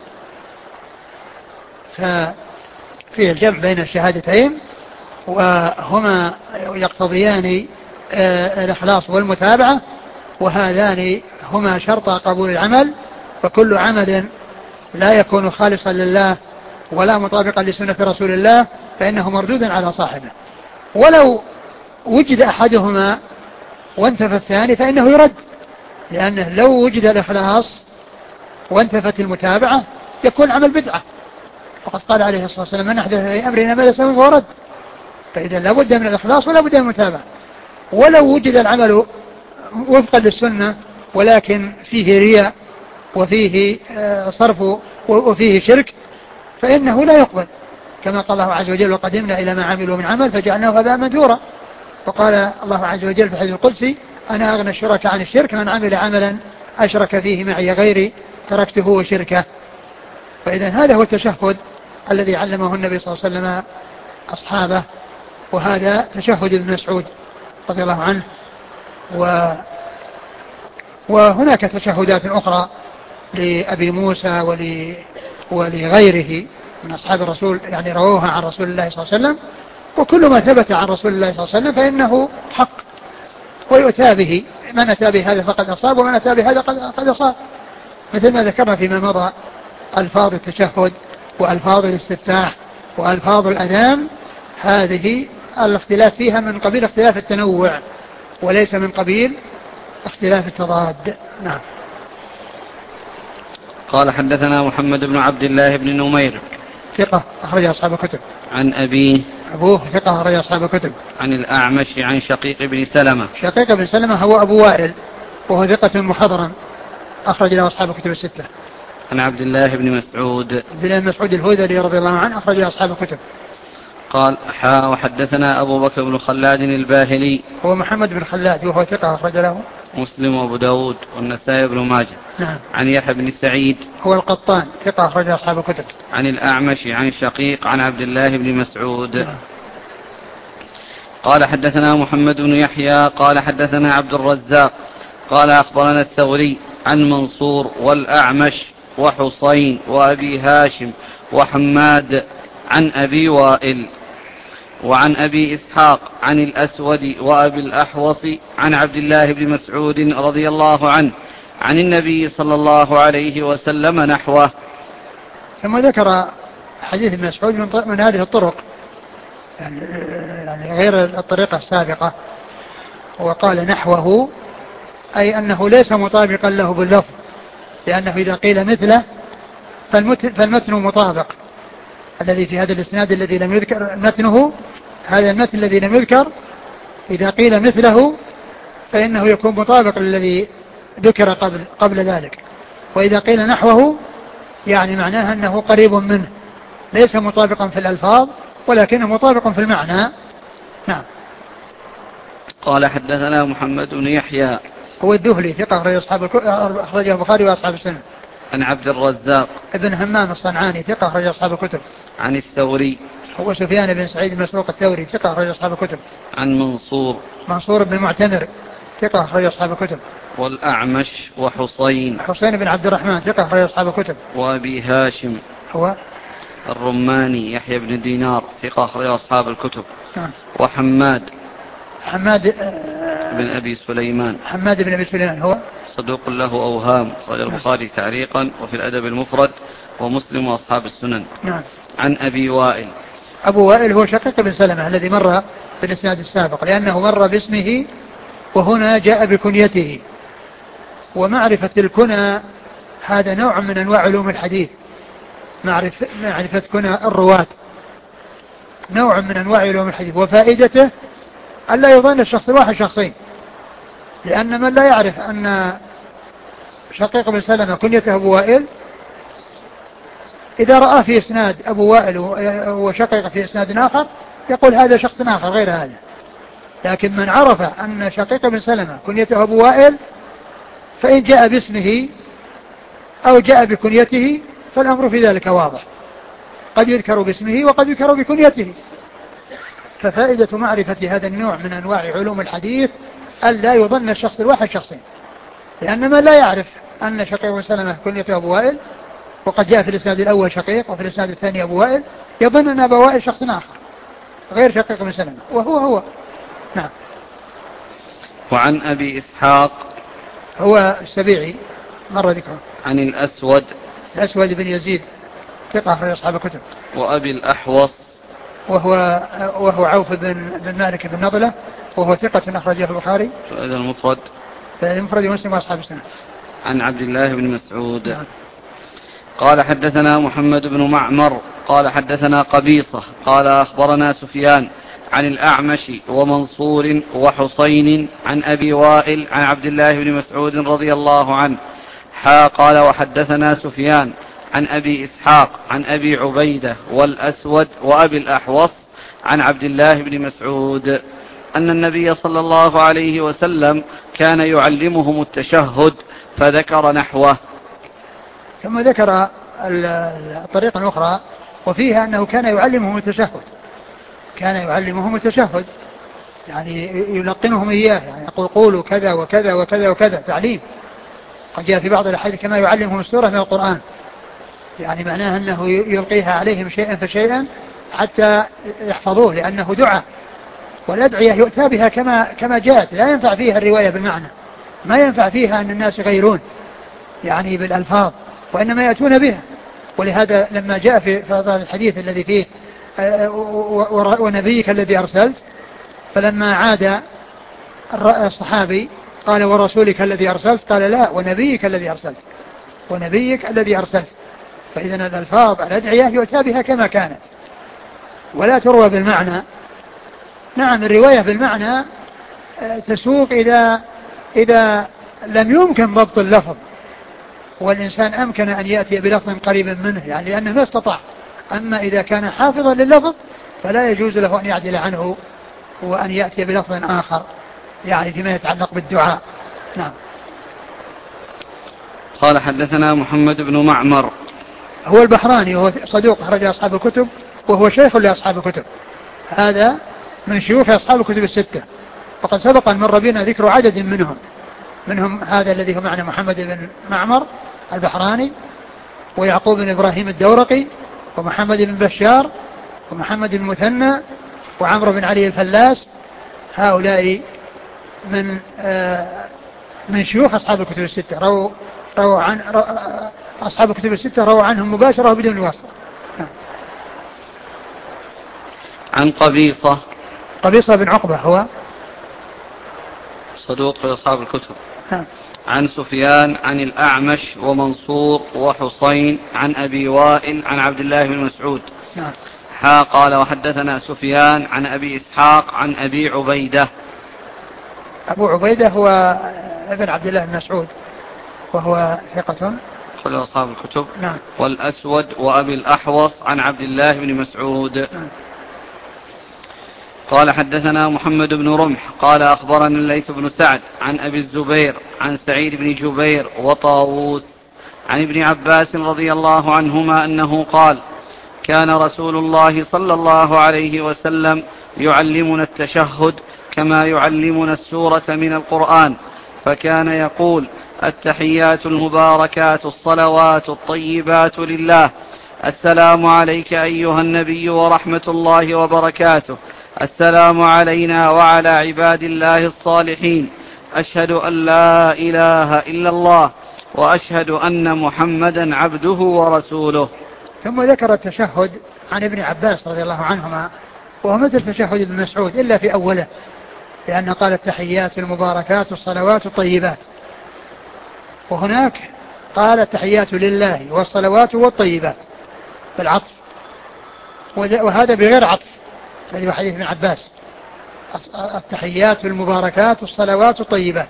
ففيه الجمع بين الشهادتين، وهما يقتضيان الإخلاص والمتابعة، وهذان هما شرط قبول العمل، فكل عمل لا يكون خالصا لله ولا مطابقا لسنة رسول الله فإنه مردود على صاحبه، ولو وجد أحدهما وانتفى الثاني فإنه يرد، لأنه لو وجد الإخلاص وانتفت المتابعة يكون عمل بدعة، وقد قال عليه الصلاة والسلام من أحدث في أمرنا ما ليس منه فهو رد. فإذا لا بد من الإخلاص ولا بد من المتابعة. ولو وجد العمل وفقا للسنة ولكن فيه رياء وفيه صرف وفيه شرك فإنه لا يقبل، كما قال الله عز وجل وقدمنا إلى ما عملوا من عمل فجعلناه هباء منثورا. وقال الله عز وجل في الحديث القدسي أنا أغنى الشركاء عن الشرك من عمل عملا أشرك فيه معي غيري تركته وشركه. فإذا هذا هو التشهد الذي علمه النبي صلى الله عليه وسلم أصحابه، وهذا تشهد ابن مسعود رضي الله عنه. وهناك تشهدات أخرى لأبي موسى ولغيره من أصحاب الرسول، يعني رووها عن رسول الله صلى الله عليه وسلم، وكل ما ثبت عن رسول الله صلى الله عليه وسلم فإنه حق ويؤتى به، من أتى بهذا فقد أصاب ومن أتى بهذا قد أصاب، مثل ما ذكرنا فيما مضى. ألفاظ التشهد وألفاظ الاستفتاح وألفاظ الأذان هذه الاختلاف فيها من قبيل اختلاف التنوع وليس من قبيل اختلاف التضاد. نعم. قال حدثنا محمد بن عبد الله بن نمير ثقة أخرج أصحاب الكتب. عن أبوه ثقة أخرج أصحاب الكتب. عن الأعمش عن شقيق بن سلمة. شقيق بن سلمة هو أبو وائل وهو ثقة محضرا أخرج له أصحاب الكتب الستة. عن عبد الله بن مسعود. عبد الله بن مسعود الهذلي رضي الله عنه أخرج له أصحاب الكتب. قال وحدثنا أبو بكر بن خلاد الباهلي هو محمد بن خلاد وهو ثقة أخرج له مسلم وأبو داود والنسائي بن ماجه. نعم. عن يحيى بن سعيد هو القطان ثقة أخرج له أصحاب الكتب. عن الأعمش عن شقيق عن عبد الله بن مسعود. نعم. قال حدثنا محمد بن يحيى قال حدثنا عبد الرزاق قال أخبرنا الثوري عن منصور والأعمش وحصين وأبي هاشم وحماد عن أبي وائل وعن أبي إسحاق عن الأسود وأبي الأحوص عن عبد الله بن مسعود رضي الله عنه عن النبي صلى الله عليه وسلم نحوه. ثم ذكر حديث ابن مسعود من هذه الطرق، يعني غير الطريقة السابقة، وقال نحوه أي أنه ليس مطابقا له باللفظ، لأنه إذا قيل مثله فالمتن مطابق، الذي في هذا الإسناد الذي لم يذكر متنه، هذا المتن الذي لم يذكر إذا قيل مثله فإنه يكون مطابق للذي ذكر قبل ذلك، وإذا قيل نحوه يعني معناه أنه قريب منه، ليس مطابقا في الألفاظ ولكنه مطابق في المعنى. نعم. قال حدثنا محمد بن يحيى هو الدهلي ثقة أخرجه البخاري وأصحاب السنن. عن عبد الرزاق ابن همام الصنعاني ثقة أخرج أصحاب الكتب. عن الثوري هو سفيان بن سعيد بن مسروق الثوري ثقة أخرج أصحاب الكتب. عن منصور بن معتمر ثقة أخرج أصحاب الكتب. والأعمش حسين بن عبد الرحمن ثقة أخرج أصحاب الكتب. وأبي هاشم هو الرماني يحيى بن دينار ثقة أخرج أصحاب الكتب. وحماد بن أبي سليمان هو صدوق له أوهام، أخرج البخاري تعليقا وفي الأدب المفرد ومسلم وأصحاب السنن. نعم. عن أبي وائل. أبو وائل هو شقيق بن سلمة الذي مر في الإسناد السابق، لأنه مر باسمه وهنا جاء بكنيته، ومعرفة الكنى هذا نوع من أنواع علوم الحديث، معرفة كنى الرواة نوع من أنواع علوم الحديث، وفائدته ألا يظن الشخص الواحد شخصين، لأن من لا يعرف أن شقيق بن سلمة كنيته أبو وائل إذا رأى في إسناد أبو وائل وشقيق في إسناد آخر يقول هذا شخص آخر غير هذا، لكن من عرف أن شقيق بن سلمة كنيته أبو وائل فإن جاء باسمه أو جاء بكنيته فالأمر في ذلك واضح، قد يذكر باسمه وقد يذكر بكنيته. ففائدة معرفة هذا النوع من أنواع علوم الحديث ألا يظن الشخص الواحد شخصين، لأن من لا يعرف أن شقيق بن سلمة كنيته أبو وائل، وقد جاء في الإسناد الأول شقيق وفي الإسناد الثاني أبو وائل، يظن أن أبا وائل شخص آخر غير شقيق بن سلمة وهو. نعم. وعن أبي إسحاق هو السبيعي مر ذكره. عن الأسود بن يزيد ثقة أخرج أصحاب الكتب. وأبي الأحوص وهو عوف بن مالك بن نضلة وهو ثقة أخرجه البخاري في المفرد ومسلم وأصحاب السنة. عن عبد الله بن مسعود. نعم. قال حدثنا محمد بن معمر قال حدثنا قبيصة قال أخبرنا سفيان عن الأعمش ومنصور وحسين عن أبي وائل عن عبد الله بن مسعود رضي الله عنه قال وحدثنا سفيان عن أبي إسحاق عن أبي عبيدة والأسود وأبي الأحوص عن عبد الله بن مسعود أن النبي صلى الله عليه وسلم كان يعلمهم التشهد فذكر نحوه. ثم ذكر الطريقة الأخرى وفيها أنه كان يعلمهم التشهد، يعني يلقنهم إياه، يعني يقول قولوا كذا وكذا وكذا وكذا، تعليم. قد جاء في بعض الأحاديث كما يعلمهم السورة من القرآن، يعني معناه أنه يلقيها عليهم شيئا فشيئا حتى يحفظوه، لأنه دعاء، والأدعية يؤتى بها كما جاءت، لا ينفع فيها الرواية بالمعنى، ما ينفع فيها أن الناس يغيرون يعني بالألفاظ، وإنما يأتون بها. ولهذا لما جاء في هذا الحديث الذي فيه ونبيك الذي أرسلت، فلما عاد الصحابي قال ورسولك الذي أرسلت، قال لا ونبيك الذي أرسلت. فإذا الألفاظ الأدعية يؤتى بها كما كانت ولا تروى بالمعنى. نعم الرواية بالمعنى تسوق إذا لم يمكن ضبط اللفظ والإنسان أمكن أن يأتي بلفظ قريب منه، يعني لأنه ما استطاع. أما إذا كان حافظا لللفظ فلا يجوز له أن يعدل عنه وأن يأتي بلفظ آخر، يعني فيما يتعلق بالدعاء. نعم. قال حدثنا محمد بن معمر هو البحراني وهو صدوق أخرج أصحاب الكتب وهو شيخ لأصحاب الكتب، هذا من شيوخ أصحاب الكتب الستة، وقد سبق أن مر بنا ذكر عدد منهم هذا الذي هو معنى محمد بن معمر البحراني، ويعقوب بن إبراهيم الدورقي، ومحمد بن بشار، ومحمد بن مثنى، وعمرو بن علي الفلاس. هؤلاء من شيوخ أصحاب الكتب الستة، رووا عن أصحاب الكتب الستة رووا عنهم مباشرة بدون واسطة. عن قبيصة بن عقبة هو صدوق في أصحاب الكتب. عن سفيان عن الأعمش ومنصور وحسين عن أبي وائل عن عبد الله بن مسعود. قال وحدثنا سفيان عن أبي إسحاق عن أبي عبيدة. أبو عبيدة هو ابن عبد الله بن مسعود وهو ثقة أخرج أصحاب الكتب. نعم. والأسود وأبي الأحوص عن عبد الله بن مسعود. نعم. قال حدثنا محمد بن رمح قال أخبرنا الليث بن سعد عن أبي الزبير عن سعيد بن جبير وطاووس عن ابن عباس رضي الله عنهما أنه قال كان رسول الله صلى الله عليه وسلم يعلمنا التشهد كما يعلمنا السورة من القرآن، فكان يقول التحيات المباركات الصلوات الطيبات لله، السلام عليك أيها النبي ورحمة الله وبركاته، السلام علينا وعلى عباد الله الصالحين، أشهد أن لا إله إلا الله وأشهد أن محمدا عبده ورسوله. ثم ذكر التشهد عن ابن عباس رضي الله عنهما، وهو مثل تشهد ابن مسعود إلا في أوله، لأنه قال التحيات المباركات الصلوات الطيبات، وهناك قال التحيات لله والصلوات والطيبات بالعطف، وهذا بغير عطف الذي هو حديث ابن عباس، التحيات المباركات الصلوات الطيبات.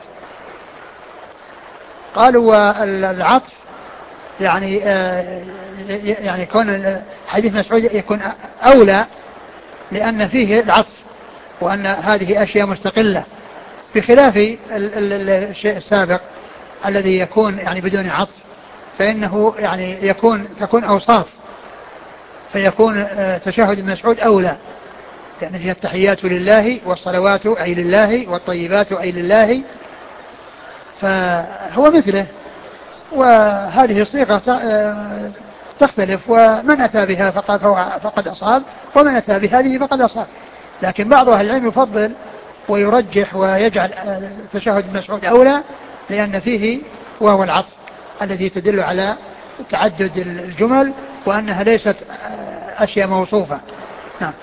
قالوا والعطف يعني كون حديث مسعود يكون أولى لأن فيه العطف وأن هذه أشياء مستقلة، بخلاف الشيء السابق الذي يكون يعني بدون عطف فإنه يعني تكون أوصاف، فيكون تشهد ابن مسعود أولى، يعني فيها التحيات لله والصلوات أي لله والطيبات أي لله، فهو مثله. وهذه الصيغة تختلف، ومن أتى بها فقد أصاب، ومن أتى بهذه فقد أصاب. لكن بعض أهل العلم يفضل ويرجح ويجعل تشهد ابن مسعود أولى، لأن فيه وهو العطف الذي تدل على تعدد الجمل وأنها ليست أشياء موصوفة. نعم.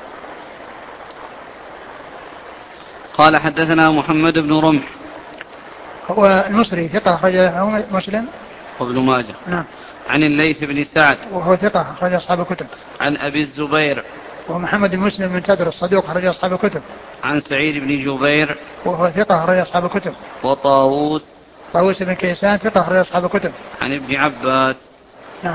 قال حدثنا محمد بن رمح هو المصري ثقة أخرجه مسلم وابن ماجه. نعم. عن الليث بن سعد وهو ثقة أخرج أصحاب الكتب. عن أبي الزبير ومحمد بن مسلم بن تدر الصدوق أخرج أصحاب الكتب. عن سعيد بن جبير وهو ثقة أخرج أصحاب الكتب. وطاووس بن كيسان ثقة أخرج أصحاب الكتب. عن ابن عباس. نعم.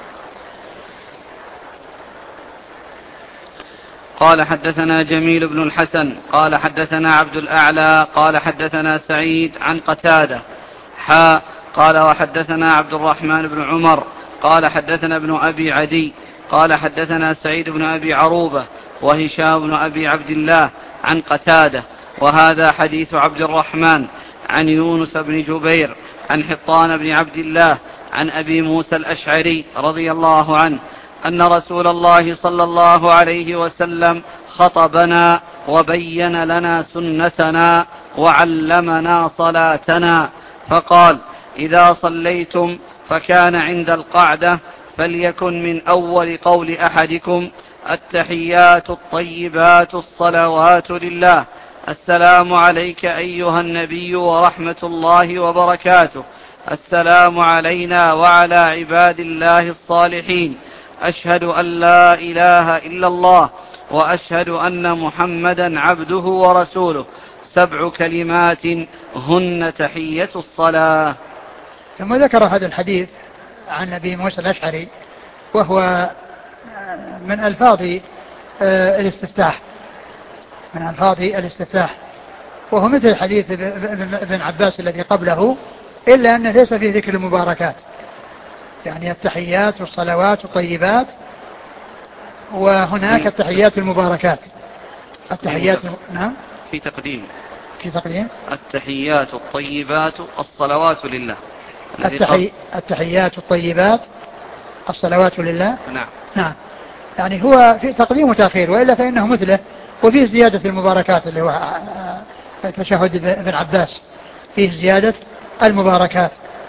قال حدثنا جميل بن الحسن قال حدثنا عبد الأعلى قال حدثنا سعيد عن قتادة قال وحدثنا عبد الرحمن بن عمر قال حدثنا ابن أبي عدي قال حدثنا سعيد بن أبي عروبة وهشام بن أبي عبد الله عن قتادة، وهذا حديث عبد الرحمن عن يونس بن جبير عن حطان بن عبد الله عن أبي موسى الأشعري رضي الله عنه أن رسول الله صلى الله عليه وسلم خطبنا وبين لنا سنتنا وعلمنا صلاتنا، فقال: إذا صليتم فكان عند القعدة فليكن من أول قول أحدكم: التحيات الطيبات الصلوات لله، السلام عليك أيها النبي ورحمة الله وبركاته، السلام علينا وعلى عباد الله الصالحين، أشهد أن لا إله إلا الله وأشهد أن محمدا عبده ورسوله، 7 كلمات هن تحية الصلاة. ثم ذكر هذا الحديث عن أبي موسى الأشعري، وهو من ألفاظ الاستفتاح، وهو مثل حديث ابن عباس الذي قبله، إلا أنه ليس فيه ذكر المباركات، يعني التحيات والصلوات والطيبات، وهناك التحيات المباركات. التحيات نعم في تقديم التحيات الطيبات الصلوات لله. التحيات الطيبات الصلوات لله. نعم. يعني هو في تقديم وتأخير، وإلا فإنه مثله، وفيه زيادة المباركات اللي هو تشهد ابن عباس، فيه زيادة المباركات.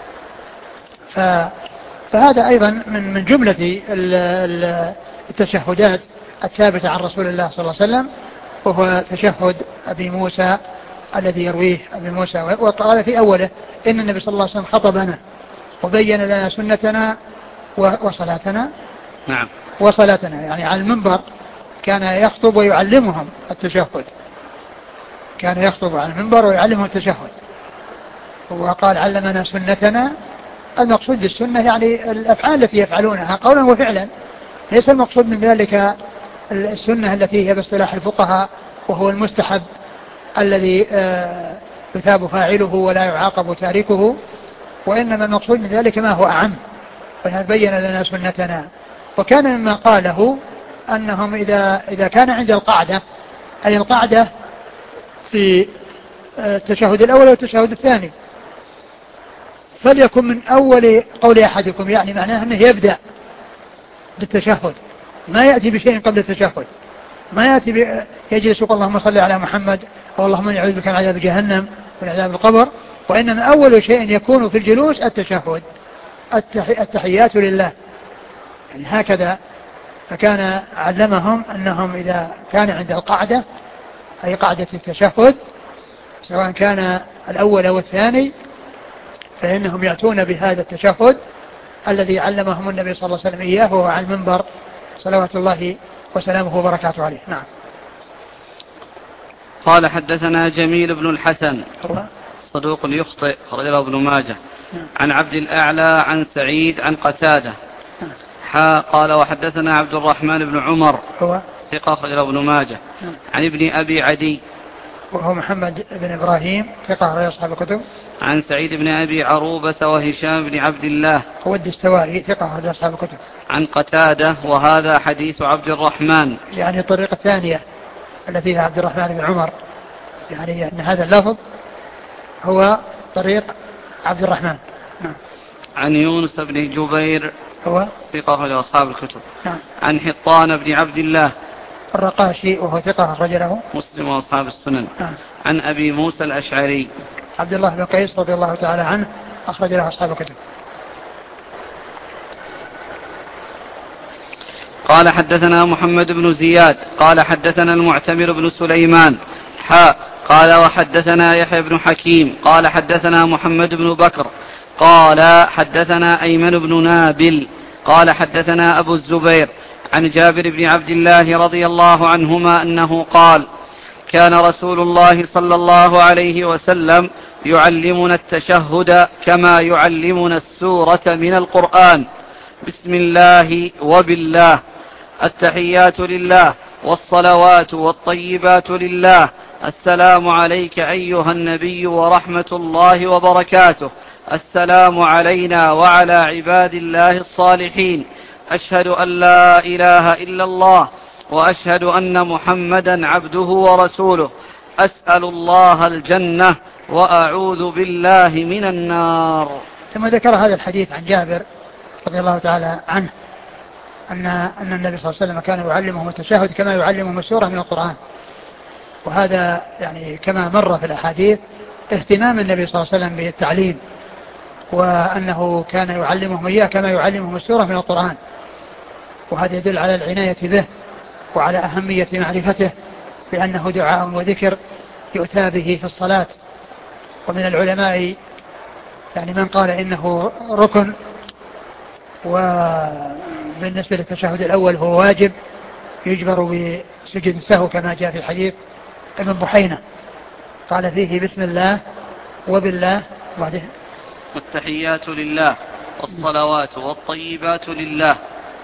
فهذا أيضا من جملة التشهدات الثابتة عن رسول الله صلى الله عليه وسلم، وهو تشهد أبي موسى الذي يرويه أبي موسى، وقال في أوله: إن النبي صلى الله عليه وسلم خطبنا وبين لنا سنتنا وصلاتنا. نعم. وصلاتنا يعني على المنبر كان يخطب ويعلمهم التشهد، كان يخطب على المنبر ويعلمهم التشهد. وقال: علمنا سنتنا. المقصود بالسنة يعني الأفعال التي يفعلونها قولا وفعلا، ليس المقصود من ذلك السنة التي هي باصطلاح الفقهاء وهو المستحب الذي يثاب فاعله ولا يعاقب تاركه، وإنما المقصود من ذلك ما هو أعم، وبين لنا سنتنا. وكان مما قاله أنهم إذا كان عند القعدة، أي القعدة في التشهد الأول والتشهد الثاني، فليكن من أول قول أحدكم، يعني معناه أنه يبدأ بالتشهد، ما يأتي بشيء قبل التشهد، ما يأتي يجلس يقول اللهم صل على محمد أو اللهم إني أعوذ بك من عذاب جهنم ومن عذاب القبر، وإنما أول شيء يكون في الجلوس التشهد، التحيات لله، يعني هكذا. فكان علمهم أنهم إذا كان عند القعدة، أي قعدة التشهد، سواء كان الأول أو الثاني، فإنهم يأتون بهذا التشهد الذي علمهم النبي صلى الله عليه وسلم إياه وهو على المنبر صلوات الله وسلامه وبركاته عليه. نعم. قال حدثنا جميل بن الحسن صدوق يخطئ رجل ابن ماجه. عن عبد الأعلى عن سعيد عن قتادة. قال وحدثنا عبد الرحمن بن عمر ثقة رجل ابن ماجه. عن ابن أبي عدي وهو محمد بن إبراهيم ثقة رجل أصحاب الكتب. عن سعيد بن أبي عروبة وهشام بن عبد الله هو الدستوائي ثقة رجل أصحاب الكتب. عن قتادة وهذا حديث عبد الرحمن، يعني الطريقة الثانية التي هي عبد الرحمن بن عمر، يعني أن هذا اللفظ هو طريق عبد الرحمن. نعم. عن يونس بن جبير هو ثقة رجل أصحاب الكتب. نعم. عن حطان بن عبد الله الرقاشي وهو ثقة رجله مسلم وأصحاب السنن. نعم. عن أبي موسى الأشعري عبد الله بن قيس رضي الله تعالى عنه أخرج له أصحاب الكتب. قال حدثنا محمد بن زياد قال حدثنا المعتمر بن سليمان قال وحدثنا يحيى بن حكيم قال حدثنا محمد بن بكر قال حدثنا أيمن بن نابل قال حدثنا أبو الزبير عن جابر بن عبد الله رضي الله عنهما أنه قال كان رسول الله صلى الله عليه وسلم يعلمنا التشهد كما يعلمنا السورة من القرآن: بسم الله وبالله، التحيات لله والصلوات والطيبات لله، السلام عليك أيها النبي ورحمة الله وبركاته، السلام علينا وعلى عباد الله الصالحين، أشهد أن لا إله إلا الله وأشهد أن محمدا عبده ورسوله، أسأل الله الجنة وأعوذ بالله من النار. ثم ذكر هذا الحديث عن جابر رضي الله تعالى عنه أن النبي صلى الله عليه وسلم كان يعلمهم التشهد كما يعلمهم السورة من القرآن، وهذا يعني كما مر في الأحاديث اهتمام النبي صلى الله عليه وسلم بالتعليم، وأنه كان يعلمهم إياه كما يعلمهم السورة من القرآن، وهذا يدل على العناية به وعلى أهمية معرفته، لأنه دعاء وذكر يؤتى به في الصلاة. ومن العلماء يعني من قال إنه ركن، وبالنسبة للتشهد الأول هو واجب يجبر بسجود السهو كما جاء في حديث ابن بحينة قال فيه بسم الله وبالله وبعده والتحيات لله والصلوات والطيبات لله.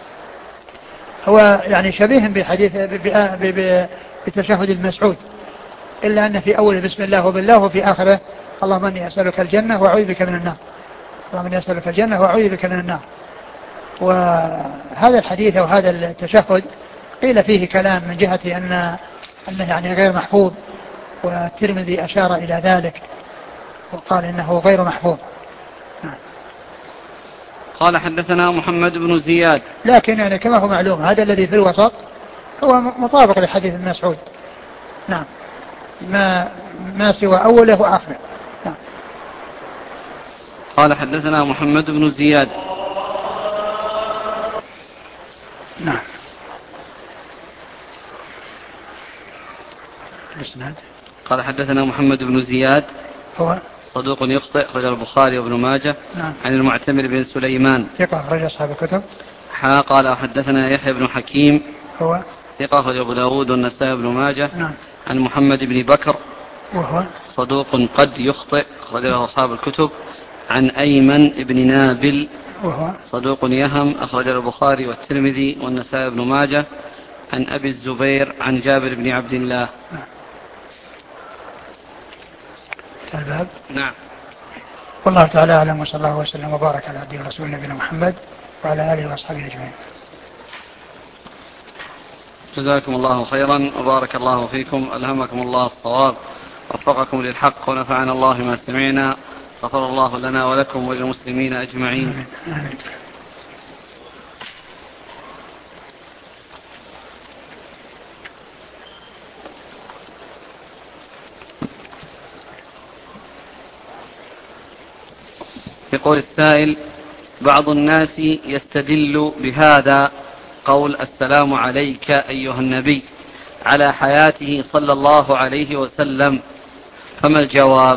هو يعني شبيه بحديث بتشهد المسعود، إلا أن في أول بسم الله وبالله وفي آخره اللهم إني أسألك الجنة وأعوذ بك من النار، اللهم إني أسألك الجنة وأعوذ بك من النار. وهذا الحديث وهذا التشهد قيل فيه كلام من جهة أنه يعني غير محفوظ، والترمذي أشار إلى ذلك وقال إنه غير محفوظ. قال حدثنا محمد بن زياد، لكن يعني كما هو معلوم هذا الذي في الوسط هو مطابق لحديث ابن مسعود. نعم، ما سوى أوله وآخره. نعم. قال حدثنا محمد بن زياد. نعم. الإسناد. قال حدثنا محمد بن زياد هو صدوق يخطئ، أخرجه البخاري وابن ماجه. نعم. عن المعتمر بن سليمان ثقة أخرج أصحاب الكتب. قال حدثنا يحيى بن حكيم هو ثقة أخرجه أبو داود والنسائي وابن ماجه. نعم. عن محمد بن بكر وهو صدوق قد يخطئ، أخرجه أصحاب الكتب. عن أيمن بن نابل وهو صدوق يهم، أخرجه البخاري والترمذي والنسائي وابن ماجه. عن أبي الزبير عن جابر بن عبد الله. نعم. الباب. نعم. والله تعالى أعلم، وصلى الله وسلم وبارك على عبده ورسوله نبينا محمد وعلى آله وأصحابه أجمعين. جزاكم الله خيرا وبارك الله فيكم، ألهمكم الله الصواب ووفقكم للحق ونفعنا الله ما سمعنا، غفر الله لنا ولكم وللمسلمين أجمعين. آمين. يقول السائل: بعض الناس يستدل بهذا قول السلام عليك أيها النبي على حياته صلى الله عليه وسلم، فما الجواب؟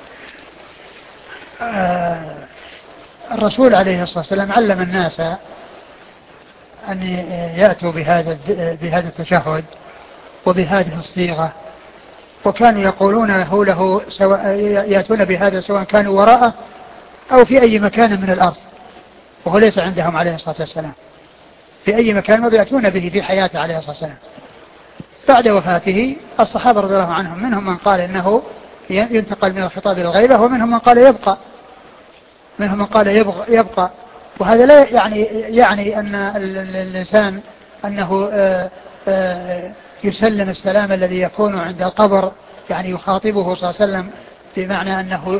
الرسول عليه الصلاة والسلام علم الناس أن يأتوا بهذا التشهد وبهذه الصيغة، وكانوا يقولون له يأتون بهذا سواء كانوا وراءه أو في أي مكان من الأرض، وهو ليس عندهم عليه الصلاة والسلام، في أي مكان ما يأتون به في حياته عليه الصلاة والسلام. بعد وفاته الصحابة رضي الله عنهم منهم من قال إنه ينتقل من الخطاب إلى الغيبة، ومنهم من قال يبقى، منهم من قال يبقى. وهذا لا يعني أن الإنسان أنه يسلم السلام الذي يكون عند القبر، يعني يخاطبه صلى الله عليه وسلم بمعنى أنه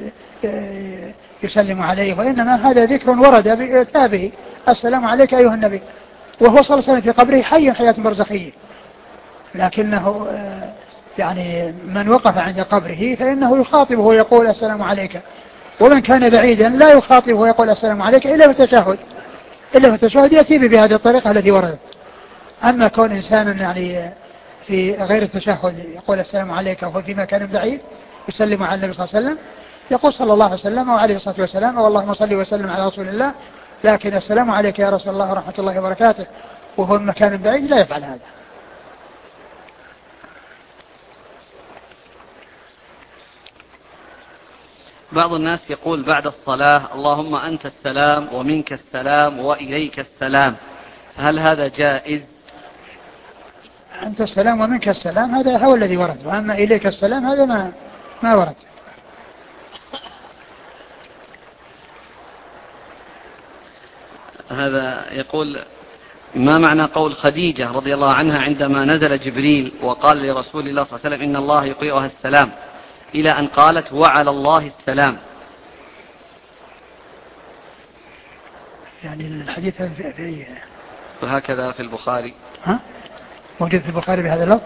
يسلم عليه، وإنما هذا ذكر ورد بكتابه السلام عليك أيها النبي، وهو صلى الله عليه وسلم في قبره حي حياة برزخية، لكنه يعني من وقف عند قبره فإنه يخاطبه ويقول السلام عليك، ومن كان بعيدا لا يخاطبه ويقول السلام عليك إلا في التشهد يأتي بهذه الطريقة التي وردت. أما كون إنسان يعني في غير التشهد يقول السلام عليك وهو في مكان بعيد يسلم على النبي صلى الله عليه وسلم، يقول صلى الله عليه وسلم وعليه الصلاة والسلام واللهم صل وسلم على رسول الله، لكن السلام عليك يا رسول الله ورحمة الله وبركاته وهو من مكان بعيد لا يفعل هذا. بعض الناس يقول بعد الصلاة اللهم أنت السلام ومنك السلام وإليك السلام، هل هذا جائز؟ أنت السلام ومنك السلام هذا هو الذي ورد، وأما إليك السلام هذا ما ورد. هذا يقول ما معنى قول خديجة رضي الله عنها عندما نزل جبريل وقال لرسول الله صلى الله عليه وسلم إن الله يقرئها السلام إلى أن قالت وعلى الله السلام؟ يعني الحديث في وهكذا في البخاري. ها؟ موجود في البخاري بهذا اللفظ؟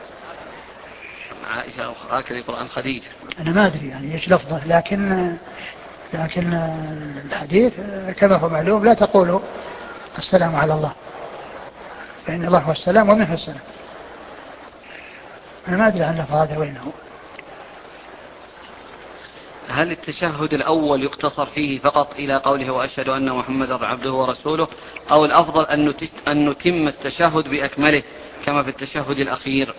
عائشة هكذا يقول عن خديجة. أنا ما أدري يعني إيش لفظه، لكن الحديث كما هو معلوم لا تقولوا السلام على الله، فإن الله هو السلام ومنه السلام. أنا ما أدري عن لفظ هذا وين هو. هل التشهد الأول يقتصر فيه فقط إلى قوله وأشهد أن محمدا عبده ورسوله، أو الأفضل أن نتم التشهد بأكمله كما في التشهد الأخير؟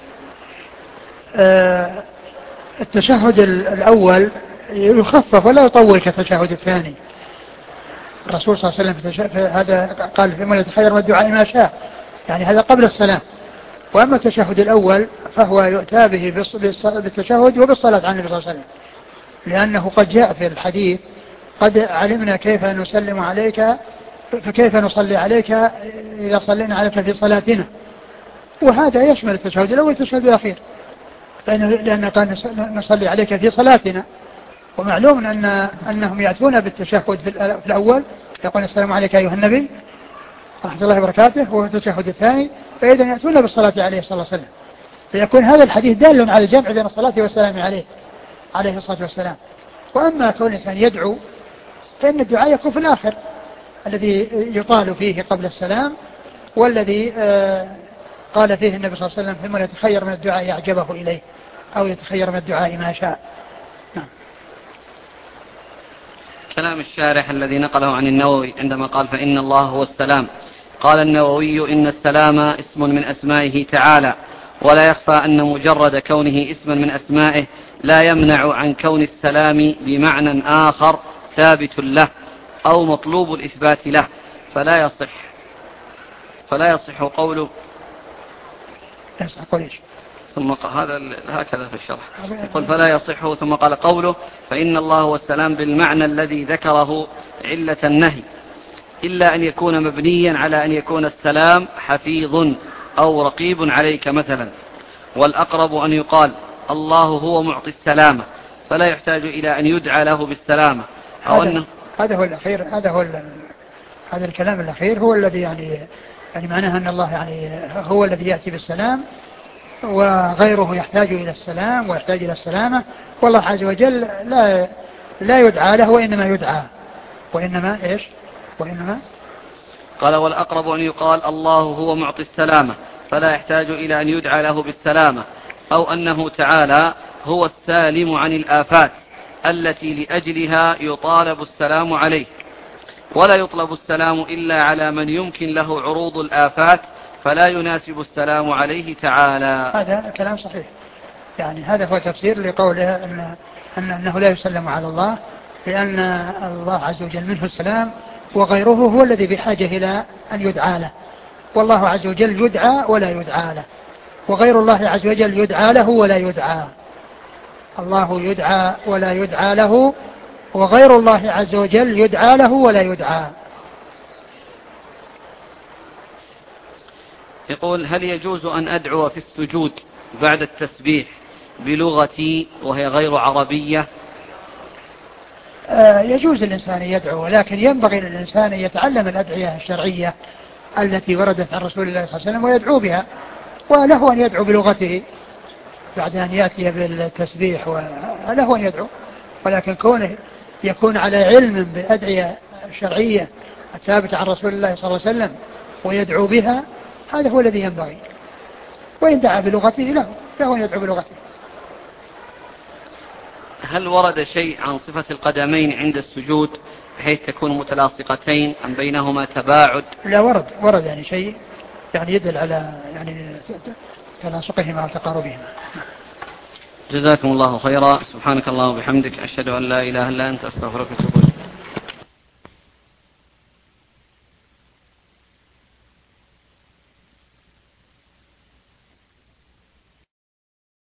التشهد الأول يخفف ولا يطول كالتشهد الثاني. الرسول صلى الله عليه وسلم هذا قال فيما يتخير من الدعاء ما شاء، يعني هذا قبل السلام. وأما التشهد الأول فهو يؤتى به بالتشهد وبالصلاة على النبي صلى الله عليه وسلم، لأنه قد جاء في الحديث قد علمنا كيف نسلم عليك فكيف نصلي عليك إذا صلينا عليك في صلاتنا، وهذا يشمل التشهد الأول والتشهد الأخير، لأن قال نصلي عليك في صلاتنا. ومعلوم أنهم يأتون بالتشهد في الأول يقول السلام عليك أيها النبي ورحمة الله وبركاته، وهو التشهد الثاني فإذا يأتون بالصلاة عليه صلى الله عليه وسلم، فيكون هذا الحديث دال على الجمع بين الصلاة والسلام عليه الصلاة والسلام. وأما كون الإنسان يدعو فإن الدعاء يكون في الآخر الذي يطال فيه قبل السلام، والذي قال فيه النبي صلى الله عليه وسلم ثم يتخير من الدعاء يعجبه إليه أو يتخير من الدعاء ما شاء. نعم. كلام الشارح الذي نقله عن النووي عندما قال فإن الله هو السلام، قال النووي إن السلام اسم من أسمائه تعالى، ولا يخفى أن مجرد كونه اسما من أسمائه لا يمنع عن كون السلام بمعنى آخر ثابت له أو مطلوب الإثبات له، فلا يصح قوله ثم هذا هكذا في الشرح يقول فلا يصح، ثم قال قوله فإن الله هو السلام بالمعنى الذي ذكره علة النهي، إلا أن يكون مبنيا على أن يكون السلام حفيظ أو رقيب عليك مثلا، والأقرب أن يقال الله هو معطي السلامة فلا يحتاج إلى أن يدعى له بالسلامة، أو أنه هذا هو الأخير، هذا الكلام الأخير هو الذي يعني معناه أن الله يعني هو الذي يأتي بالسلام وغيره يحتاج إلى السلام ويحتاج إلى السلامة، والله عز وجل لا يدعى له وإنما إيش؟ قال والأقرب أن يقال الله هو معطي السلامة فلا يحتاج إلى أن يدعى له بالسلامة، أو أنه تعالى هو السالم عن الآفات التي لأجلها يطالب السلام عليه، ولا يطلب السلام إلا على من يمكن له عروض الآفات فلا يناسب السلام عليه تعالى. هذا كلام صحيح، يعني هذا هو تفسير لقوله أنه لا يسلم على الله، لأن الله عز وجل منه السلام وغيره هو الذي بحاجة إلى أن يدعى له، والله عز وجل يدعى ولا يدعى له، وغير الله عز وجل يدعى له ولا يدعى. الله يدعى ولا يدعى له، وغير الله عز وجل يدعى له ولا يدعى. يقول: هل يجوز أن أدعو في السجود بعد التسبيح بلغتي وهي غير عربية؟ يجوز الإنسان يدعو، ولكن ينبغي للإنسان أن يتعلم الأدعية الشرعية التي وردت عن رسول الله صلى الله عليه وسلم ويدعو بها، وله أن يدعو بلغته بعد أن يأتي بالتسبيح، وله أن يدعو، ولكن كونه يكون على علم بالأدعية الشرعية الثابتة عن رسول الله صلى الله عليه وسلم ويدعو بها، هذا هو الذي ينبغي. وإن دعا بلغته له أن يدعو بلغته. هل ورد شيء عن صفة القدمين عند السجود بحيث تكون متلاصقتين أم بينهما تباعد؟ لا، ورد يعني شيء يعني يدل على يعني تلاصقهما وتقاربهما. جزاكم الله خيرا. سبحانك اللهم وبحمدك، أشهد أن لا إله إلا أنت، أستغفرك وأتوب إليك.